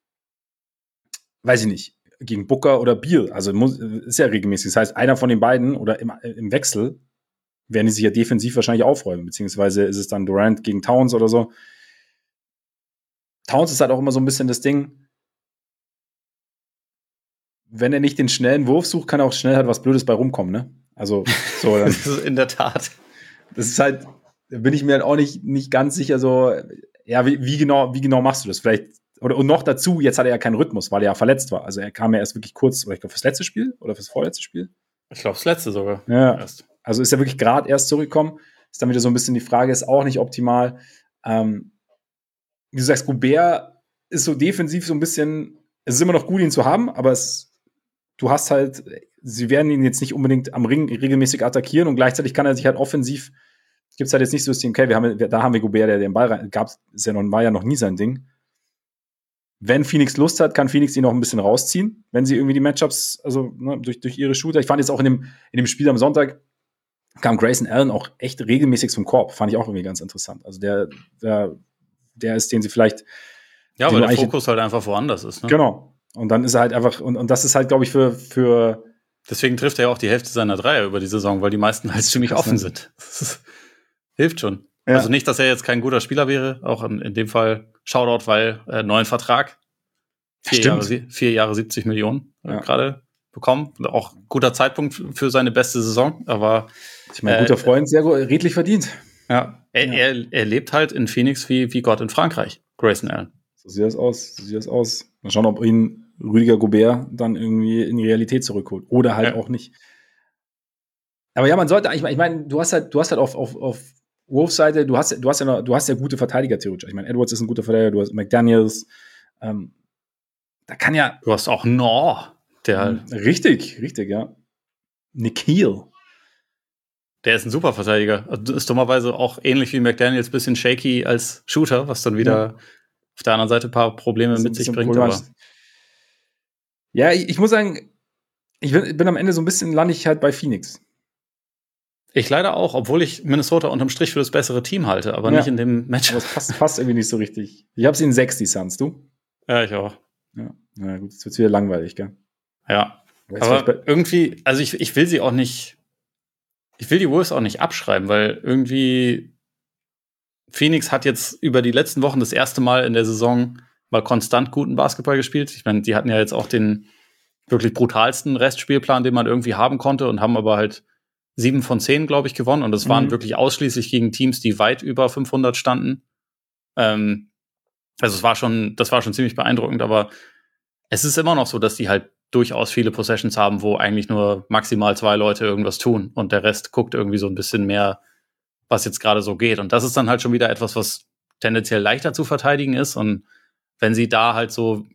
weiß ich nicht, gegen Booker oder Beal, also muss, ist ja regelmäßig. Das heißt, einer von den beiden oder im, im Wechsel werden die sich ja defensiv wahrscheinlich aufräumen, beziehungsweise ist es dann Durant gegen Towns oder so. Towns ist halt auch immer so ein bisschen das Ding, wenn er nicht den schnellen Wurf sucht, kann auch schnell halt was Blödes bei rumkommen, ne? Also, so. Dann, in der Tat. das ist halt, da bin ich mir halt auch nicht, nicht ganz sicher, so, ja, wie, wie genau, wie genau machst du das? Vielleicht, oder und noch dazu, jetzt hat er ja keinen Rhythmus, weil er ja verletzt war. Also er kam ja erst wirklich kurz, oder ich glaube, fürs letzte Spiel oder fürs vorletzte Spiel. Ich glaube, das letzte sogar. Ja. Erst. Also ist er wirklich gerade erst zurückgekommen. Ist dann wieder so ein bisschen die Frage, ist auch nicht optimal. Ähm, wie du sagst, Gobert ist so defensiv so ein bisschen, es ist immer noch gut, ihn zu haben, aber es, du hast halt, sie werden ihn jetzt nicht unbedingt am Ring regelmäßig attackieren und gleichzeitig kann er sich halt offensiv, gibt es halt jetzt nicht so das Team, okay, wir haben, da haben wir Gobert, der den Ball rein, gab's, ist ja noch, war ja noch nie sein Ding. Wenn Phoenix Lust hat, kann Phoenix ihn noch ein bisschen rausziehen, wenn sie irgendwie die Matchups, also ne, durch, durch ihre Shooter. Ich fand jetzt auch in dem, in dem Spiel am Sonntag, kam Grayson Allen auch echt regelmäßig zum Korb. Fand ich auch irgendwie ganz interessant. Also der, der, der ist, den sie vielleicht. Ja, weil der Fokus halt einfach woanders ist. Ne? Genau. Und dann ist er halt einfach, und, und das ist halt, glaube ich, für, für. Deswegen trifft er ja auch die Hälfte seiner Dreier über die Saison, weil die meisten halt ziemlich offen sind. Das hilft schon. Ja. Also nicht, dass er jetzt kein guter Spieler wäre, auch in, in dem Fall Shoutout, weil äh, neuen Vertrag. Vier Jahre, vier Jahre siebzig Millionen äh, ja. gerade bekommen. Auch guter Zeitpunkt für seine beste Saison, aber ich meine, guter äh, Freund, sehr gut, redlich verdient. Ja, er, ja. Er, er lebt halt in Phoenix wie, wie Gott in Frankreich, Grayson Allen. So sieht das aus, so sieht das aus. Mal schauen, ob ihn Rüdiger Gobert dann irgendwie in die Realität zurückholt. Oder halt ja. auch nicht. Aber ja, man sollte eigentlich, ich meine, du hast halt, du hast halt auf, auf, auf Wolves Seite, du hast, du hast ja noch, du hast ja gute Verteidiger theoretisch. Ich meine, Edwards ist ein guter Verteidiger, du hast McDaniels, ähm, da kann ja. Du hast auch Nor, der. Richtig, richtig, ja. Nikhil. Der ist ein super Verteidiger. Ist dummerweise auch ähnlich wie McDaniels, bisschen shaky als Shooter, was dann wieder ja. auf der anderen Seite ein paar Probleme mit sich bringt. Aber ja, ich, ich muss sagen, ich bin, bin am Ende so ein bisschen landig halt bei Phoenix. Ich leider auch, obwohl ich Minnesota unterm Strich für das bessere Team halte, aber ja. nicht in dem Match. Aber es passt, passt irgendwie nicht so richtig. Ich habe sie in sechs, die Suns, du? Ja, ich auch. Ja, na gut, jetzt wird's wieder langweilig, gell? Ja, aber irgendwie, also ich, ich will sie auch nicht, ich will die Wolves auch nicht abschreiben, weil irgendwie Phoenix hat jetzt über die letzten Wochen das erste Mal in der Saison mal konstant guten Basketball gespielt. Ich meine, die hatten ja jetzt auch den wirklich brutalsten Restspielplan, den man irgendwie haben konnte und haben aber halt sieben von zehn, glaube ich, gewonnen. Und das waren mhm. wirklich ausschließlich gegen Teams, die weit über fünfhundert standen. Ähm, also es war schon, das war schon ziemlich beeindruckend, aber es ist immer noch so, dass die halt durchaus viele Possessions haben, wo eigentlich nur maximal zwei Leute irgendwas tun und der Rest guckt irgendwie so ein bisschen mehr, was jetzt gerade so geht. Und das ist dann halt schon wieder etwas, was tendenziell leichter zu verteidigen ist. Und wenn sie da halt so,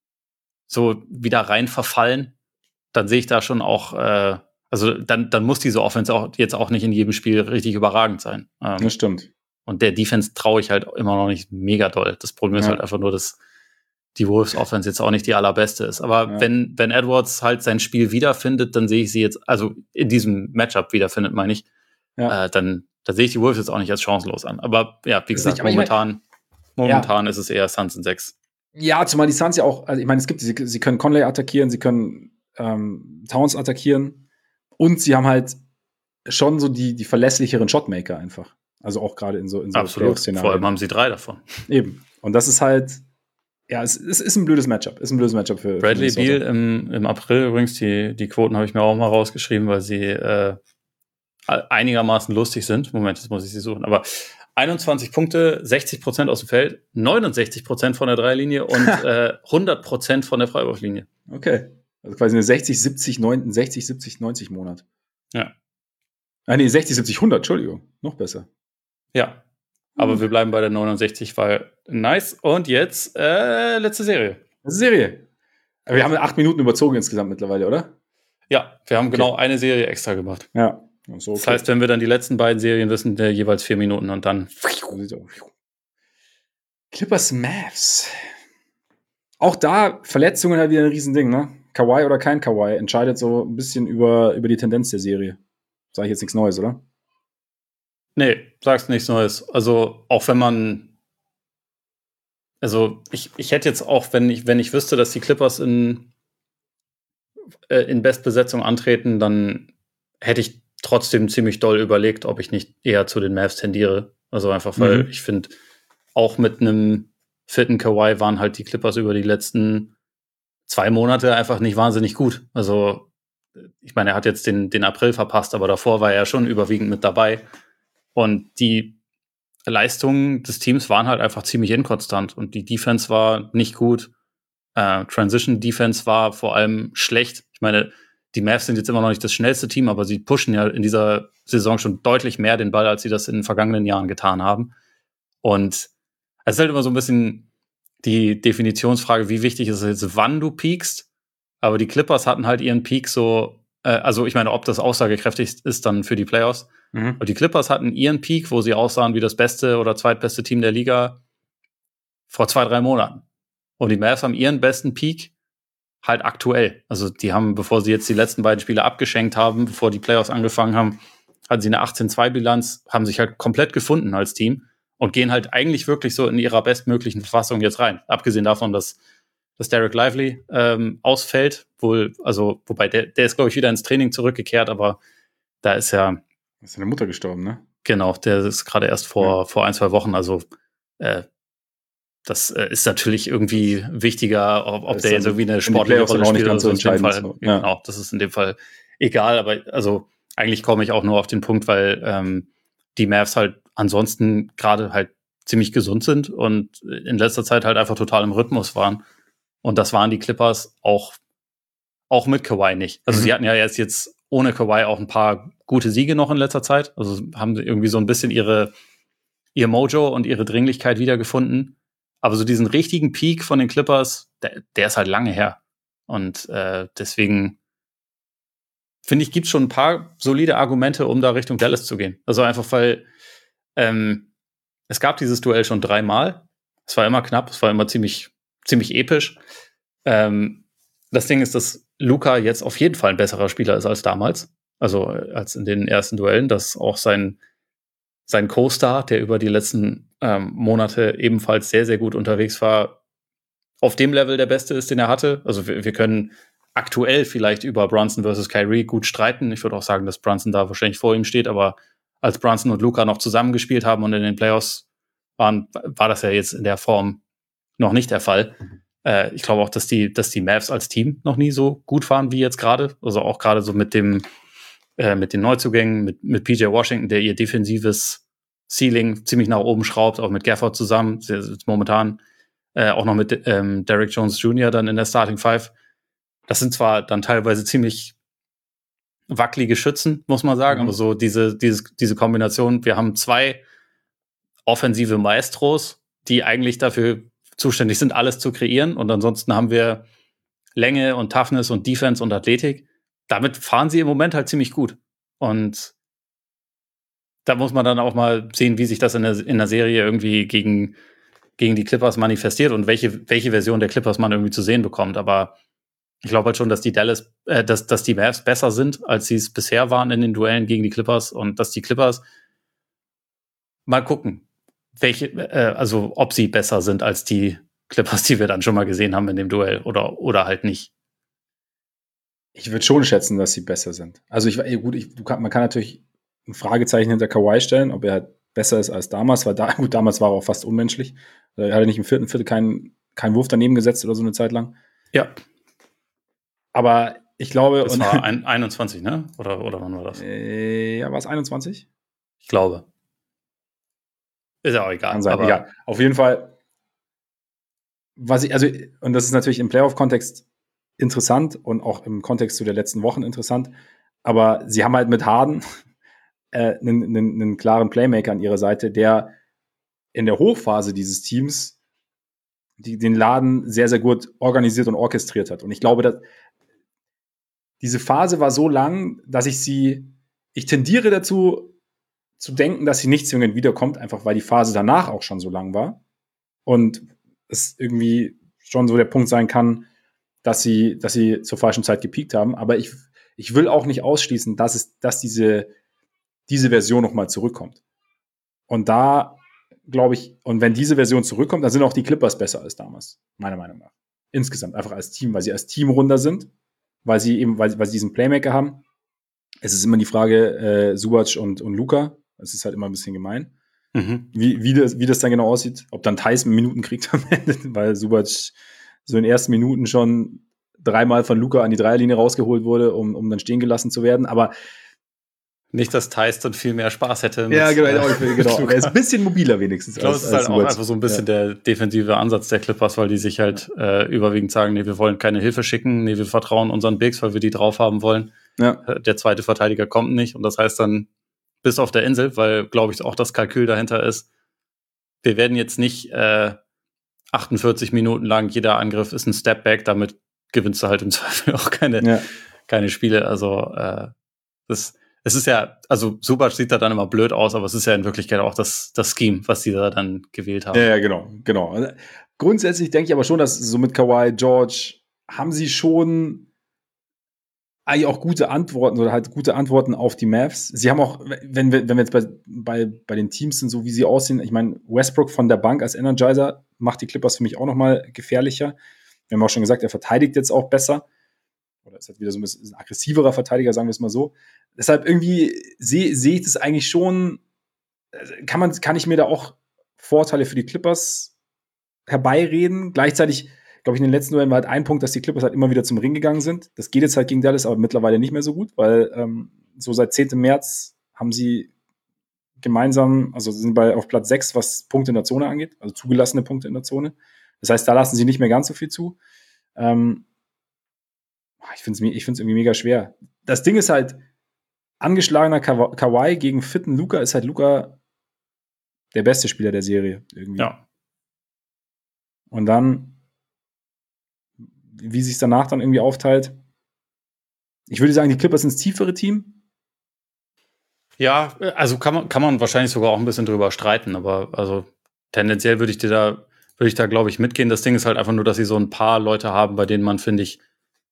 so wieder rein verfallen, dann sehe ich da schon auch, äh, also dann, dann muss diese Offense auch jetzt auch nicht in jedem Spiel richtig überragend sein. Ähm, das stimmt. Und der Defense traue ich halt immer noch nicht mega doll. Das Problem ja. ist halt einfach nur, dass die Wolves Offense jetzt auch nicht die allerbeste ist. Aber ja. wenn, wenn Edwards halt sein Spiel wiederfindet, dann sehe ich sie jetzt, also in diesem Matchup wiederfindet, meine ich, ja. äh, dann, dann sehe ich die Wolves jetzt auch nicht als chancenlos an. Aber ja, wie gesagt, nicht, momentan, ich mein, momentan ja. ist es eher Suns in sechs. Ja, zumal die Suns ja auch, also ich meine, es gibt, sie, sie können Conley attackieren, sie können ähm, Towns attackieren und sie haben halt schon so die, die verlässlicheren Shotmaker einfach. Also auch gerade in so, in so Playoff-Szenarien. Vor allem haben sie drei davon. Eben. Und das ist halt, ja, es, es ist ein blödes Matchup. Ist ein blödes Matchup für Bradley Beal im, im April übrigens, die, die Quoten habe ich mir auch mal rausgeschrieben, weil sie äh, einigermaßen lustig sind. Moment, jetzt muss ich sie suchen. Aber einundzwanzig Punkte, sechzig Prozent aus dem Feld, neunundsechzig Prozent von der Dreilinie und äh, hundert Prozent von der Freiwurflinie. Okay. Also quasi eine sechzig, siebzig, neunzig, sechzig, siebzig, neunzig Monat. Ja. Ah, nee, sechzig, siebzig, hundert, Entschuldigung. Noch besser. Ja. Aber hm. wir bleiben bei der neunundsechzig, weil nice. Und jetzt äh, letzte Serie. Letzte Serie. Aber wir haben acht Minuten überzogen insgesamt mittlerweile, oder? Ja, wir haben okay. genau eine Serie extra gemacht. Ja. So, okay. Das heißt, wenn wir dann die letzten beiden Serien wissen, der jeweils vier Minuten und dann. Clippers Mavs. Auch da Verletzungen halt wieder ein Riesending, ne? Kawhi oder kein Kawhi entscheidet so ein bisschen über, über die Tendenz der Serie. Sag ich jetzt nichts Neues, oder? Nee, sagst nichts Neues. Also, auch wenn man. Also, ich, ich hätte jetzt auch, wenn ich, wenn ich wüsste, dass die Clippers in, äh, in Bestbesetzung antreten, dann hätte ich trotzdem ziemlich doll überlegt, ob ich nicht eher zu den Mavs tendiere. Also einfach, weil mhm. ich finde, auch mit einem fitten Kawhi waren halt die Clippers über die letzten zwei Monate einfach nicht wahnsinnig gut. Also, ich meine, er hat jetzt den, den April verpasst, aber davor war er schon überwiegend mit dabei. Und die Leistungen des Teams waren halt einfach ziemlich inkonstant und die Defense war nicht gut. Äh, Transition Defense war vor allem schlecht. Ich meine, die Mavs sind jetzt immer noch nicht das schnellste Team, aber sie pushen ja in dieser Saison schon deutlich mehr den Ball, als sie das in den vergangenen Jahren getan haben. Und es ist halt immer so ein bisschen die Definitionsfrage, wie wichtig ist es jetzt, wann du peakst. Aber die Clippers hatten halt ihren Peak so, äh, also ich meine, ob das aussagekräftig ist dann für die Playoffs. Mhm. Aber die Clippers hatten ihren Peak, wo sie aussahen wie das beste oder zweitbeste Team der Liga vor zwei, drei Monaten. Und die Mavs haben ihren besten Peak halt aktuell. Also die haben, bevor sie jetzt die letzten beiden Spiele abgeschenkt haben, bevor die Playoffs angefangen haben, hatten sie eine achtzehn zwei Bilanz, haben sich halt komplett gefunden als Team und gehen halt eigentlich wirklich so in ihrer bestmöglichen Verfassung jetzt rein. Abgesehen davon, dass, dass Derek Lively ähm, ausfällt, wohl, also, wobei der, der ist, glaube ich, wieder ins Training zurückgekehrt, aber da ist ja. Ist seine Mutter gestorben, ne? Genau, der ist gerade erst vor, ja. vor ein, zwei Wochen, also äh, das äh, ist natürlich irgendwie wichtiger, ob, ob der jetzt irgendwie eine sportliche Rolle spielt oder so. In dem Fall, so. Ja. Genau, das ist in dem Fall egal, aber also eigentlich komme ich auch nur auf den Punkt, weil ähm, die Mavs halt ansonsten gerade halt ziemlich gesund sind und in letzter Zeit halt einfach total im Rhythmus waren. Und das waren die Clippers auch, auch mit Kawhi nicht. Also mhm. sie hatten ja erst jetzt ohne Kawhi auch ein paar gute Siege noch in letzter Zeit. Also haben irgendwie so ein bisschen ihre, ihr Mojo und ihre Dringlichkeit wiedergefunden. Aber so diesen richtigen Peak von den Clippers, der, der ist halt lange her. Und äh, deswegen finde ich, gibt es schon ein paar solide Argumente, um da Richtung Dallas zu gehen. Also einfach, weil ähm, es gab dieses Duell schon dreimal. Es war immer knapp, es war immer ziemlich, ziemlich episch. Ähm, das Ding ist, dass Luka jetzt auf jeden Fall ein besserer Spieler ist als damals. Also als in den ersten Duellen, dass auch sein sein Co-Star, der über die letzten ähm, Monate ebenfalls sehr, sehr gut unterwegs war, auf dem Level der Beste ist, den er hatte. Also wir, wir können aktuell vielleicht über Brunson versus Kyrie gut streiten. Ich würde auch sagen, dass Brunson da wahrscheinlich vor ihm steht, aber als Brunson und Luka noch zusammengespielt haben und in den Playoffs waren, war das ja jetzt in der Form noch nicht der Fall. Mhm. Äh, ich glaube auch, dass die, dass die Mavs als Team noch nie so gut waren wie jetzt gerade. Also auch gerade so mit dem äh, mit den Neuzugängen, mit, mit P J Washington, der ihr defensives Ceiling ziemlich nach oben schraubt, auch mit Gafford zusammen, der ist momentan äh, auch noch mit ähm, Derrick Jones Junior dann in der Starting Five. Das sind zwar dann teilweise ziemlich wackelige Schützen, muss man sagen, mhm. aber so diese, diese, diese Kombination, wir haben zwei offensive Maestros, die eigentlich dafür zuständig sind, alles zu kreieren und ansonsten haben wir Länge und Toughness und Defense und Athletik. Damit fahren sie im Moment halt ziemlich gut. Und da muss man dann auch mal sehen, wie sich das in der, in der Serie irgendwie gegen, gegen die Clippers manifestiert und welche, welche Version der Clippers man irgendwie zu sehen bekommt. Aber ich glaube halt schon, dass die Dallas, äh, dass, dass die Mavs besser sind, als sie es bisher waren in den Duellen gegen die Clippers und dass die Clippers mal gucken, welche, äh, also ob sie besser sind als die Clippers, die wir dann schon mal gesehen haben in dem Duell oder, oder halt nicht. Ich würde schon schätzen, dass sie besser sind. Also ich gut, ich, du kann, man kann natürlich ein Fragezeichen hinter Kawhi stellen, ob er halt besser ist als damals, weil da, gut, damals war er auch fast unmenschlich. Er hat nicht im vierten Viertel keinen, keinen Wurf daneben gesetzt oder so eine Zeit lang. Ja. Aber ich glaube. Das und, war ein, einundzwanzig, ne? Oder, oder wann war das? Äh, ja, war es einundzwanzig? Ich glaube. Ist ja auch egal. Kann sein, aber egal. Auf jeden Fall, was ich, also, und das ist natürlich im Playoff-Kontext interessant und auch im Kontext zu der letzten Wochen interessant, aber sie haben halt mit Harden äh, einen, einen, einen klaren Playmaker an ihrer Seite, der in der Hochphase dieses Teams die, den Laden sehr, sehr gut organisiert und orchestriert hat. Und ich glaube, dass diese Phase war so lang, dass ich sie, ich tendiere dazu zu denken, dass sie nicht zwingend wiederkommt, einfach weil die Phase danach auch schon so lang war und es irgendwie schon so der Punkt sein kann, dass sie, dass sie zur falschen Zeit gepiekt haben. Aber ich, ich will auch nicht ausschließen, dass es, dass diese, diese Version nochmal zurückkommt. Und da glaube ich, und wenn diese Version zurückkommt, dann sind auch die Clippers besser als damals, meiner Meinung nach. Insgesamt, einfach als Team, weil sie als Team runder sind, weil sie eben, weil, weil sie diesen Playmaker haben. Es ist immer die Frage, äh, Zubac und, und Luka. Das ist halt immer ein bisschen gemein. Mhm. Wie, wie, das, wie das dann genau aussieht, ob dann Tyson Minuten kriegt am Ende, weil Zubac so in den ersten Minuten schon dreimal von Luka an die Dreierlinie rausgeholt wurde, um, um dann stehen gelassen zu werden. Aber Nicht, dass Tyson viel mehr Spaß hätte. Ja, genau. Äh, genau. Er ist ein bisschen mobiler wenigstens. Ich glaube, es ist halt auch einfach so ein bisschen ja. der defensive Ansatz der Clippers, weil die sich halt äh, überwiegend sagen, nee, wir wollen keine Hilfe schicken, nee, wir vertrauen unseren Bigs, weil wir die drauf haben wollen. Ja. Äh, der zweite Verteidiger kommt nicht und das heißt dann bis auf der Insel, weil, glaube ich, auch das Kalkül dahinter ist, wir werden jetzt nicht äh, achtundvierzig Minuten lang, jeder Angriff ist ein Stepback, damit gewinnst du halt im Zweifel auch keine, ja. keine Spiele. Also äh, das Es ist ja, also Zubac sieht da dann immer blöd aus, aber es ist ja in Wirklichkeit auch das, das Scheme, was die da dann gewählt haben. Ja, ja, genau, genau. Also, grundsätzlich denke ich aber schon, dass so mit Kawhi, George haben sie schon eigentlich auch gute Antworten oder halt gute Antworten auf die Mavs. Sie haben auch, wenn wir, wenn wir jetzt bei, bei, bei den Teams sind, so wie sie aussehen, ich meine, Westbrook von der Bank als Energizer macht die Clippers für mich auch nochmal gefährlicher. Wir haben auch schon gesagt, er verteidigt jetzt auch besser. Oder ist halt wieder so ein bisschen ein aggressiverer Verteidiger, sagen wir es mal so. Deshalb irgendwie sehe seh ich das eigentlich schon, kann man, kann ich mir da auch Vorteile für die Clippers herbeireden. Gleichzeitig, glaube ich, in den letzten Duellen war halt ein Punkt, dass die Clippers halt immer wieder zum Ring gegangen sind. Das geht jetzt halt gegen Dallas, aber mittlerweile nicht mehr so gut, weil ähm, so seit zehnten März haben sie gemeinsam, also sind bei auf Platz sechs, was Punkte in der Zone angeht, also zugelassene Punkte in der Zone. Das heißt, da lassen sie nicht mehr ganz so viel zu. Ähm, ich finde es ich find's irgendwie mega schwer. Das Ding ist halt, angeschlagener Ka- Kawhi gegen fitten Luka ist halt Luka der beste Spieler der Serie irgendwie. Ja. Und dann, wie sich es danach dann irgendwie aufteilt, ich würde sagen, die Clippers sind das tiefere Team. Ja, also kann man, kann man wahrscheinlich sogar auch ein bisschen drüber streiten, aber also tendenziell würde ich dir da, würde ich da, glaube ich, mitgehen. Das Ding ist halt einfach nur, dass sie so ein paar Leute haben, bei denen man, finde ich,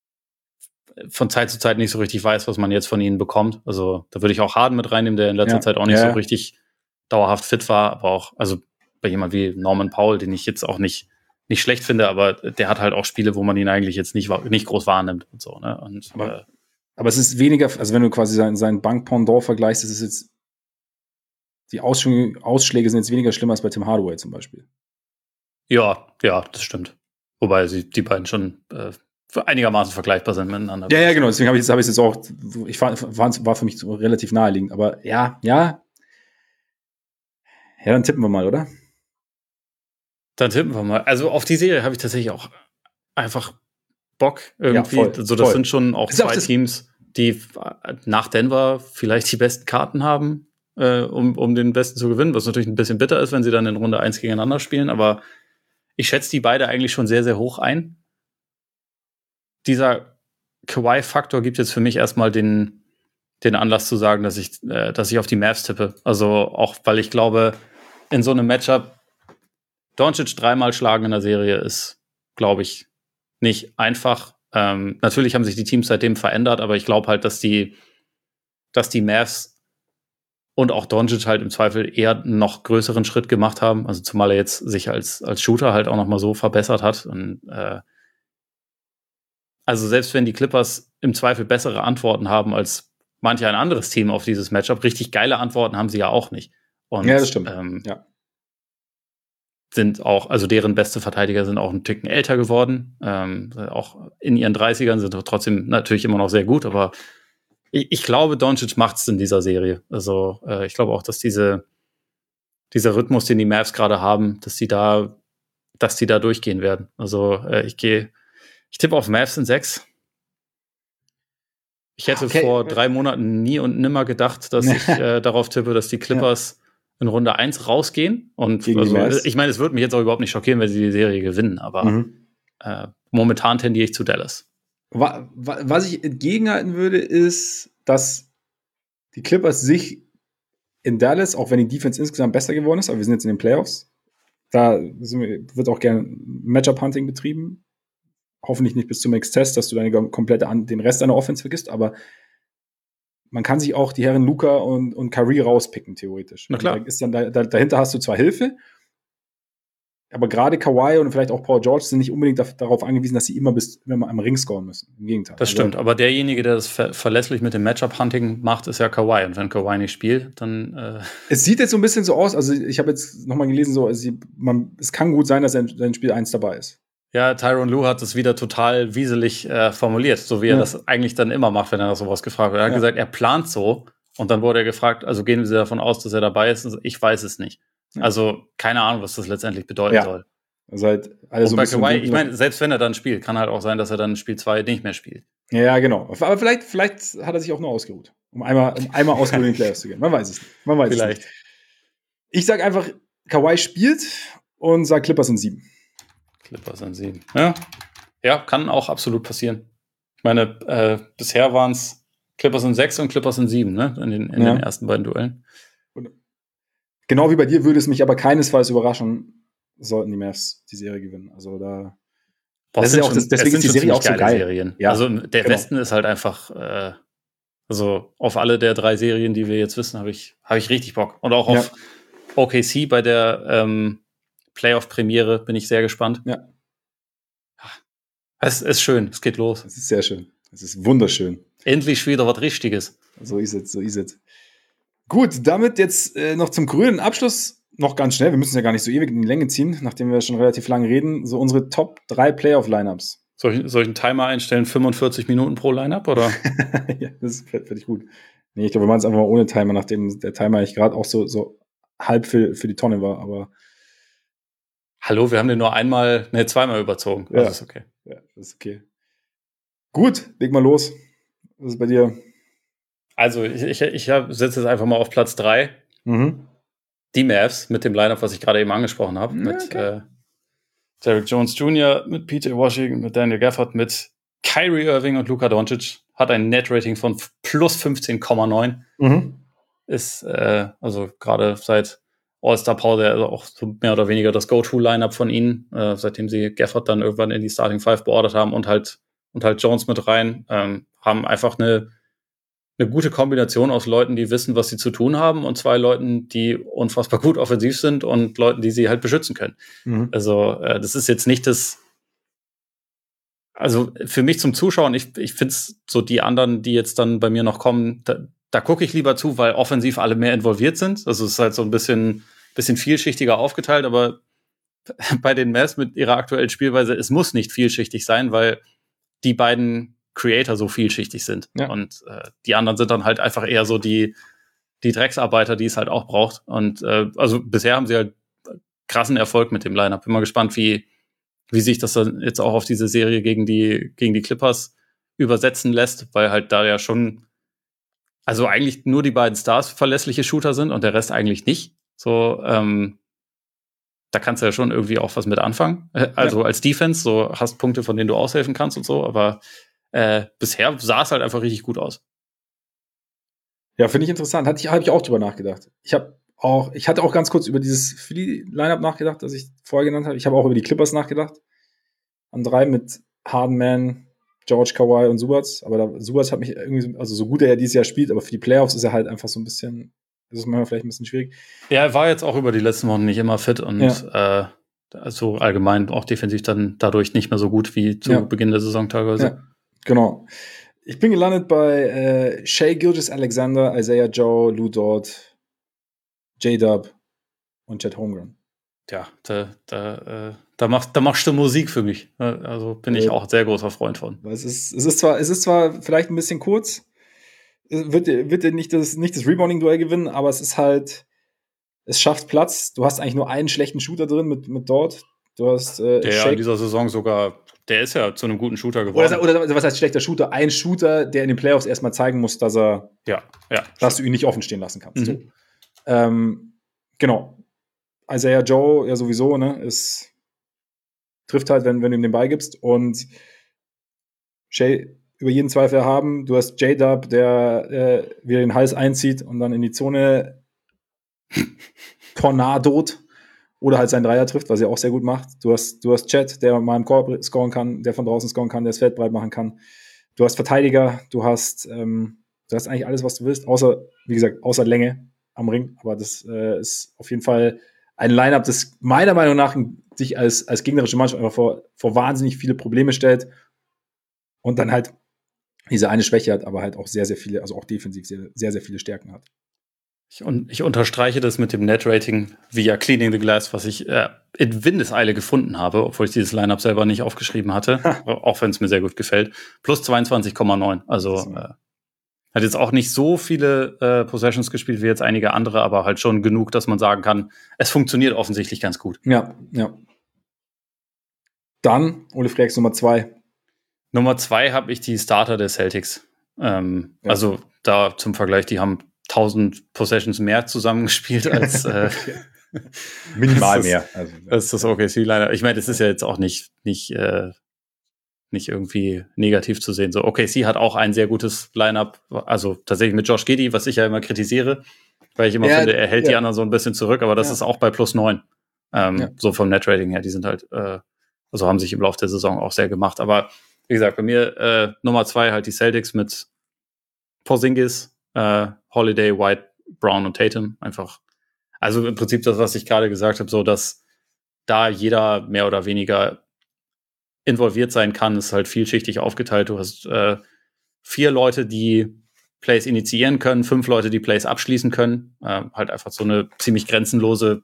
von Zeit zu Zeit nicht so richtig weiß, was man jetzt von ihnen bekommt. Also da würde ich auch Harden mit reinnehmen, der in letzter ja. Zeit auch nicht ja. so richtig dauerhaft fit war, aber auch, also bei jemand wie Norman Powell, den ich jetzt auch nicht, nicht schlecht finde, aber der hat halt auch Spiele, wo man ihn eigentlich jetzt nicht, nicht groß wahrnimmt und so, ne? Und, aber, äh, aber es ist weniger, also wenn du quasi seinen, seinen Bank-Pendant vergleichst, ist es jetzt, die Ausschläge, Ausschläge sind jetzt weniger schlimm als bei Tim Hardaway zum Beispiel. Ja, ja, das stimmt. Wobei sie die beiden schon äh, einigermaßen vergleichbar sind miteinander. Ja, ja, genau. Deswegen habe ich es jetzt auch, ich fand, war für mich so relativ naheliegend. Aber ja, ja. Ja, dann tippen wir mal, oder? Dann tippen wir mal. Also auf die Serie habe ich tatsächlich auch einfach Bock irgendwie. Ja, voll, also das voll. Sind schon auch ist zwei auch Teams, die nach Denver vielleicht die besten Karten haben, äh, um, um den besten zu gewinnen. Was natürlich ein bisschen bitter ist, wenn sie dann in Runde eins gegeneinander spielen. Aber ich schätze die beide eigentlich schon sehr, sehr hoch ein. Dieser Kawhi-Faktor gibt jetzt für mich erstmal den, den Anlass zu sagen, dass ich, äh, dass ich auf die Mavs tippe. Also auch, weil ich glaube, in so einem Matchup Doncic dreimal schlagen in der Serie ist, glaube ich, nicht einfach. Ähm, natürlich haben sich die Teams seitdem verändert, aber ich glaube halt, dass die, dass die Mavs und auch Doncic halt im Zweifel eher noch größeren Schritt gemacht haben. Also zumal er jetzt sich als, als Shooter halt auch noch mal so verbessert hat. Und äh, also selbst wenn die Clippers im Zweifel bessere Antworten haben als manch ein anderes Team auf dieses Matchup, richtig geile Antworten haben sie ja auch nicht. Und, ja, das stimmt. Ähm, ja. Sind auch, also deren beste Verteidiger sind auch ein Ticken älter geworden. Ähm, auch in ihren dreißigern sind trotzdem natürlich immer noch sehr gut, aber ich, ich glaube, Doncic macht's in dieser Serie. Also äh, ich glaube auch, dass diese, dieser Rhythmus, den die Mavs gerade haben, dass die da, dass die da durchgehen werden. Also äh, ich gehe Ich tippe auf Mavs in sechs. Ich hätte okay. vor drei Monaten nie und nimmer gedacht, dass ich äh, darauf tippe, dass die Clippers ja. in Runde eins rausgehen. Und also, ich meine, es würde mich jetzt auch überhaupt nicht schockieren, wenn sie die Serie gewinnen, aber mhm. äh, momentan tendiere ich zu Dallas. Was ich entgegenhalten würde, ist, dass die Clippers sich in Dallas, auch wenn die Defense insgesamt besser geworden ist, aber wir sind jetzt in den Playoffs, da wird auch gerne Matchup-Hunting betrieben. Hoffentlich nicht bis zum Exzess, dass du deine komplette an, den Rest deiner Offense vergisst, aber man kann sich auch die Herren Luka und, und Kyrie rauspicken, theoretisch. Na klar. Da ist dann, da, dahinter hast du zwar Hilfe, aber gerade Kawhi und vielleicht auch Paul George sind nicht unbedingt da, darauf angewiesen, dass sie immer bis immer am Ring scoren müssen. Im Gegenteil. Das also, stimmt, aber derjenige, der das ver- verlässlich mit dem Matchup-Hunting macht, ist ja Kawhi. Und wenn Kawhi nicht spielt, dann äh Es sieht jetzt so ein bisschen so aus, also ich habe jetzt nochmal gelesen, so, also man, es kann gut sein, dass sein Spiel eins dabei ist. Ja, Tyronn Lue hat es wieder total wieselig äh, formuliert, so wie er ja. das eigentlich dann immer macht, wenn er nach sowas gefragt wird. Er hat ja. gesagt, er plant so, Und dann wurde er gefragt, also gehen Sie davon aus, dass er dabei ist? Also ich weiß es nicht. Ja. Also keine Ahnung, was das letztendlich bedeuten Ja. soll. Also halt alles Und so bei ein Kawhi, ich meine, selbst wenn er dann spielt, kann halt auch sein, dass er dann Spiel zwei nicht mehr spielt. Ja, genau. Aber vielleicht, vielleicht hat er sich auch nur ausgeruht, um einmal, um einmal ausgeruht in die Playoffs zu gehen. Man weiß es nicht. Man weiß Vielleicht. Es nicht. Ich sag einfach, Kawhi spielt und sag Clippers in sieben. Clippers in sieben. Ja, ja, kann auch absolut passieren. Ich meine, äh, bisher waren es Clippers in sechs und Clippers in sieben, ne? In den, in Ja. den ersten beiden Duellen. Und genau wie bei dir würde es mich aber keinesfalls überraschen, sollten die Mavs die Serie gewinnen. Also da. Boah, das ist ja auch das, deswegen ist die Serie auch so geil. Serien. Ja, also der genau. Westen ist halt einfach, äh, also auf alle der drei Serien, die wir jetzt wissen, habe ich, hab ich richtig Bock. Und auch auf Ja. O K C bei der ähm, Playoff-Premiere bin ich sehr gespannt. Ja. Es ist schön, es geht los. Es ist sehr schön. Es ist wunderschön. Endlich wieder was Richtiges. So ist es, so ist es. Gut, damit jetzt äh, noch zum grünen Abschluss noch ganz schnell. Wir müssen ja gar nicht so ewig in die Länge ziehen, nachdem wir schon relativ lange reden. So unsere Top drei Playoff-Lineups. Soll ich, soll ich einen Timer einstellen, fünfundvierzig Minuten pro Lineup, oder? Ja, das fände ich gut. Nee, ich glaube, wir machen es einfach mal ohne Timer, nachdem der Timer eigentlich gerade auch so, so halb für, für die Tonne war, aber. Hallo, wir haben den nur einmal, ne, zweimal überzogen. Ja. Das ist okay. Ja, das ist okay. Gut, leg mal los. Was ist bei dir? Also, ich, ich, ich setze jetzt einfach mal auf Platz drei. Mhm. Die Mavs mit dem Lineup, was ich gerade eben angesprochen habe. Ja, mit okay. äh, Derrick Jones Junior, mit P J Washington, mit Daniel Gafford, mit Kyrie Irving und Luka Doncic. Hat ein Net-Rating von plus fünfzehn Komma neun. Mhm. Ist äh, also gerade seit All-Star-Pause also auch so mehr oder weniger das Go-To-Lineup von ihnen, äh, seitdem sie Gafford dann irgendwann in die Starting Five beordert haben und halt und halt Jones mit rein, ähm, haben einfach eine eine gute Kombination aus Leuten, die wissen, was sie zu tun haben, und zwei Leuten, die unfassbar gut offensiv sind und Leuten, die sie halt beschützen können. Mhm. Also äh, das ist jetzt nicht das, also für mich zum Zuschauen, ich, ich finde es so, die anderen, die jetzt dann bei mir noch kommen, da, da gucke ich lieber zu, weil offensiv alle mehr involviert sind. Also es ist halt so ein bisschen, bisschen vielschichtiger aufgeteilt, aber bei den Mavs mit ihrer aktuellen Spielweise, es muss nicht vielschichtig sein, weil die beiden Creator so vielschichtig sind. Ja. Und äh, die anderen sind dann halt einfach eher so die, die Drecksarbeiter, die es halt auch braucht. Und äh, also bisher haben sie halt krassen Erfolg mit dem Lineup. Bin mal gespannt, wie, wie sich das dann jetzt auch auf diese Serie gegen die, gegen die Clippers übersetzen lässt, weil halt da ja schon, also eigentlich nur die beiden Stars verlässliche Shooter sind und der Rest eigentlich nicht. So, ähm, da kannst du ja schon irgendwie auch was mit anfangen. Also ja. Als Defense, so hast Punkte, von denen du aushelfen kannst und so, aber äh, bisher sah es halt einfach richtig gut aus. Ja, finde ich interessant. Hatte ich, habe ich auch drüber nachgedacht. Ich habe auch, ich hatte auch ganz kurz über dieses Philly-Lineup nachgedacht, das ich vorher genannt habe. Ich habe auch über die Clippers nachgedacht. An drei mit Hardenman, George, Kawhi und Zubac. Aber da, Zubac hat mich irgendwie, also so gut er ja dieses Jahr spielt, aber für die Playoffs ist er halt einfach so ein bisschen, das ist manchmal vielleicht ein bisschen schwierig. Ja, er war jetzt auch über die letzten Wochen nicht immer fit und ja. äh, also allgemein auch defensiv dann dadurch nicht mehr so gut wie zu ja. Beginn der Saison teilweise. Ja, genau. Ich bin gelandet bei äh, Shai Gilgeous-Alexander, Isaiah Joe, Lou Dort, J-Dub und Chet Holmgren. Ja, da, da, äh, da, machst, da machst du Musik für mich. Also bin ich auch ein sehr großer Freund von. Es ist, es ist, zwar, es ist zwar vielleicht ein bisschen kurz, wird, wird dir nicht das, nicht das Rebounding-Duell gewinnen, aber es ist halt, es schafft Platz. Du hast eigentlich nur einen schlechten Shooter drin mit, mit Dort. Du hast äh, der Shake. In dieser Saison sogar, der ist ja zu einem guten Shooter geworden. Oder, oder was heißt schlechter Shooter? Ein Shooter, der in den Playoffs erstmal zeigen muss, dass er, ja, ja, dass du ihn nicht offen stehen lassen kannst. Mhm. So. Ähm, genau. Isaiah Joe, ja sowieso, ne, ist, trifft halt, wenn, wenn du ihm den Ball gibst. Und Shai über jeden Zweifel haben. Du hast J-Dub, der äh, wieder den Hals einzieht und dann in die Zone tornadot oder halt seinen Dreier trifft, was er auch sehr gut macht. Du hast, du hast Chet, der mal im Korb scoren kann, der von draußen scoren kann, der das Feld breit machen kann. Du hast Verteidiger, du hast, ähm, du hast eigentlich alles, was du willst, außer, wie gesagt, außer Länge am Ring. Aber das äh, ist auf jeden Fall ein Lineup, das meiner Meinung nach sich als, als gegnerische Mannschaft einfach vor, vor wahnsinnig viele Probleme stellt und dann halt diese eine Schwäche hat, aber halt auch sehr, sehr viele, also auch defensiv sehr, sehr, sehr viele Stärken hat. Ich, un- ich unterstreiche das mit dem Net-Rating via Cleaning the Glass, was ich äh, in Windeseile gefunden habe, obwohl ich dieses Lineup selber nicht aufgeschrieben hatte, auch wenn es mir sehr gut gefällt. Plus zweiundzwanzig Komma neun. Also äh, Hat jetzt auch nicht so viele äh, Possessions gespielt wie jetzt einige andere, aber halt schon genug, dass man sagen kann, es funktioniert offensichtlich ganz gut. Ja, ja. Dann, Ole Freaks Nummer zwei. Nummer zwei habe ich die Starter der Celtics. Ähm, ja. Also da zum Vergleich, die haben tausend Possessions mehr zusammengespielt als äh, minimal das, mehr. Also, das ist das O K C leider. Ich meine, das ist ja jetzt auch nicht, nicht, äh, nicht irgendwie negativ zu sehen. So, O K C hat auch ein sehr gutes Lineup, also tatsächlich mit Josh Giddey, was ich ja immer kritisiere, weil ich immer ja, finde, er hält ja. die anderen so ein bisschen zurück, aber das ja. ist auch bei plus neun. Ähm, ja. So vom Net-Rating her, die sind halt, äh, also haben sich im Laufe der Saison auch sehr gemacht. Aber wie gesagt, bei mir äh, Nummer zwei halt die Celtics mit Porzingis, äh, Holiday, White, Brown und Tatum. Einfach, also im Prinzip das, was ich gerade gesagt habe, so dass da jeder mehr oder weniger involviert sein kann, ist halt vielschichtig aufgeteilt. Du hast äh, vier Leute, die Plays initiieren können, fünf Leute, die Plays abschließen können. Äh, halt einfach so eine ziemlich grenzenlose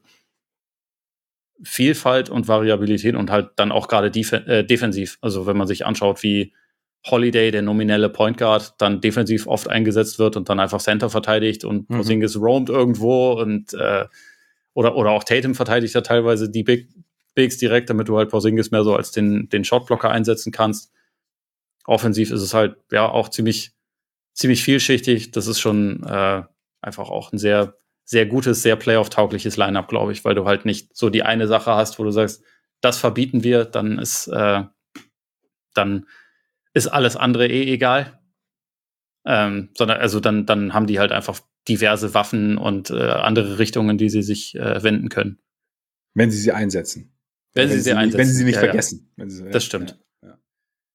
Vielfalt und Variabilität und halt dann auch gerade def- äh, defensiv. Also wenn man sich anschaut, wie Holiday, der nominelle Point Guard, dann defensiv oft eingesetzt wird und dann einfach Center verteidigt und mhm. Porzingis roamt irgendwo und äh, oder, oder auch Tatum verteidigt ja teilweise die Big, Bigs direkt, damit du halt Porzingis mehr so als den, den Shotblocker einsetzen kannst. Offensiv ist es halt ja auch ziemlich, ziemlich vielschichtig. Das ist schon äh, einfach auch ein sehr sehr gutes, sehr Playoff-taugliches Line-Up, glaube ich, weil du halt nicht so die eine Sache hast, wo du sagst, das verbieten wir, dann ist äh, dann ist alles andere eh egal. Ähm, sondern also dann, dann haben die halt einfach diverse Waffen und äh, andere Richtungen, die sie sich äh, wenden können. Wenn sie sie einsetzen. Wenn, wenn sie sie nicht, einsetzen. Wenn sie sie nicht ja, vergessen. Ja. Wenn sie, das stimmt. Ja, ja.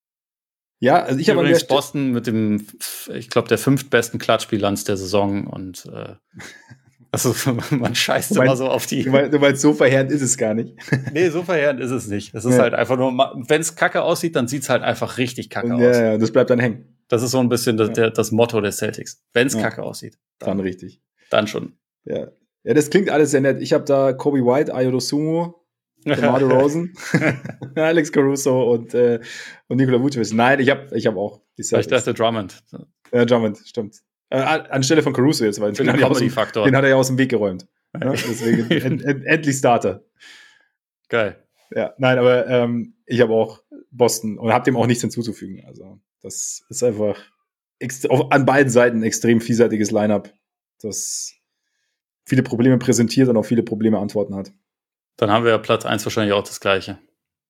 ja also ich habe übrigens Boston mit dem, ich glaube, der fünftbesten Klatschbilanz der Saison und äh, also man scheißt du meinst, immer so auf die. Du meinst, du meinst, so verheerend ist es gar nicht. Nee, so verheerend ist es nicht. Es ist ja. halt einfach nur, wenn es kacke aussieht, dann sieht es halt einfach richtig kacke ja, aus. Ja, ja, das bleibt dann hängen. Das ist so ein bisschen das, ja. der, das Motto der Celtics. Wenn es ja. kacke aussieht. Dann, dann richtig. Dann schon. Ja. Ja, das klingt alles sehr nett. Ich habe da Kobe White, Ayo Dosunmu, DeMar DeRozan, Alex Caruso und, äh, und Nikola Vucevic. Nein, ich habe ich hab auch die Celtics. Ich dachte Drummond. Ja, Drummond, stimmt. Äh, anstelle von Caruso jetzt, weil den hat, aus dem, den hat er ja aus dem Weg geräumt. Ja, deswegen end, end, endlich Starter. Geil. Ja, nein, aber ähm, ich habe auch Boston und habe dem auch nichts hinzuzufügen. Also das ist einfach ext- auf, an beiden Seiten ein extrem vielseitiges Lineup, das viele Probleme präsentiert und auf viele Probleme Antworten hat. Dann haben wir ja Platz eins wahrscheinlich auch das Gleiche.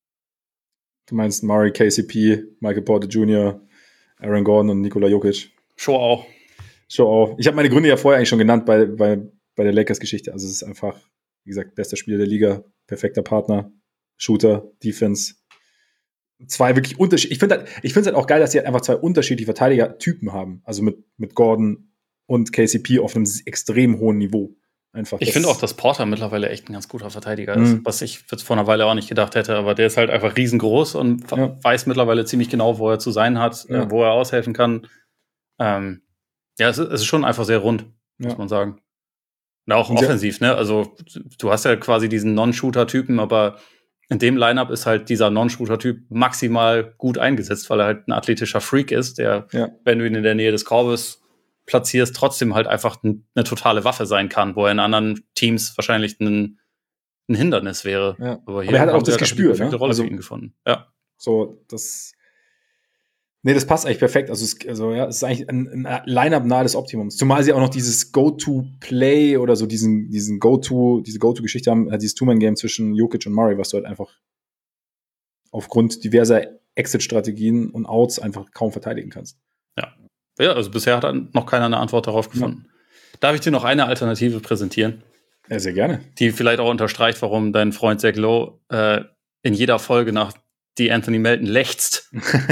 Du meinst Murray, K C P, Michael Porter Junior, Aaron Gordon und Nikola Jokic. Show auch. Show auch. Ich habe meine Gründe ja vorher eigentlich schon genannt bei, bei bei der Lakers-Geschichte. Also es ist einfach, wie gesagt, bester Spieler der Liga, perfekter Partner, Shooter, Defense. Zwei wirklich unterschiedliche. Ich finde halt, ich finde es halt auch geil, dass sie halt einfach zwei unterschiedliche Verteidiger-Typen haben. Also mit, mit Gordon und K C P auf einem extrem hohen Niveau. Einfach. Ich finde auch, dass Porter mittlerweile echt ein ganz guter Verteidiger ist, mhm. was ich jetzt vor einer Weile auch nicht gedacht hätte, aber der ist halt einfach riesengroß und ja. weiß mittlerweile ziemlich genau, wo er zu sein hat, ja. äh, wo er aushelfen kann. Ähm, ja, es ist, es ist schon einfach sehr rund, muss ja. man sagen. Und auch und offensiv, ne? Also du hast ja quasi diesen Non-Shooter-Typen, aber in dem Lineup ist halt dieser Non-Shooter-Typ maximal gut eingesetzt, weil er halt ein athletischer Freak ist, der, ja. wenn du ihn in der Nähe des Korbes platzierst, trotzdem halt einfach n- eine totale Waffe sein kann, wo er in anderen Teams wahrscheinlich ein, ein Hindernis wäre. Ja. Aber, hier aber er hat auch das halt Gespür, die perfekte ne? Rolle Also, für ihn gefunden. Ja. So, das Nee, das passt eigentlich perfekt. Also, es, also ja, es ist eigentlich ein, ein Line-Up nahe des Optimums. Zumal sie auch noch dieses Go-To-Play oder so diesen, diesen Go-To, diese Go-To-Geschichte haben, halt dieses Two-Man-Game zwischen Jokic und Murray, was du halt einfach aufgrund diverser Exit-Strategien und Outs einfach kaum verteidigen kannst. Ja. Ja, also bisher hat dann noch keiner eine Antwort darauf gefunden. Ja. Darf ich dir noch eine Alternative präsentieren? Ja, sehr gerne. Die vielleicht auch unterstreicht, warum dein Freund Zach Lowe äh, in jeder Folge nach die Anthony Melton lechzt.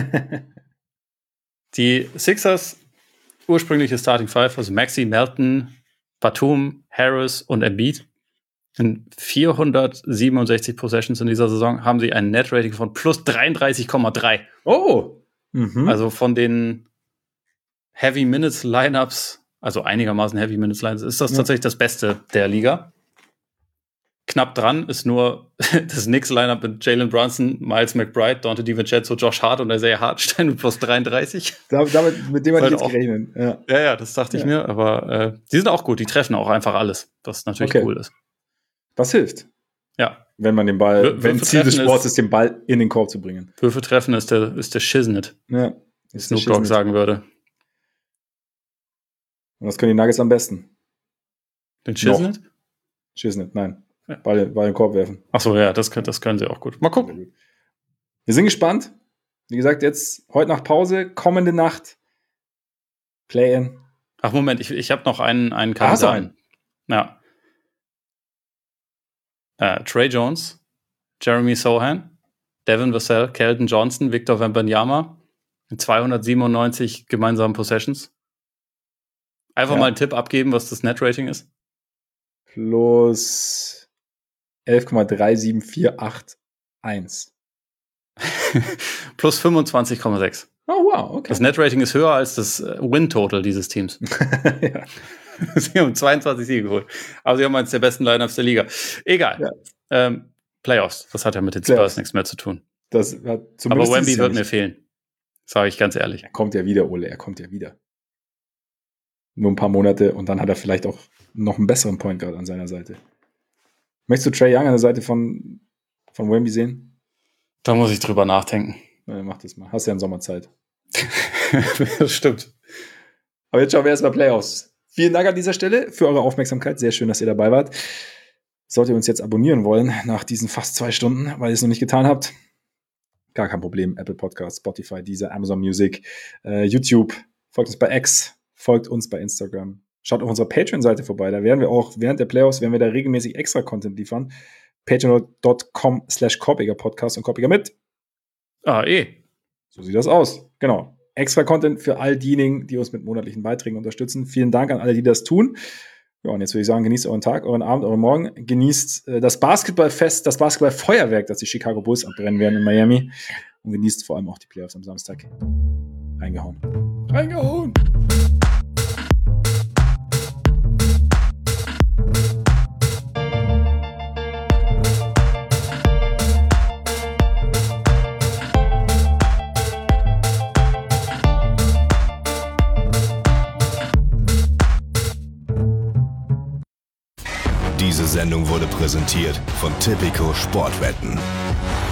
Die Sixers ursprüngliche Starting Five, also Maxey, Melton, Batum, Harris und Embiid. In vierhundertsiebenundsechzig Possessions in dieser Saison haben sie ein Net-Rating von plus dreiunddreißig Komma drei. Oh! Mhm. Also von den Heavy Minutes Lineups, also einigermaßen Heavy Minutes Lineups, ist das ja. tatsächlich das Beste der Liga. knapp dran ist nur das Knicks Lineup mit Jalen Brunson, Miles McBride, Dante DiVincenzo, Josh Hart und Isaiah Hartenstein mit plus dreiunddreißig. Damit, mit dem hatte ich jetzt auch, gerechnet. Ja. ja, ja, das dachte ja. ich mir, aber äh, die sind auch gut, die treffen auch einfach alles, was natürlich okay. cool ist. Was hilft? Ja. Wenn man den Ball, w- wenn Ziel des Sports ist, ist, den Ball in den Korb zu bringen. Würfel treffen ist der, ist der Shiznit. Ja. Wie Snoop Dogg sagen würde. Und das können die Nuggets am besten. Den Shiznit? Shiznit, nein. Ja. Ball, Ball in den Korb werfen. Ach so, ja, das können, das können sie auch gut. Mal gucken. Wir sind gespannt. Wie gesagt, jetzt heute nach Pause, kommende Nacht Play-In. Ach, Moment, ich, ich habe noch einen, einen Kandidaten. Ja. Uh, Trey Jones, Jeremy Sohan, Devin Vassell, Keldon Johnson, Victor Wembanyama in zweihundertsiebenundneunzig gemeinsamen Possessions. Einfach ja. mal einen Tipp abgeben, was das Net-Rating ist. Plus elf Komma drei sieben vier acht eins. Plus fünfundzwanzig Komma sechs. Oh, wow, okay. Das Net-Rating ist höher als das Win-Total dieses Teams. Ja. Sie haben zweiundzwanzig Siege geholt. Aber sie haben eines der besten Lineups der Liga. Egal. Ja. Ähm, Playoffs, das hat ja mit den Spurs Playoffs. nichts mehr zu tun. Das hat Aber Wemby wird mir fehlen. Sage ich ganz ehrlich. Er kommt ja wieder, Ole, er kommt ja wieder. Nur ein paar Monate und dann hat er vielleicht auch noch einen besseren Point Guard an seiner Seite. Möchtest du Trae Young an der Seite von, von Wemby sehen? Da muss ich drüber nachdenken. Ja, mach das mal. Hast ja in Sommerzeit. Das stimmt. Aber jetzt schauen wir erstmal Playoffs. Vielen Dank an dieser Stelle für eure Aufmerksamkeit. Sehr schön, dass ihr dabei wart. Solltet ihr uns jetzt abonnieren wollen nach diesen fast zwei Stunden, weil ihr es noch nicht getan habt, gar kein Problem. Apple Podcasts, Spotify, Deezer, Amazon Music, äh, YouTube. Folgt uns bei X, folgt uns bei Instagram. Schaut auf unserer Patreon-Seite vorbei. Da werden wir auch während der Playoffs, werden wir da regelmäßig extra Content liefern. patreon.com slash Korpiger Podcast und Korpiger mit. Ah, eh. So sieht das aus. Genau. Extra Content für all diejenigen, die uns mit monatlichen Beiträgen unterstützen. Vielen Dank an alle, die das tun. Ja, und jetzt würde ich sagen, genießt euren Tag, euren Abend, euren Morgen. Genießt äh, das Basketballfest, das Basketballfeuerwerk, das die Chicago Bulls abbrennen werden in Miami. Und genießt vor allem auch die Playoffs am Samstag. Reingehauen. Reingehauen! Diese Sendung wurde präsentiert von Tipico Sportwetten.